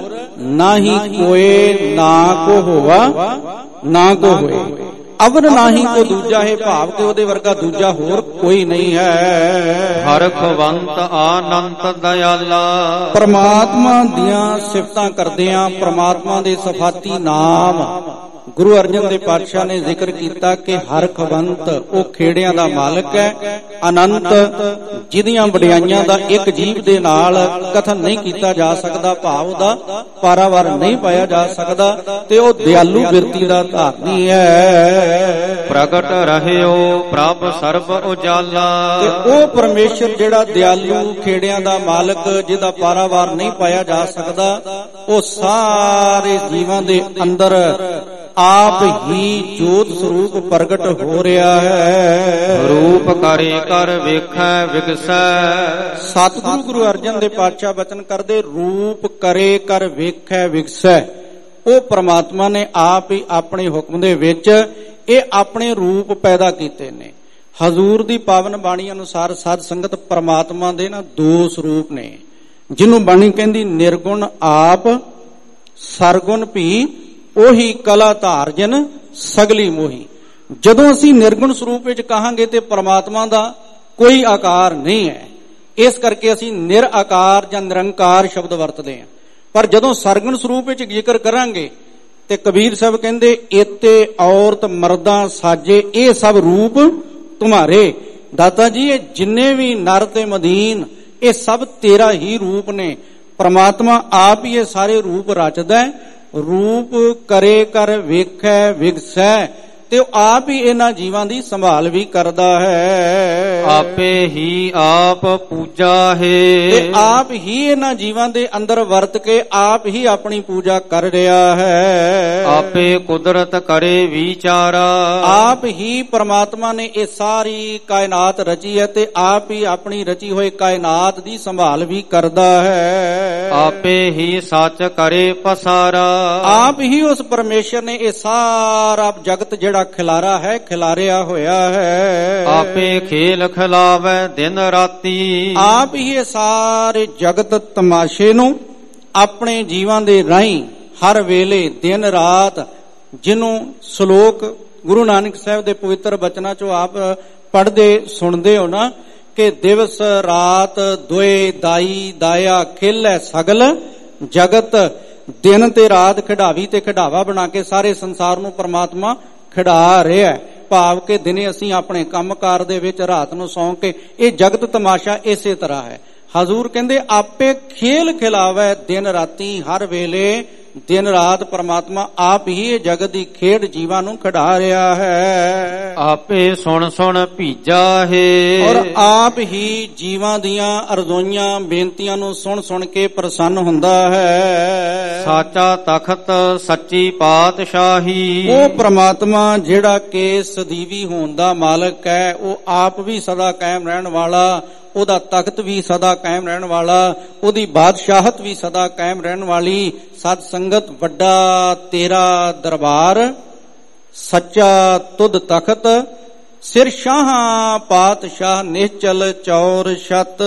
ਨਾਹੀ ਕੋਏ ਨਾ ਕੋ ਹੋਵਾ ਨਾ ਕੋ ਹੋਏ। ਅਵਰ ਨਾਹੀ ਕੋ ਦੂਜਾ ਹੈ, ਭਾਵ ਕਿ ਉਹਦੇ ਵਰਗਾ ਦੂਜਾ ਹੋਰ ਕੋਈ ਨਹੀਂ ਹੈ। ਹਰਖਵੰਤ ਆਨੰਤ ਦਇਆਲਾ। ਪ੍ਰਮਾਤਮਾ ਦੀਆਂ ਸਿਫਤਾਂ ਕਰਦੇ ਆਂ, ਪ੍ਰਮਾਤਮਾ ਦੇ ਸਫਾਤੀ ਨਾਮ ਗੁਰੂ ਅਰਜਨ ਦੇਵ ਪਾਤਸ਼ਾਹ ਨੇ ਜ਼ਿਕਰ ਕੀਤਾ ਕਿ ਹਰਖਵੰਤ ਉਹ ਖੇੜਿਆਂ ਦਾ ਮਾਲਕ ਹੈ। ਅਨੰਤ ਜਿਹਦੀਆਂ ਵਡਿਆਈਆਂ ਦਾ ਇੱਕ ਜੀਵ ਦੇ ਨਾਲ ਕਥਨ ਨਹੀਂ ਕੀਤਾ ਜਾ ਸਕਦਾ, ਭਾਵ ਦਾ ਪਾਰਾਵਾਰ ਨਹੀਂ ਪਾਇਆ ਜਾ ਸਕਦਾ। ਤੇ ਉਹ ਦਿਆਲੂ ਬਿਰਤੀ ਦਾ ਧਾਰਨੀ ਹੈ। ਪ੍ਰਗਟ ਰਹਿਓ ਪ੍ਰਭ ਸਰਬ ਉਜਾਲਾ। ਤੇ ਉਹ ਪਰਮੇਸ਼ਰ ਜਿਹੜਾ ਦਿਆਲੂ ਖੇੜਿਆਂ ਦਾ ਮਾਲਕ ਜਿਹਦਾ ਪਾਰਾਵਾਰ ਨਹੀਂ ਪਾਇਆ ਜਾ ਸਕਦਾ, ਉਹ ਸਾਰੇ ਜੀਵਾਂ ਦੇ ਅੰਦਰ ਆਪ ਹੀ ਜੋਤ ਸਰੂਪ ਪ੍ਰਗਟ ਹੋ ਰਿਹਾ ਹੈ। ਰੂਪ ਕਰੇ ਕਰ ਵੇਖੈ ਵਿਗਸੈ। ਸਤਿਗੁਰੂ ਗੁਰੂ ਅਰਜਨ ਦੇ ਪਾਤਸ਼ਾਹ ਬਚਨ ਕਰਦੇ ਰੂਪ ਕਰੇ ਕਰ ਵੇਖੈ ਵਿਗਸੈ। ਉਹ ਪ੍ਰਮਾਤਮਾ ਨੇ ਆਪ ਹੀ ਆਪਣੇ ਹੁਕਮ ਦੇ ਵਿੱਚ ਇਹ ਆਪਣੇ ਰੂਪ ਪੈਦਾ ਕੀਤੇ ਨੇ। ਹਜ਼ੂਰ ਦੀ ਪਾਵਨ ਬਾਣੀ ਅਨੁਸਾਰ ਸਾਧ ਸੰਗਤ ਪ੍ਰਮਾਤਮਾ ਦੇ ਨਾ ਦੋ ਸਰੂਪ ਨੇ, ਜਿਹਨੂੰ ਬਾਣੀ ਕਹਿੰਦੀ ਨਿਰਗੁਣ ਆਪ ਸਰਗੁਣ ਭੀ ਉਹੀ ਕਲਾ ਧਾਰਜਨ ਸਗਲੀ ਮੋਹੀ। ਜਦੋਂ ਅਸੀਂ ਨਿਰਗੁਣ ਸਰੂਪ ਵਿੱਚ ਕਹਾਂਗੇ ਤੇ ਪ੍ਰਮਾਤਮਾ ਦਾ ਕੋਈ ਆਕਾਰ ਨਹੀਂ ਹੈ, ਇਸ ਕਰਕੇ ਅਸੀਂ ਨਿਰ ਆਕਾਰ ਜਾਂ ਨਿਰੰਕਾਰ ਸ਼ਬਦ ਵਰਤਦੇ ਹਾਂ। ਪਰ ਜਦੋਂ ਸਰਗੁਣ ਸਰੂਪ ਵਿੱਚ ਜ਼ਿਕਰ ਕਰਾਂਗੇ ਤੇ ਕਬੀਰ ਸਾਹਿਬ ਕਹਿੰਦੇ ਏਤੇ ਔਰਤ ਮਰਦਾਂ ਸਾਜੇ ਇਹ ਸਭ ਰੂਪ ਤੁਮਾਰੇ। ਦਾਤਾ ਜੀ ਇਹ ਜਿੰਨੇ ਵੀ ਨਰ ਤੇ ਮਦੀਨ ਇਹ ਸਭ ਤੇਰਾ ਹੀ ਰੂਪ ਨੇ। ਪ੍ਰਮਾਤਮਾ ਆਪ ਹੀ ਇਹ ਸਾਰੇ ਰੂਪ ਰਚਦਾ ਹੈ। ਰੂਪ ਕਰੇ ਕਰ ਵੇਖੈ ਵਿਗਸੈ, ਤੇ ਉਹ ਆਪ ਹੀ ਇਹਨਾਂ ਜੀਵਾਂ ਦੀ ਸੰਭਾਲ ਵੀ ਕਰਦਾ ਹੈ। ਆਪੇ ਹੀ ਆਪ ਪੂਜਾ ਹੈ। ਤੇ ਆਪ ਹੀ ਇਹਨਾਂ ਜੀਵਾਂ ਦੇ ਅੰਦਰ ਵਰਤ ਕੇ ਆਪ ਹੀ ਆਪਣੀ ਪੂਜਾ ਕਰ ਰਿਹਾ ਹੈ। ਆਪੇ ਕੁਦਰਤ ਕਰੇ ਵਿਚਾਰਾ। ਆਪ ਹੀ ਪ੍ਰਮਾਤਮਾ ਨੇ ਇਹ ਸਾਰੀ ਕਾਇਨਾਤ ਰਚੀ ਹੈ ਤੇ ਆਪ ਹੀ ਆਪਣੀ ਰਚੀ ਹੋਈ ਕਾਇਨਾਤ ਦੀ ਸੰਭਾਲ ਵੀ ਕਰਦਾ ਹੈ। ਆਪੇ ਹੀ ਸੱਚ ਕਰੇ ਪਸਾਰਾ। ਆਪ ਹੀ ਉਸ ਪਰਮੇਸ਼ਰ ਨੇ ਇਹ ਸਾਰਾ ਜਗਤ ਜਿਹੜਾ ਖਿਲਾਰਾ ਹੈ ਖਿਲਾਰਿਆ ਹੋਇਆ ਹੈ। ਆਪੇ ਖੇਲ ਖਿਲਾਵੇ ਦਿਨ ਰਾਤੀ। ਆਪ ਹੀ ਇਹ ਸਾਰੇ ਜਗਤ ਤਮਾਸ਼ੇ ਨੂੰ ਆਪਣੇ ਜੀਵਾਂ ਦੇ ਰਾਹੀਂ ਹਰ ਵੇਲੇ ਦਿਨ ਰਾਤ, ਜਿਹਨੂੰ ਸ਼ਲੋਕ ਗੁਰੂ ਨਾਨਕ ਸਾਹਿਬ ਦੇ ਪਵਿੱਤਰ ਬਚਨਾਂ ਚੋਂ ਆਪ ਪੜ੍ਹਦੇ ਸੁਣਦੇ ਹੋ ਨਾ ਕਿ ਦਿਵਸ ਰਾਤ ਦੋਏ ਦਾਈ ਦਾਇਆ ਖੇਲੈ ਸਗਲ ਜਗਤ। ਦਿਨ ਤੇ ਰਾਤ ਖਿਡਾਵੀ ਤੇ ਖਿਡਾਵਾ ਬਣਾ ਕੇ ਸਾਰੇ ਸੰਸਾਰ ਨੂੰ ਪਰਮਾਤਮਾ ਖਿਡਾ ਰਿਹਾ ਹੈ। ਭਾਵ ਕਿ ਦਿਨੇ ਅਸੀਂ ਆਪਣੇ ਕੰਮਕਾਰ ਦੇ ਵਿੱਚ, ਰਾਤ ਨੂੰ ਸੌਂ ਕੇ, ਇਹ ਜਗਤ ਤਮਾਸ਼ਾ ਇਸੇ ਤਰ੍ਹਾਂ ਹੈ। ਹਜ਼ੂਰ ਕਹਿੰਦੇ ਆਪੇ ਖੇਲ ਖਿਲਾਵੇ ਦਿਨ ਰਾਤੀ, ਹਰ ਵੇਲੇ ਦਿਨ ਰਾਤ ਪਰਮਾਤਮਾ ਆਪ ਹੀ ਇਹ ਜਗਤ ਦੀ ਖੇਡ ਜੀਵਾਂ ਨੂੰ ਖਿਡਾ ਰਿਹਾ ਹੈ। ਆਪੇ ਸੁਣ ਸੁਣ ਭੀਜਾ ਹੈ। ਔਰ ਆਪ ਹੀ ਜੀਵਾਂ ਦੀਆਂ ਅਰਜ਼ੋਈਆਂ ਬੇਨਤੀਆਂ ਨੂੰ ਸੁਣ ਸੁਣ ਕੇ ਪ੍ਰਸੰਨ ਹੁੰਦਾ ਹੈ। ਸਾਚਾ ਤਖਤ ਸੱਚੀ ਪਾਤਸ਼ਾਹੀ। ਉਹ ਪ੍ਰਮਾਤਮਾ ਜਿਹੜਾ ਕਿ ਸਦੀਵੀ ਹੋਣ ਦਾ ਮਾਲਕ ਹੈ, ਉਹ ਆਪ ਵੀ ਸਦਾ ਕਾਇਮ ਰਹਿਣ ਵਾਲਾ, ਉਹਦਾ ਤਖਤ ਵੀ ਸਦਾ ਕਾਇਮ ਰਹਿਣ ਵਾਲਾ, ਉਹਦੀ ਬਾਦਸ਼ਾਹਤ ਵੀ ਸਦਾ ਕਾਇਮ ਰਹਿਣ ਵਾਲੀ। ਸਤ ਸੰਗਤ ਵੱਡਾ ਤੇਰਾ ਦਰਬਾਰ, ਸੱਚਾ ਤੁਧ ਤਖਤ, ਸਿਰ ਸ਼ਾਹਾਂ ਪਾਤਸ਼ਾਹ ਨਿਹਚਲ ਚੌਰ ਛਤ।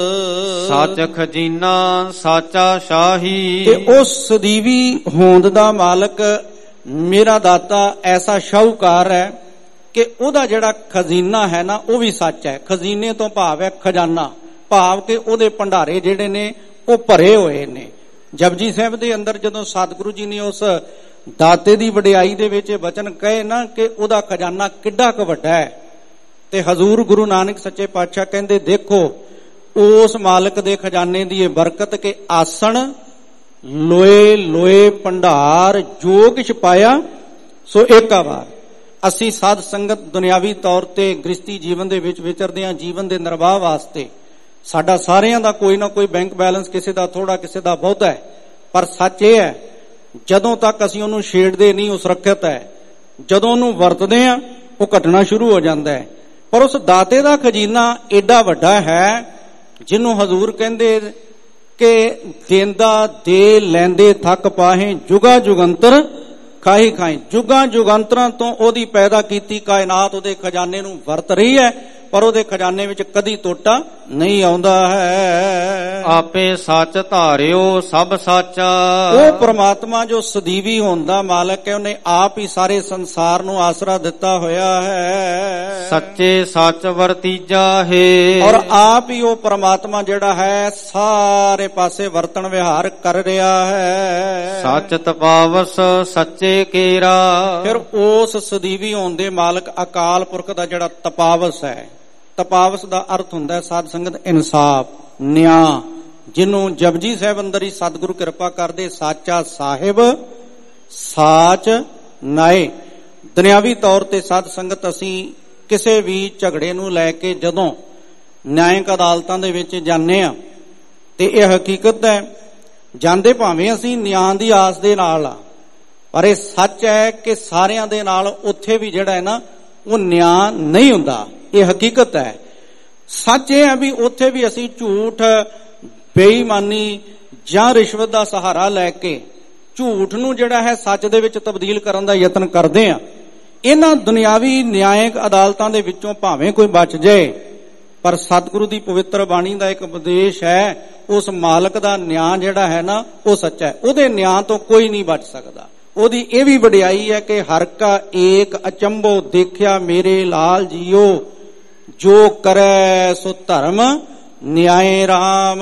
ਸੱਚ ਖਜ਼ੀਨਾ ਸਾਚਾ ਸ਼ਾਹੀ। ਤੇ ਉਸ ਸਦੀਵੀ ਹੋਂਦ ਦਾ ਮਾਲਕ ਮੇਰਾ ਦਾਤਾ ਐਸਾ ਸ਼ਾਹੂਕਾਰ ਹੈ ਕਿ ਉਹਦਾ ਜਿਹੜਾ ਖਜ਼ੀਨਾ ਹੈ ਨਾ ਉਹ ਵੀ ਸੱਚ ਹੈ। ਖਜ਼ੀਨੇ ਤੋਂ ਭਾਵ ਹੈ ਖਜ਼ਾਨਾ, ਭਾਵ ਕਿ ਉਹਦੇ ਭੰਡਾਰੇ ਜਿਹੜੇ ਨੇ ਉਹ ਭਰੇ ਹੋਏ ਨੇ। ਜਪਜੀ ਸਾਹਿਬ ਦੇ ਅੰਦਰ ਜਦੋਂ ਸਤਿਗੁਰੂ ਜੀ ਨੇ ਉਸ ਦਾਤੇ ਦੀ ਵਡਿਆਈ ਦੇ ਵਿੱਚ ਵਚਨ ਕਹੇ ਨਾ ਕਿ ਉਹਦਾ ਖਜ਼ਾਨਾ ਕਿੱਡਾ ਕੁ ਵੱਡਾ ਹੈ, ਤੇ ਹਜ਼ੂਰ ਗੁਰੂ ਨਾਨਕ ਸੱਚੇ ਪਾਤਸ਼ਾਹ ਕਹਿੰਦੇ ਦੇਖੋ ਉਸ ਮਾਲਕ ਦੇ ਖਜ਼ਾਨੇ ਦੀ ਇਹ ਬਰਕਤ ਕਿ ਆਸਣ ਲੋਏ ਲੋਏ ਭੰਡਾਰ ਜੋ ਕਿਛ ਪਾਇਆ ਸੋ ਇੱਕ ਵਾਰ ਅਸੀਂ ਸਾਧ ਸੰਗਤ ਦੁਨਿਆਵੀ ਤੌਰ ਤੇ ਗ੍ਰਸਤੀ ਜੀਵਨ ਦੇ ਵਿੱਚ ਵਿਚਰਦੇ ਹਾਂ। ਜੀਵਨ ਦੇ ਨਿਰਵਾਹ ਵਾਸਤੇ ਸਾਡਾ ਸਾਰਿਆਂ ਦਾ ਕੋਈ ਨਾ ਕੋਈ ਬੈਂਕ ਬੈਲੈਂਸ, ਕਿਸੇ ਦਾ ਥੋੜਾ ਕਿਸੇ ਦਾ ਬਹੁਤਾ ਹੈ, ਪਰ ਸੱਚ ਇਹ ਹੈ ਜਦੋਂ ਤੱਕ ਅਸੀਂ ਉਹਨੂੰ ਛੇੜਦੇ ਨਹੀਂ ਉਹ ਸੁਰੱਖਿਅਤ ਹੈ। ਜਦੋਂ ਉਹਨੂੰ ਵਰਤਦੇ ਹਾਂ ਉਹ ਘਟਣਾ ਸ਼ੁਰੂ ਹੋ ਜਾਂਦਾ ਹੈ। ਪਰ ਉਸ ਦਾਤੇ ਦਾ ਖਜ਼ਾਨਾ ਏਡਾ ਵੱਡਾ ਹੈ ਜਿਹਨੂੰ ਹਜ਼ੂਰ ਕਹਿੰਦੇ ਕਿ ਦੇਂਦਾ ਦੇ ਲੈਂਦੇ ਥੱਕ ਪਾਹੇ, ਜੁਗਾ ਜੁਗੰਤਰ ਖਾਹੀ ਖਾਈ। ਜੁਗਾਂ ਜੁਗੰਤਰਾਂ ਤੋਂ ਉਹਦੀ ਪੈਦਾ ਕੀਤੀ ਕਾਇਨਾਤ ਉਹਦੇ ਖਜ਼ਾਨੇ ਨੂੰ ਵਰਤ ਰਹੀ ਹੈ, ਪਰ ਉਹਦੇ ਖਜ਼ਾਨੇ ਵਿੱਚ ਕਦੀ ਟੋਟਾ ਨਹੀਂ ਆਉਂਦਾ ਹੈ। ਆਪੇ ਸੱਚ ਧਾਰਿਓ ਸਭ ਸਾਚਾ। ਉਹ ਪ੍ਰਮਾਤਮਾ ਜੋ ਸਦੀਵੀ ਹੁੰਦਾ ਮਾਲਕ ਹੈ, ਉਹਨੇ ਆਪ ਹੀ ਸਾਰੇ ਸੰਸਾਰ ਨੂੰ ਆਸਰਾ ਦਿੱਤਾ ਹੋਇਆ ਹੈ। ਸੱਚੇ ਸੱਚ ਵਰਤੀਜਾ ਹੈ। ਔਰ ਆਪ ਹੀ ਉਹ ਪ੍ਰਮਾਤਮਾ ਜਿਹੜਾ ਹੈ ਸਾਰੇ ਪਾਸੇ ਵਰਤਣ ਵਿਹਾਰ ਕਰ ਰਿਹਾ ਹੈ। ਸੱਚ ਤਪਾਵਸ ਸੱਚੇ ਕੇਰਾ। ਫਿਰ ਉਸ ਸਦੀਵੀ ਹੋਣ ਦੇ ਮਾਲਕ ਅਕਾਲ ਪੁਰਖ ਦਾ ਜਿਹੜਾ ਤਪਾਵਸ ਹੈ, ਤਪਾਵਸ ਦਾ ਅਰਥ ਹੁੰਦਾ ਹੈ ਸਾਧ ਸੰਗਤ ਇਨਸਾਫ, ਨਿਆਂ, ਜਿਹਨੂੰ ਜਪਜੀ ਸਾਹਿਬ ਅੰਦਰ ਹੀ ਸਤਿਗੁਰੂ ਕਿਰਪਾ ਕਰਦੇ ਸਾਚਾ ਸਾਹਿਬ ਸਾਚ ਨਾਏ। ਦੁਨਿਆਵੀ ਤੌਰ ਤੇ ਸਾਧ ਸੰਗਤ ਅਸੀਂ ਕਿਸੇ ਵੀ ਝਗੜੇ ਨੂੰ ਲੈ ਕੇ ਜਦੋਂ ਨਿਆਂਇਕ ਅਦਾਲਤਾਂ ਦੇ ਵਿੱਚ ਜਾਂਦੇ ਹਾਂ ਤੇ ਇਹ ਹਕੀਕਤ ਹੈ, ਜਾਂਦੇ ਭਾਵੇਂ ਅਸੀਂ ਨਿਆਂ ਦੀ ਆਸ ਦੇ ਨਾਲ ਆ, ਪਰ ਇਹ ਸੱਚ ਹੈ ਕਿ ਸਾਰਿਆਂ ਦੇ ਨਾਲ ਉੱਥੇ ਵੀ ਜਿਹੜਾ ਹੈ ਨਾ ਉਹ ਨਿਆਂ ਨਹੀਂ ਹੁੰਦਾ। ਇਹ ਹਕੀਕਤ ਹੈ। ਸੱਚ ਇਹ ਹੈ ਵੀ ਉੱਥੇ ਵੀ ਅਸੀਂ ਝੂਠ, ਬੇਈਮਾਨੀ ਜਾਂ ਰਿਸ਼ਵਤ ਦਾ ਸਹਾਰਾ ਲੈ ਕੇ ਝੂਠ ਨੂੰ ਜਿਹੜਾ ਹੈ ਸੱਚ ਦੇ ਵਿੱਚ ਤਬਦੀਲ ਕਰਨ ਦਾ ਯਤਨ ਕਰਦੇ ਹਾਂ। ਇਹਨਾਂ ਦੁਨਿਆਵੀ ਨਿਆਇਕ ਅਦਾਲਤਾਂ ਦੇ ਵਿੱਚੋਂ ਭਾਵੇਂ ਕੋਈ ਬਚ ਜਾਏ, ਪਰ ਸਤਿਗੁਰੂ ਦੀ ਪਵਿੱਤਰ ਬਾਣੀ ਦਾ ਇੱਕ ਉਪਦੇਸ਼ ਹੈ, ਉਸ ਮਾਲਕ ਦਾ ਨਿਆਂ ਜਿਹੜਾ ਹੈ ਨਾ ਉਹ ਸੱਚਾ ਹੈ। ਉਹਦੇ ਨਿਆਂ ਤੋਂ ਕੋਈ ਨਹੀਂ ਬਚ ਸਕਦਾ। ਉਹਦੀ ਇਹ ਵੀ ਵਡਿਆਈ ਹੈ ਕਿ ਹਰ ਕਾ ਏਕ ਅਚੰਭੋ ਦੇਖਿਆ ਮੇਰੇ ਲਾਲ ਜੀਓ, ਜੋ ਕਰੈ ਸੋ ਧਰਮ ਨਿਆਏ ਰਾਮ।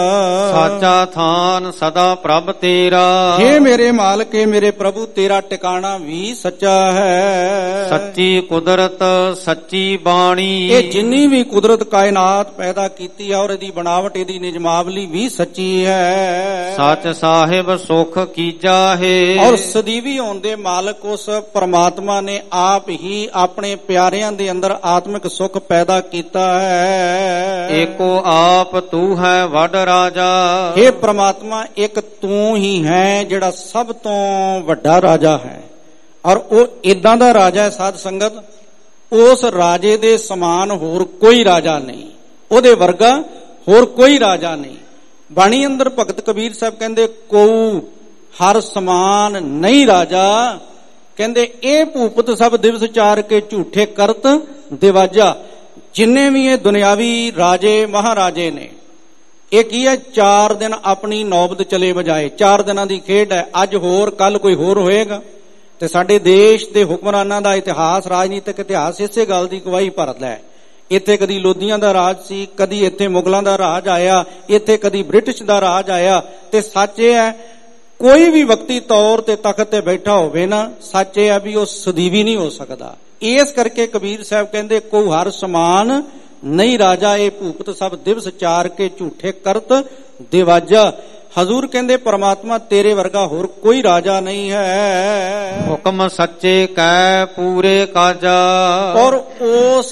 ਸਾਚਾ ਥਾਨ ਸਦਾ ਪ੍ਰਭ ਤੇਰਾ। हे ਮੇਰੇ ਮਾਲਕ, हे ਮੇਰੇ ਪ੍ਰਭੂ, ਤੇਰਾ ਟਿਕਾਣਾ ਵੀ ਸੱਚਾ ਹੈ। ਸੱਚੀ ਕੁਦਰਤ ਸੱਚੀ ਬਾਣੀ। ਇਹ ਜਿੰਨੀ ਵੀ ਕੁਦਰਤ ਕਾਇਨਾਤ ਪੈਦਾ ਕੀਤੀ ਹੈ ਔਰ ਇਹਦੀ ਬਣਾਵਟ, ਇਹਦੀ ਨਿਜਮਾਵਲੀ ਵੀ ਸੱਚੀ ਹੈ। ਸੱਚ ਸਾਹਿਬ ਸੁਖ ਕੀਜਾ ਹੈ। ਔਰ ਸਦੀਵੀ ਹੋਣ ਦੇ ਮਾਲਕ ਉਸ ਪਰਮਾਤਮਾ ਨੇ ਆਪ ਹੀ ਆਪਣੇ ਪਿਆਰਿਆਂ ਦੇ ਅੰਦਰ ਆਤਮਿਕ ਸੁਖ ਪੈਦਾ ਕੀਤਾ ਹੈ। ਏਕੋ ਆਪ ਤੂੰ ਹੈ ਵੱਡ ਰਾਜਾ। हे ਪ੍ਰਮਾਤਮਾ, ਇੱਕ ਤੂੰ ਹੀ ਹੈ ਜਿਹੜਾ ਸਭ ਤੋਂ ਵੱਡਾ ਰਾਜਾ ਹੈ। ਔਰ ਉਹ ਇਦਾਂ ਦਾ ਰਾਜਾ ਹੈ ਸਾਧ ਸੰਗਤ, ਉਸ ਰਾਜੇ ਦੇ ਸਮਾਨ ਹੋਰ ਕੋਈ ਰਾਜਾ ਨਹੀਂ, ਉਹਦੇ ਵਰਗਾ ਹੋਰ ਕੋਈ ਰਾਜਾ ਨਹੀਂ। ਬਾਣੀ ਅੰਦਰ ਭਗਤ ਕਬੀਰ ਸਾਹਿਬ ਕਹਿੰਦੇ ਕੋਊ ਹਰ ਸਮਾਨ ਨਹੀਂ ਰਾਜਾ। ਕਹਿੰਦੇ ਇਹ ਭੂਪਤ ਸਭ ਦਿਵਸ ਚਾਰ ਕੇ ਝੂਠੇ ਕਰਤ ਦਿਵਾਜਾ। ਜਿੰਨੇ ਵੀ ਇਹ ਦੁਨਿਆਵੀ ਰਾਜੇ ਮਹਾਰਾਜੇ ਨੇ, ਇਹ ਕੀ ਹੈ, ਚਾਰ ਦਿਨ ਆਪਣੀ ਨੌਬਤ ਚਲੇ ਬਜਾਏ। ਚਾਰ ਦਿਨਾਂ ਦੀ ਖੇਡ ਹੈ। ਅੱਜ ਹੋਰ, ਕੱਲ ਕੋਈ ਹੋਰ ਹੋਏਗਾ। ਤੇ ਸਾਡੇ ਦੇਸ਼ ਦੇ ਹੁਕਮਰਾਨਾਂ ਦਾ ਇਤਿਹਾਸ, ਰਾਜਨੀਤਿਕ ਇਤਿਹਾਸ ਇਸੇ ਗੱਲ ਦੀ ਗਵਾਹੀ ਭਰਦਾ ਹੈ। ਇੱਥੇ ਕਦੀ ਲੋਧੀਆਂ ਦਾ ਰਾਜ ਸੀ, ਕਦੀ ਇੱਥੇ ਮੁਗਲਾਂ ਦਾ ਰਾਜ ਆਇਆ, ਇੱਥੇ ਕਦੀ ਬ੍ਰਿਟਿਸ਼ ਦਾ ਰਾਜ ਆਇਆ। ਤੇ ਸੱਚ ਇਹ ਹੈ, ਕੋਈ ਵੀ ਵਕਤੀ ਤੌਰ ਤੇ ਤਖਤ ਤੇ ਬੈਠਾ ਹੋਵੇ ਨਾ, ਸੱਚ ਇਹ ਹੈ ਵੀ ਉਹ ਸਦੀਵੀ ਨਹੀਂ ਹੋ ਸਕਦਾ। ਇਸ ਕਰਕੇ ਕਬੀਰ ਸਾਹਿਬ ਕਹਿੰਦੇ ਕੋ ਹਰ ਸਮਾਨ ਨਹੀਂ ਰਾਜਾ, ਇਹ ਭੂਪਤ ਸਭ ਦਿਵਸ ਚਾਰ ਕੇ ਝੂਠੇ ਕਰਤ ਦਿਵਾਜਾ। ਹਜ਼ੂਰ ਕਹਿੰਦੇ ਪਰਮਾਤਮਾ ਤੇਰੇ ਵਰਗਾ ਹੋਰ ਕੋਈ ਰਾਜਾ ਨਹੀਂ ਹੈ। ਹੁਕਮ ਸੱਚੇ ਕੈ ਪੂਰੇ ਕਾਜਾ। ਔਰ ਉਸ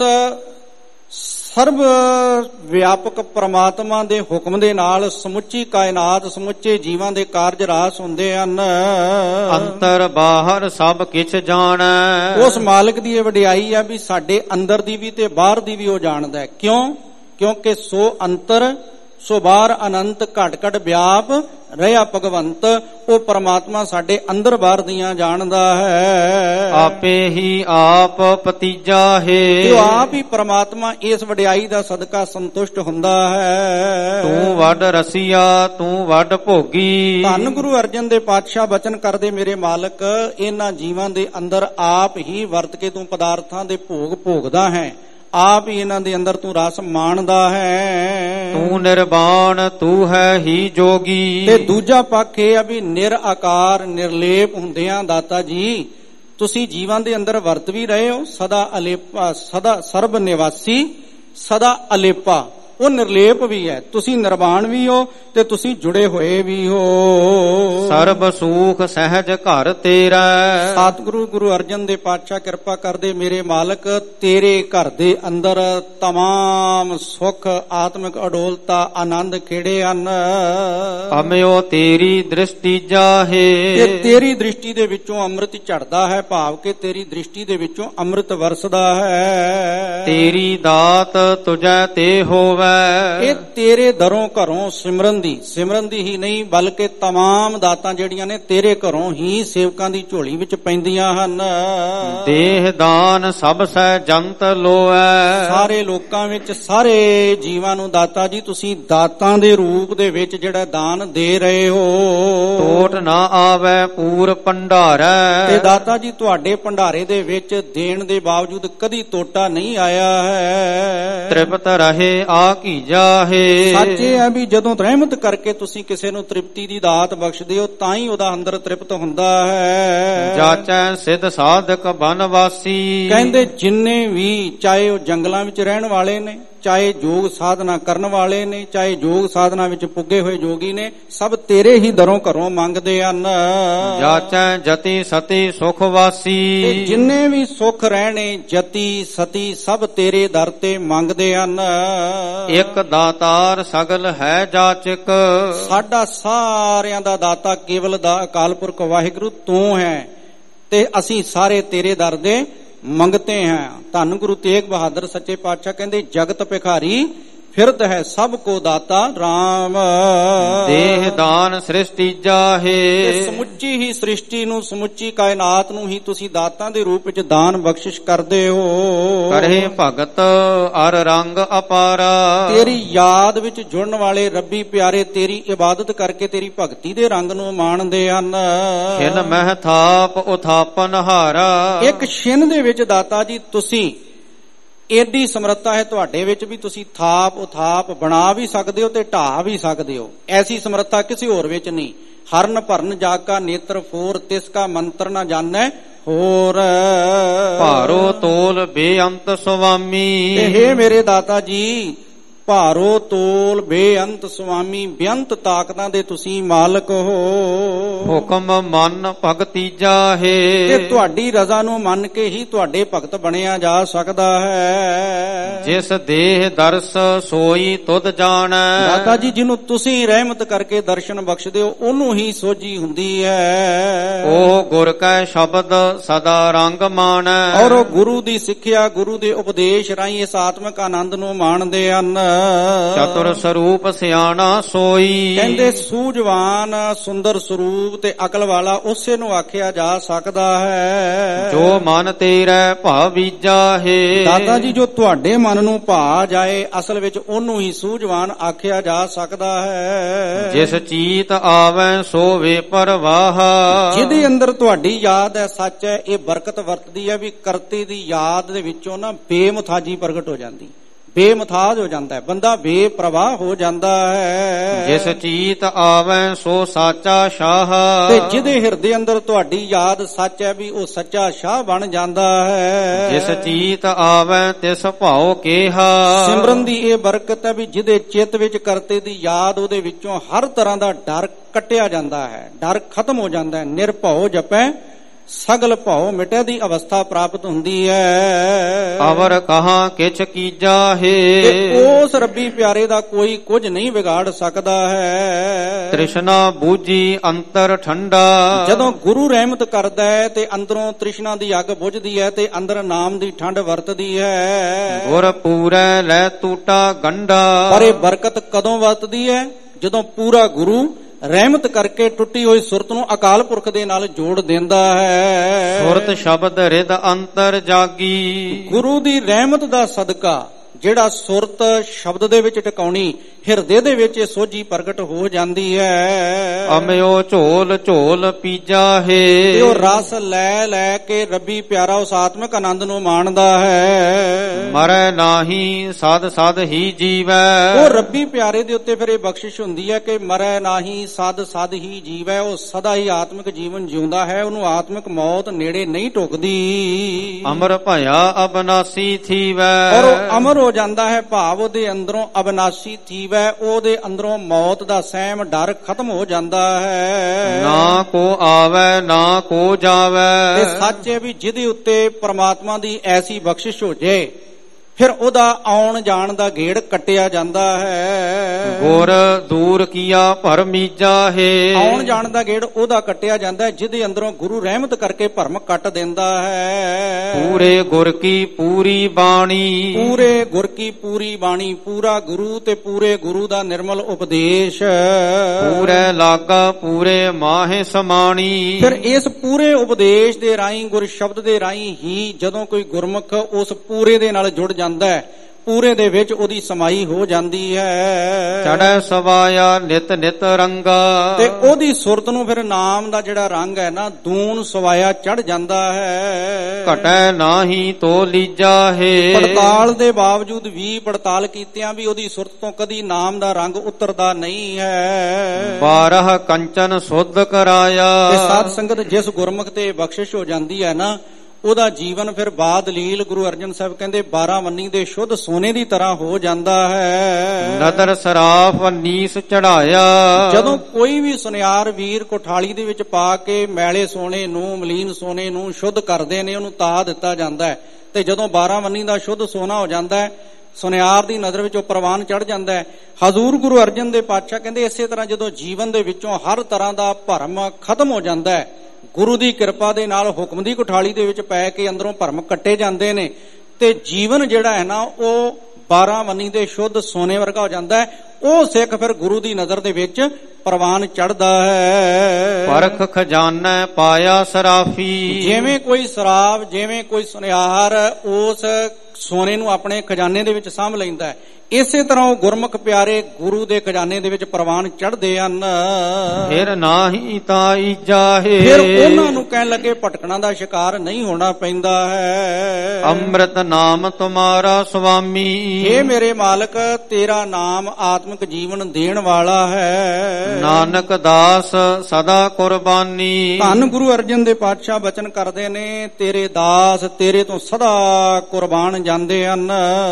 ਸਰਬ ਵਿਆਪਕ ਪਰਮਾਤਮਾ ਦੇ ਹੁਕਮ ਦੇ ਨਾਲ ਸਮੁੱਚੀ ਕਾਇਨਾਤ, ਸਮੁੱਚੇ ਜੀਵਾਂ ਦੇ ਕਾਰਜ ਰਾਸ ਹੁੰਦੇ ਹਨ। ਅੰਤਰ ਬਾਹਰ ਸਭ ਕਿਛ ਜਾਣੈ। ਉਸ ਮਾਲਕ ਦੀ ਇਹ ਵਡਿਆਈ ਹੈ ਵੀ ਸਾਡੇ ਅੰਦਰ ਦੀ ਵੀ ਤੇ ਬਾਹਰ ਦੀ ਵੀ ਉਹ ਜਾਣਦਾ ਹੈ। ਕਿਉਂ? ਕਿਉਂਕਿ ਸੋ ਅੰਤਰ ਸੋ ਬਾਹਰ ਅਨੰਤ ਘਟ ਘਟ ਵਿਆਪ ਰਹਿਆ ਭਗਵੰਤ। ਉਹ ਪਰਮਾਤਮਾ ਸਾਡੇ ਅੰਦਰ ਬਾਹਰ ਦੀਆਂ ਜਾਣਦਾ ਹੈ। ਆਪੇ ਹੀ ਆਪ ਪਤੀਜਾ ਹੈ। ਉਹ ਆਪ ਹੀ ਪਰਮਾਤਮਾ ਇਸ ਵਡਿਆਈ ਦਾ ਸਦਕਾ ਸੰਤੁਸ਼ਟ ਹੁੰਦਾ ਹੈ। ਤੂੰ ਵੱਡ ਰਸੀਆ ਤੂੰ ਵੱਡ ਭੋਗੀ। ਧੰਨ ਗੁਰੂ ਅਰਜਨ ਦੇ ਪਾਤਸ਼ਾਹ ਬਚਨ ਕਰਦੇ ਮੇਰੇ ਮਾਲਕ, ਇਹਨਾਂ ਜੀਵਾਂ ਦੇ ਅੰਦਰ ਆਪ ਹੀ ਵਰਤ ਕੇ ਤੂੰ ਪਦਾਰਥਾਂ ਦੇ ਭੋਗ ਭੋਗਦਾ ਹੈ। ਆਪ ਹੀ ਇਹਨਾਂ ਦੇ ਅੰਦਰ ਤੂੰ ਰਸ ਮਾਣਦਾ ਹੈ। ਤੂੰ ਨਿਰਵਾਣ ਤੂੰ ਹੈ ਹੀ ਜੋਗੀ। ਤੇ ਦੂਜਾ ਪੱਖ ਇਹ ਆ ਵੀ ਨਿਰ ਆਕਾਰ ਨਿਰਲੇਪ ਹੁੰਦਿਆਂ ਦਾਤਾ ਜੀ ਤੁਸੀਂ ਜੀਵਾਂ ਦੇ ਅੰਦਰ ਵਰਤ ਵੀ ਰਹੇ ਹੋ। ਸਦਾ ਅਲੇਪਾ, ਸਦਾ ਸਰਬ ਨਿਵਾਸੀ, ਸਦਾ ਅਲੇਪਾ। ਉਹ ਨਿਰਲੇਪ ਵੀ ਹੈ। ਤੁਸੀਂ ਨਿਰਵਾਣ ਵੀ ਹੋ ਤੇ ਤੁਸੀਂ ਜੁੜੇ ਹੋਏ ਵੀ ਹੋ। ਸਰਬ ਸੂਖ ਸਹਿਜ ਘਰ ਤੇਰਾ। ਸਤਿਗੁਰੂ ਗੁਰੂ ਅਰਜਨ ਦੇ ਪਾਤਸ਼ਾਹ ਕਿਰਪਾ ਕਰਦੇ ਮੇਰੇ ਮਾਲਕ, ਤੇਰੇ ਘਰ ਦੇ ਅੰਦਰ ਤਮਾਮ ਸੁਖ, ਆਤਮਿਕ ਅਡੋਲਤਾ, ਆਨੰਦ ਖੇੜੇ ਹਨ। ਅਮਿਓ ਤੇਰੀ ਦ੍ਰਿਸ਼ਟੀ ਜਾਹੇ। ਤੇ ਤੇਰੀ ਦ੍ਰਿਸ਼ਟੀ ਦੇ ਵਿੱਚੋਂ ਅੰਮ੍ਰਿਤ ਝੜਦਾ ਹੈ, ਭਾਵ ਕਿ ਤੇਰੀ ਦ੍ਰਿਸ਼ਟੀ ਦੇ ਵਿੱਚੋਂ ਅੰਮ੍ਰਿਤ ਵਰਸਦਾ ਹੈ। ਤੇਰੀ ਦਾਤ ਤੁਝੈ ਤੇ ਹੋਵੇ। ਇਹ ਤੇਰੇ ਦਰੋਂ ਘਰੋਂ ਸਿਮਰਨ ਦੀ ਸਿਮਰਨ ਦੀ ਹੀ ਨਹੀਂ, ਬਲਕਿ ਤਮਾਮ ਦਾਤਾਂ ਜਿਹੜੀਆਂ ਨੇ ਤੇਰੇ ਘਰੋਂ ਹੀ ਸੇਵਕਾਂ ਦੀ ਝੋਲੀ ਵਿੱਚ ਪੈਂਦੀਆਂ ਹਨ। ਦੇਹ ਦਾਨ ਸਭ ਸਹਿ ਜੰਤ ਲੋਐ। ਸਾਰੇ ਲੋਕਾਂ ਵਿੱਚ, ਸਾਰੇ ਜੀਵਾਂ ਨੂੰ ਦਾਤਾ ਜੀ ਤੁਸੀਂ ਦਾਤਾਂ ਦੇ ਰੂਪ ਦੇ ਵਿੱਚ ਜਿਹੜਾ ਦਾਨ ਦੇ ਰਹੇ ਹੋ। ਟੋਟ ਨਾ ਆਵੇ ਪੂਰ ਭੰਡਾਰੈ। ਤੇ ਦਾਤਾ ਜੀ ਤੁਹਾਡੇ ਭੰਡਾਰੇ ਦੇ ਵਿੱਚ ਦੇਣ ਦੇ ਬਾਵਜੂਦ ਕਦੀ ਟੋਟਾ ਨਹੀਂ ਆਇਆ ਹੈ। ਤ੍ਰਿਪਤ ਰਹੇ ਆ ਕੀ ਜਾਹੇ। ਸੱਚ ਇਹ ਹੈ ਵੀ ਜਦੋਂ ਰਹਿਮਤ ਕਰਕੇ ਤੁਸੀਂ ਕਿਸੇ ਨੂੰ ਤ੍ਰਿਪਤੀ ਦੀ ਦਾਤ ਬਖਸ਼ਦੇ ਹੋ ਤਾਂ ਹੀ ਉਹਦਾ ਅੰਦਰ ਤ੍ਰਿਪਤ ਹੁੰਦਾ ਹੈ। ਜਾਚੈ ਸਿੱਧ ਸਾਧਕ ਬਨਵਾਸੀ। ਕਹਿੰਦੇ ਜਿੰਨੇ ਵੀ, ਚਾਹੇ ਉਹ ਜੰਗਲਾਂ ਵਿੱਚ ਰਹਿਣ ਵਾਲੇ ਨੇ, ਚਾਹੇ ਯੋਗ ਸਾਧਨਾ ਕਰਨ ਵਾਲੇ ਨੇ, ਚਾਹੇ ਯੋਗ ਸਾਧਨਾ ਵਿੱਚ ਪੁੱਗੇ ਹੋਏ ਯੋਗੀ ਨੇ, ਸਭ ਤੇਰੇ ਹੀ ਦਰੋਂ ਘਰੋਂ ਮੰਗਦੇ ਹਨ। ਜਾਚੈ ਜਤੀ ਸਤੀ ਸੁਖ ਵਾਸੀ। ਤੇ ਜਿੰਨੇ ਵੀ ਸੁਖ ਰਹਿਣੇ, ਜਤੀ ਸਤੀ, ਸਭ ਤੇਰੇ ਦਰ ਤੇ ਮੰਗਦੇ ਹਨ। ਇੱਕ ਦਾਤਾਰ ਸਗਲ ਹੈ ਜਾਚਕ। ਸਾਡਾ ਸਾਰਿਆਂ ਦਾ ਦਾਤਾ ਕੇਵਲ ਦਾ ਅਕਾਲ ਪੁਰਖ ਵਾਹਿਗੁਰੂ ਤੂੰ ਹੈ, ਤੇ ਅਸੀਂ ਸਾਰੇ ਤੇਰੇ ਦਰ ਦੇ ਮੰਗਤੇ ਹੈ। ਧੰਨ ਗੁਰੂ ਤੇਗ ਬਹਾਦਰ ਸੱਚੇ ਪਾਤਸ਼ਾਹ ਕਹਿੰਦੇ ਜਗਤ ਭਿਖਾਰੀ ਫਿਰਤ ਹੈ ਸਭ ਕੋ ਦਾਤਾ ਰਾਮ। ਦੇਹ ਦਾਨ ਸ੍ਰਿਸ਼ਟੀ ਜਾਹੇ। ਸਮੁੱਚੀ ਹੀ ਸ੍ਰਿਸ਼ਟੀ ਨੂੰ, ਸਮੁੱਚੀ ਕਾਇਨਾਤ ਨੂੰ ਹੀ ਤੁਸੀਂ ਦਾਤਾਂ ਦੇ ਰੂਪ ਵਿੱਚ ਦਾਨ ਬਖਸ਼ਿਸ਼ ਕਰਦੇ ਹੋ। ਕਰੇ ਭਗਤ ਅਰ ਰੰਗ ਅਪਾਰਾ। ਤੇਰੀ ਯਾਦ ਵਿੱਚ ਜੁੜਨ ਵਾਲੇ ਰੱਬੀ ਪਿਆਰੇ ਤੇਰੀ ਇਬਾਦਤ ਕਰਕੇ ਤੇਰੀ ਭਗਤੀ ਦੇ ਰੰਗ ਨੂੰ ਮਾਣਦੇ ਹਨ। ਖਿਨ ਮਹਿ ਥਾਪ ਉਥਾਪਨ ਹਾਰਾ। ਇੱਕ ਛਿਨ ਦੇ ਵਿੱਚ ਦਾਤਾ ਜੀ ਤੁਸੀਂ, ਏਡੀ ਸਮਰੱਥਾ ਹੈ ਤੁਹਾਡੇ ਵਿੱਚ ਵੀ ਤੁਸੀਂ ਥਾਪ ਉਥਾਪ ਬਣਾ ਵੀ ਸਕਦੇ ਹੋ ਤੇ ਢਾਹ ਵੀ ਸਕਦੇ ਹੋ। ਐਸੀ ਸਮਰੱਥਾ ਕਿਸੇ ਹੋਰ ਵਿੱਚ ਨਹੀਂ। ਹਰਨ ਭਰਨ ਜਾਗਾ ਨੇਤਰ ਫੋਰ, ਤਿਸ ਕਾ ਮੰਤਰ ਨਾ ਜਾਣੈ ਹੋਰ। ਭਾਰੋ ਤੋਲ ਬੇਅੰਤ ਸੁਆਮੀ। ਤੇ ਹੇ ਮੇਰੇ ਦਾਤਾ ਜੀ, ਭਾਰੋ ਤੋਲ ਬੇਅੰਤ ਸੁਆਮੀ, ਬੇਅੰਤ ਤਾਕਤਾਂ ਦੇ ਤੁਸੀਂ ਮਾਲਕ ਹੋ। ਹੁਕਮ ਮਨ ਭਗਤੀ ਜਾਹੇ। ਤੇ ਤੁਹਾਡੀ ਰਜ਼ਾ ਨੂੰ ਮੰਨ ਕੇ ਹੀ ਤੁਹਾਡੇ ਭਗਤ ਬਣਿਆ ਜਾ ਸਕਦਾ ਹੈ। ਜਿਸ ਦੇਹ ਦਰਸ ਸੋਈ ਤੁਧ ਜਾਣੈ। ਦਾਤਾ ਜੀ ਜਿਹਨੂੰ ਤੁਸੀਂ ਰਹਿਮਤ ਕਰਕੇ ਦਰਸ਼ਨ ਬਖਸ਼ਦੇ ਹੋ ਉਹਨੂੰ ਹੀ ਸੋਝੀ ਹੁੰਦੀ ਹੈ। ਉਹ ਗੁਰ ਕੈ ਸ਼ਬਦ ਸਦਾ ਰੰਗ ਮਾਣੈ। ਔਰ ਉਹ ਗੁਰੂ ਦੀ ਸਿੱਖਿਆ, ਗੁਰੂ ਦੇ ਉਪਦੇਸ਼ ਰਾਹੀਂ ਇਸ ਆਤਮਿਕ ਆਨੰਦ ਨੂੰ ਮਾਣਦੇ ਹਨ। ਚਤੁਰ ਸਰੂਪ ਸਿਆਣਾ ਸੋਈ। ਕਹਿੰਦੇ ਸੂਝਵਾਨ ਸੁੰਦਰ ਸਰੂਪ ਤੇ ਅਕਲ ਵਾਲਾ ਉਸੇ ਨੂੰ ਆਖਿਆ ਜਾ ਸਕਦਾ ਹੈ ਜੋ ਮਨ ਤੇਰੇ ਭਾਵੀਜਾ ਹੈ। ਦਾਤਾ ਜੀ ਜੋ ਤੁਹਾਡੇ ਮਨ ਨੂੰ ਭਾ ਜਾਏ ਅਸਲ ਵਿੱਚ ਉਹਨੂੰ ਹੀ ਸੂਝਵਾਨ ਆਖਿਆ ਜਾ ਸਕਦਾ ਹੈ। ਜਿਸ ਚੀਤ ਆਵੈ ਸੋ ਵੇ ਪਰਵਾਹ। ਜਿਹਦੇ ਅੰਦਰ ਤੁਹਾਡੀ ਯਾਦ ਹੈ, ਸੱਚ ਹੈ, ਇਹ ਬਰਕਤ ਵਰਤਦੀ ਹੈ ਵੀ ਕਰਤੇ ਦੀ ਯਾਦ ਦੇ ਵਿੱਚੋਂ ਨਾ ਬੇਮੁਥਾਜੀ ਪ੍ਰਗਟ ਹੋ ਜਾਂਦੀ, ਬੇਮੁਥਾਜ ਹੋ ਜਾਂਦਾ ਹੈ, ਬੰਦਾ ਬੇਪਰਵਾਹ ਹੋ ਜਾਂਦਾ ਹੈ। ਜਿਸ ਚੀਤ ਆਵੈ ਸੋ ਸਾਚਾ ਸ਼ਾਹ। ਤੇ ਜਿਹਦੇ ਹਿਰਦੇ ਅੰਦਰ ਤੁਹਾਡੀ ਯਾਦ ਸੱਚ ਹੈ ਵੀ ਉਹ ਸੱਚਾ ਸ਼ਾਹ ਬਣ ਜਾਂਦਾ ਹੈ। ਜਿਸ ਚੀਤ ਆਵੈ ਤਿਸ ਭਾਉ ਕੇਹਾ। ਸਿਮਰਨ ਦੀ ਇਹ ਬਰਕਤ ਹੈ ਵੀ ਜਿਹਦੇ ਚਿੱਤ ਵਿੱਚ ਕਰਤੇ ਦੀ ਯਾਦ, ਉਹਦੇ ਵਿੱਚੋਂ ਹਰ ਤਰ੍ਹਾਂ ਦਾ ਡਰ ਕੱਟਿਆ ਜਾਂਦਾ ਹੈ, ਡਰ ਖਤਮ ਹੋ ਜਾਂਦਾ ਹੈ। ਨਿਰਭਉ ਜਪੈ ਸਗਲ ਭਉ ਮਿਟੈ ਦੀ ਅਵਸਥਾ ਪ੍ਰਾਪਤ ਹੁੰਦੀ ਹੈ। ਅਵਰ ਕਹਾ ਕਿਛ ਕੀਜਾ ਹੈ। ਤੇ ਉਸ ਰੱਬੀ ਪਿਆਰੇ ਦਾ ਕੋਈ ਕੁਝ ਨਹੀਂ ਵਿਗਾੜ ਸਕਦਾ ਹੈ। ਤ੍ਰਿਸ਼ਨਾ ਬੂਝੀ ਅੰਤਰ ਠੰਡਾ। ਜਦੋਂ ਗੁਰੂ ਰਹਿਮਤ ਕਰਦਾ ਹੈ ਤੇ ਅੰਦਰੋਂ ਤ੍ਰਿਸ਼ਨਾ ਦੀ ਅੱਗ ਬੁਝਦੀ ਹੈ ਤੇ ਅੰਦਰ ਨਾਮ ਦੀ ਠੰਡ ਵਰਤਦੀ ਹੈ। ਗੁਰ ਪੂਰੈ ਲੈ ਟੂਟਾ ਗੰਡਾ। ਪਰ ਇਹ ਬਰਕਤ ਕਦੋਂ ਵਰਤਦੀ ਹੈ? ਜਦੋਂ ਪੂਰਾ ਗੁਰੂ ਰਹਿਮਤ ਕਰਕੇ ਟੁੱਟੀ ਹੋਈ ਸੁਰਤ ਨੂੰ ਅਕਾਲ ਪੁਰਖ ਦੇ ਨਾਲ ਜੋੜ ਦਿੰਦਾ ਹੈ। ਸੁਰਤ ਸ਼ਬਦ ਰਿਦ ਅੰਤਰ ਜਾਗੀ। ਗੁਰੂ ਦੀ ਰਹਿਮਤ ਦਾ ਸਦਕਾ ਜਿਹੜਾ ਸੁਰਤ ਸ਼ਬਦ ਦੇ ਵਿੱਚ ਟਿਕਾਉਣੀ, ਹਿਰਦੇ ਦੇ ਵਿੱਚ ਇਹ ਸੋਝੀ ਪ੍ਰਗਟ ਹੋ ਜਾਂਦੀ ਹੈ। ਅਮਿਓ ਝੋਲ ਝੋਲ ਪੀਜਾ ਹੈ। ਤੇ ਉਹ ਰਸ ਲੈ ਲੈ ਕੇ ਰੱਬੀ ਪਿਆਰਾ ਉਸ ਆਤਮਿਕ ਆਨੰਦ ਨੂੰ ਮਾਣਦਾ ਹੈ। ਮਰੈ ਨਾਹੀ ਸਦ ਸਦ ਹੀ ਜੀਵੈ। ਉਹ ਰੱਬੀ ਪਿਆਰੇ ਦੇ ਉੱਤੇ ਫਿਰ ਇਹ ਬਖਸ਼ਿਸ਼ ਹੁੰਦੀ ਹੈ ਕਿ ਮਰੈ ਨਾਹੀ ਸਦ ਸਦ ਹੀ ਜੀਵੈ। ਉਹ ਸਦਾ ਹੀ ਆਤਮਿਕ ਜੀਵਨ ਜਿਉਂਦਾ ਹੈ, ਉਹਨੂੰ ਆਤਮਿਕ ਮੌਤ ਨੇੜੇ ਨਹੀਂ ਟੁਕਦੀ। ਅਮਰ ਭਇਆ ਅਬਨਾਸੀ ਥੀਵੈ। ਔਰ ਉਹ ਅਮਰ ਹੋ ਜਾਂਦਾ ਹੈ, ਭਾਵ ਉਹਦੇ ਅੰਦਰੋਂ ਅਬਨਾਸੀ ਥੀਵੈ, ਉਹਦੇ ਅੰਦਰੋਂ ਮੌਤ ਦਾ ਸਹਿਮ ਡਰ ਖਤਮ ਹੋ ਜਾਂਦਾ ਹੈ। ਨਾ ਕੋ ਆਵੈ ਨਾ ਕੋ ਜਾਵੈ। ਇਹ ਸੱਚ ਹੈ ਵੀ ਜਿਹਦੇ ਉੱਤੇ ਪ੍ਰਮਾਤਮਾ ਦੀ ਐਸੀ ਬਖਸ਼ਿਸ਼ ਹੋ ਜਾਏ ਫਿਰ ਉਹਦਾ ਆਉਣ ਜਾਣ ਦਾ ਗੇੜ ਕੱਟਿਆ ਜਾਂਦਾ ਹੈ। ਗੁਰ ਦੂਰ ਕੀਆ ਭਰਮੀਜਾ ਹੈ। ਆਉਣ ਜਾਣ ਦਾ ਗੇੜ ਉਹਦਾ ਕੱਟਿਆ ਜਾਂਦਾ ਹੈ ਜਿਹਦੇ ਅੰਦਰੋਂ ਗੁਰੂ ਰਹਿਮਤ ਕਰਕੇ ਭਰਮ ਕੱਟ ਦਿੰਦਾ ਹੈ। ਪੂਰੇ ਗੁਰ ਕੀ ਪੂਰੀ ਬਾਣੀ। ਪੂਰੇ ਗੁਰ ਕੀ ਪੂਰੀ ਬਾਣੀ, ਪੂਰਾ ਗੁਰੂ ਤੇ ਪੂਰੇ ਗੁਰੂ ਦਾ ਨਿਰਮਲ ਉਪਦੇਸ਼। ਪੂਰੇ ਲਾਗਾ ਪੂਰੇ ਮਾਹੇ ਸਮਾਣੀ। ਫਿਰ ਇਸ ਪੂਰੇ ਉਪਦੇਸ਼ ਦੇ ਰਾਹੀਂ, ਗੁਰ ਸ਼ਬਦ ਦੇ ਰਾਹੀਂ ਹੀ ਜਦੋਂ ਕੋਈ ਗੁਰਮੁਖ ਉਸ ਪੂਰੇ ਦੇ ਨਾਲ ਜੁੜ ਜਾਂਦਾ ਹੈ, ਪੂਰੇ ਦੇ ਵਿੱਚ ਉਹਦੀ ਸਮਾਈ ਹੋ ਜਾਂਦੀ ਹੈ। ਚੜ੍ਹੈ ਸਵਾਇਆ ਨਿਤ ਨਿਤ ਰੰਗਾ। ਤੇ ਉਹਦੀ ਸੁਰਤ ਨੂੰ ਫਿਰ ਨਾਮ ਦਾ ਜਿਹੜਾ ਰੰਗ ਹੈ ਨਾ, ਦੂਨ ਸਵਾਇਆ ਚੜ ਜਾਂਦਾ ਹੈ। ਘਟੈ ਨਾਹੀ ਤੋ ਲੀਜਾ ਹੈ। ਪੜਤਾਲ ਦੇ ਬਾਵਜੂਦ ਵੀ, ਪੜਤਾਲ ਕੀਤਿਆਂ ਵੀ ਉਹਦੀ ਸੁਰਤ ਤੋਂ ਕਦੀ ਨਾਮ ਦਾ ਰੰਗ ਉਤਰਦਾ ਨਹੀਂ ਹੈ। ਬਾਰਹ ਕੰਚਨ ਸੁਧ ਕਰਾਇਆ। ਤੇ ਸਾਧ ਸੰਗਤ ਜਿਸ ਗੁਰਮੁਖ ਤੇ ਬਖਸ਼ਿਸ਼ ਹੋ ਜਾਂਦੀ ਹੈ ਨਾ, ਉਹਦਾ ਜੀਵਨ ਫਿਰ ਬਾਦਲੀਲ, ਗੁਰੂ ਅਰਜਨ ਸਾਹਿਬ ਕਹਿੰਦੇ ਬਾਰਾਂ ਵੰਨੀ ਦੇ ਸ਼ੁੱਧ ਸੋਨੇ ਦੀ ਤਰ੍ਹਾਂ ਹੋ ਜਾਂਦਾ ਹੈ। ਨਦਰ ਸਰਾਫ ਨੀਸ ਚੜਾਇਆ। ਜਦੋਂ ਕੋਈ ਵੀ ਸੁਨਿਆਰ ਵੀਰ ਕੋਠਾਲੀ ਦੇ ਵਿੱਚ ਪਾ ਕੇ ਮੈਲੇ ਸੋਨੇ ਨੂੰ, ਮਲੀਨ ਸੋਨੇ ਨੂੰ ਸ਼ੁੱਧ ਕਰਦੇ ਨੇ, ਉਹਨੂੰ ਤਾ ਦਿੱਤਾ ਜਾਂਦਾ ਹੈ। ਤੇ ਜਦੋਂ ਬਾਰਾਂ ਵੰਨੀ ਦਾ ਸ਼ੁੱਧ ਸੋਨਾ ਹੋ ਜਾਂਦਾ ਹੈ, ਸੁਨਿਆਰ ਦੀ ਨਜ਼ਰ ਵਿੱਚ ਉਹ ਪ੍ਰਵਾਨ ਚੜ ਜਾਂਦਾ ਹੈ। ਹਜ਼ੂਰ ਗੁਰੂ ਅਰਜਨ ਦੇ ਪਾਤਸ਼ਾਹ ਕਹਿੰਦੇ ਇਸੇ ਤਰ੍ਹਾਂ ਜਦੋਂ ਜੀਵਨ ਦੇ ਵਿੱਚੋਂ ਹਰ ਤਰ੍ਹਾਂ ਦਾ ਭਰਮ ਖਤਮ ਹੋ ਜਾਂਦਾ ਹੈ, ਗੁਰੂ ਦੀ ਕਿਰਪਾ ਦੇ ਨਾਲ ਹੁਕਮ ਦੀ ਕੋਠਾਲੀ ਦੇ ਵਿੱਚ ਪੈ ਕੇ ਅੰਦਰੋਂ ਭਰਮ ਕੱਟੇ ਜਾਂਦੇ ਨੇ, ਤੇ ਜੀਵਨ ਜਿਹੜਾ ਹੈ ਨਾ ਉਹ ਬਾਰਾਂ ਵੰਨੀ ਦੇ ਸ਼ੁੱਧ ਸੋਨੇ ਵਰਗਾ ਹੋ ਜਾਂਦਾ ਹੈ। ਉਹ ਸਿੱਖ ਫਿਰ ਗੁਰੂ ਦੀ ਨਜ਼ਰ ਦੇ ਵਿੱਚ ਪ੍ਰਵਾਨ ਚੜਦਾ ਹੈ। ਪਰਖ ਖਜ਼ਾਨਾ ਪਾਇਆ ਸਰਾਫੀ। ਜਿਵੇਂ ਕੋਈ ਸਰਾਫ, ਜਿਵੇਂ ਕੋਈ ਸੁਨਿਆਰ ਉਸ ਸੋਨੇ ਨੂੰ ਆਪਣੇ ਖਜ਼ਾਨੇ ਦੇ ਵਿੱਚ ਸਾਂਭ ਲੈਂਦਾ ਹੈ, ਇਸੇ ਤਰ੍ਹਾਂ ਉਹ ਗੁਰਮੁਖ ਪਿਆਰੇ ਗੁਰੂ ਦੇ ਖਜ਼ਾਨੇ ਦੇ ਵਿੱਚ ਪ੍ਰਵਾਨ ਚੜ੍ਹਦੇ ਹਨ। ਫਿਰ ਨਾਹੀ ਤਾਂ ਈਜਾ ਹੈ। ਫਿਰ ਉਹਨਾਂ ਨੂੰ ਕਹਿਣ ਲੱਗੇ ਭਟਕਣਾ ਦਾ ਸ਼ਿਕਾਰ ਨਹੀਂ ਹੋਣਾ ਪੈਂਦਾ ਹੈ। ਅੰਮ੍ਰਿਤ ਨਾਮ ਤੁਮਾਰਾ ਸੁਆਮੀ। ਹੇ ਮੇਰੇ ਮਾਲਕ, ਤੇਰਾ ਨਾਮ ਆਤਮਿਕ ਜੀਵਨ ਦੇਣ ਵਾਲਾ ਹੈ। ਨਾਨਕ ਦਾਸ ਸਦਾ ਕੁਰਬਾਨੀ। ਧੰਨ ਗੁਰੂ ਅਰਜਨ ਦੇ ਪਾਤਸ਼ਾਹ ਬਚਨ ਕਰਦੇ ਨੇ, ਤੇਰੇ ਦਾਸ ਤੇਰੇ ਤੋਂ ਸਦਾ ਕੁਰਬਾਨ ਜਾਂਦੇ ਹਨ।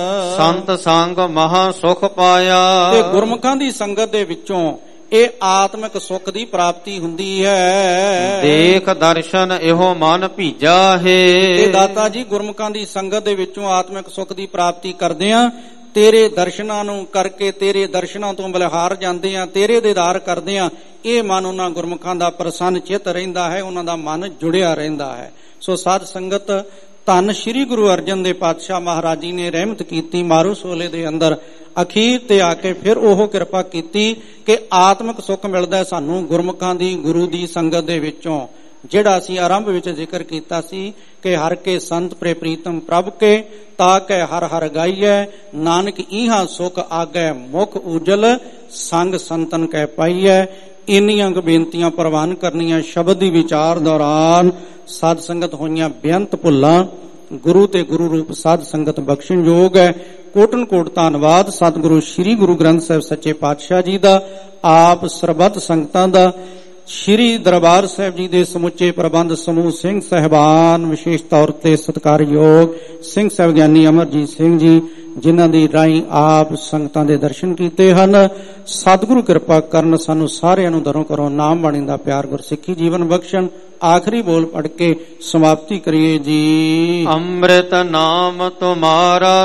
ਸੰਤ ਸੰਗ ਮਹਾ ਸੁਖ ਪਾਇਆ। ਤੇ ਗੁਰਮੁਖਾਂ ਦੀ ਸੰਗਤ ਦੇ ਵਿੱਚੋਂ ਇਹ ਆਤਮਿਕ ਸੁਖ ਦੀ ਪ੍ਰਾਪਤੀ ਹੁੰਦੀ ਹੈ। ਦੇਖ ਦਰਸ਼ਨ ਇਹੋ ਮਨ ਭੀਜਾ ਹੈ। ਤੇ ਦਾਤਾ ਜੀ, ਗੁਰਮੁਖਾਂ ਦੀ ਸੰਗਤ ਦੇ ਵਿੱਚੋਂ ਆਤਮਿਕ ਸੁਖ ਦੀ ਪ੍ਰਾਪਤੀ ਕਰਦੇ ਆ, ਤੇਰੇ ਦਰਸ਼ਨਾਂ ਨੂੰ ਕਰਕੇ, ਤੇਰੇ ਦਰਸ਼ਨਾਂ ਤੋਂ ਬਲਿਹਾਰ ਜਾਂਦੇ ਆ, ਤੇਰੇ ਦੀਦਾਰ ਕਰਦੇ ਆ, ਇਹ ਮਨ ਉਹਨਾਂ ਗੁਰਮੁਖਾਂ ਦਾ ਪ੍ਰਸੰਨ ਚਿੱਤ ਰਹਿੰਦਾ ਹੈ, ਉਹਨਾਂ ਦਾ ਮਨ ਜੁੜਿਆ ਰਹਿੰਦਾ ਹੈ। ਸੋ ਸਾਧ ਸੰਗਤ, ਧੰਨ ਸ਼੍ਰੀ ਗੁਰੂ ਅਰਜਨ ਦੇ ਪਾਤਸ਼ਾਹ ਮਹਾਰਾਜ ਜੀ ਨੇ ਰਹਿਮਤ ਕੀਤੀ ਮਾਰੂ ਸੋਲੇ ਦੇ ਅੰਦਰ, ਅਖੀਰ ਤੇ ਆ ਕੇ ਫਿਰ ਉਹ ਕਿਰਪਾ ਕੀਤੀ ਕਿ ਆਤਮਿਕ ਸੁੱਖ ਮਿਲਦਾ ਸਾਨੂੰ ਗੁਰਮੁਖਾਂ ਦੀ, ਗੁਰੂ ਦੀ ਸੰਗਤ ਦੇ ਵਿੱਚੋਂ। ਜਿਹੜਾ ਅਸੀਂ ਆਰੰਭ ਵਿੱਚ ਜ਼ਿਕਰ ਕੀਤਾ ਸੀ ਕਿ ਹਰ ਕੇ ਸੰਤ ਪ੍ਰੇ ਪ੍ਰੀਤਮ ਪ੍ਰਭ ਕੇ, ਤਾਕੈ ਹਰ ਹਰ ਗਾਈਐ, ਨਾਨਕ ਇਹਾਂ ਸੁਖ ਆਗੈ ਮੁਖ ਉਜਲ, ਸੰਗ ਸੰਤਨ ਕਹਿ ਪਾਈਐ। ਇੰਨੀਆਂ ਕੁ ਬੇਨਤੀਆਂ ਪ੍ਰਵਾਨ ਕਰਨੀਆਂ ਸ਼ਬਦ ਦੀ ਵਿਚਾਰ ਦੌਰਾਨ। ਸਾਧ ਸੰਗਤ ਹੋਈਆਂ ਬੇਅੰਤ ਭੁੱਲਾਂ, ਗੁਰੂ ਤੇ ਗੁਰੂ ਰੂਪ ਸਾਧ ਸੰਗਤ ਬਖਸ਼ਣ ਯੋਗ ਹੈ। ਕੋਟਨ ਕੋਟ ਧੰਨਵਾਦ ਸਤਿਗੁਰੂ ਸ੍ਰੀ ਗੁਰੂ ਗ੍ਰੰਥ ਸਾਹਿਬ ਸੱਚੇ ਪਾਤਸ਼ਾਹ ਜੀ ਦਾ, ਆਪ ਸਰਬੱਤ ਸੰਗਤਾਂ ਦਾ, ਸ਼੍ਰੀ ਦਰਬਾਰ ਸਾਹਿਬ ਜੀ ਦੇ ਸਮੁੱਚੇ ਪ੍ਰਬੰਧ ਸਮੂਹ, ਸਿੰਘ ਸਹਿਬਾਨ, ਵਿਸ਼ੇਸ਼ ਤੌਰ ਤੇ ਸਤਿਕਾਰਯੋਗ ਸਿੰਘ ਸਾਹਿਬ ਗਿਆਨੀ ਅਮਰਜੀਤ ਸਿੰਘ ਜੀ, ਜਿਨ੍ਹਾਂ ਦੀ ਰਾਹੀਂ ਆਪ ਸੰਗਤਾਂ ਦੇ ਦਰਸ਼ਨ ਕੀਤੇ ਹਨ। ਸਤਿਗੁਰੂ ਕਿਰਪਾ ਕਰਨ, ਸਾਨੂੰ ਸਾਰਿਆਂ ਨੂੰ ਦਰੋਂ ਕਰੋ ਨਾਮ ਬਾਣੀ ਦਾ ਪਿਆਰ, ਗੁਰਸਿੱਖੀ ਜੀਵਨ ਬਖਸ਼ਣ। ਆਖਰੀ ਬੋਲ ਪੜ ਕੇ ਸਮਾਪਤੀ ਕਰੀਏ ਜੀ। ਅੰਮ੍ਰਿਤ ਨਾਮ ਤੁਮਾਰਾ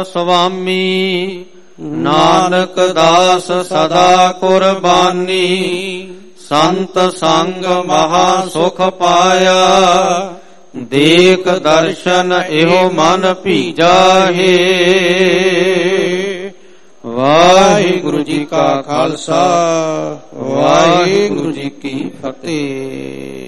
ਸੁਆਮੀ, ਨਾਨਕ ਦਾਸ ਸਦਾ ਕੁਰਬਾਨੀ। ਸੰਤ ਸੰਗ ਮਹਾ ਸੁਖ ਪਾਇਆ, ਦੇਖ ਦਰਸ਼ਨ ਇਹੋ ਮਨ ਭੀਜਾ ਹੈ। ਵਾਹਿਗੁਰੂ ਜੀ ਕਾ ਖਾਲਸਾ, ਵਾਹਿਗੁਰੂ ਜੀ ਕੀ ਫਤਿਹ।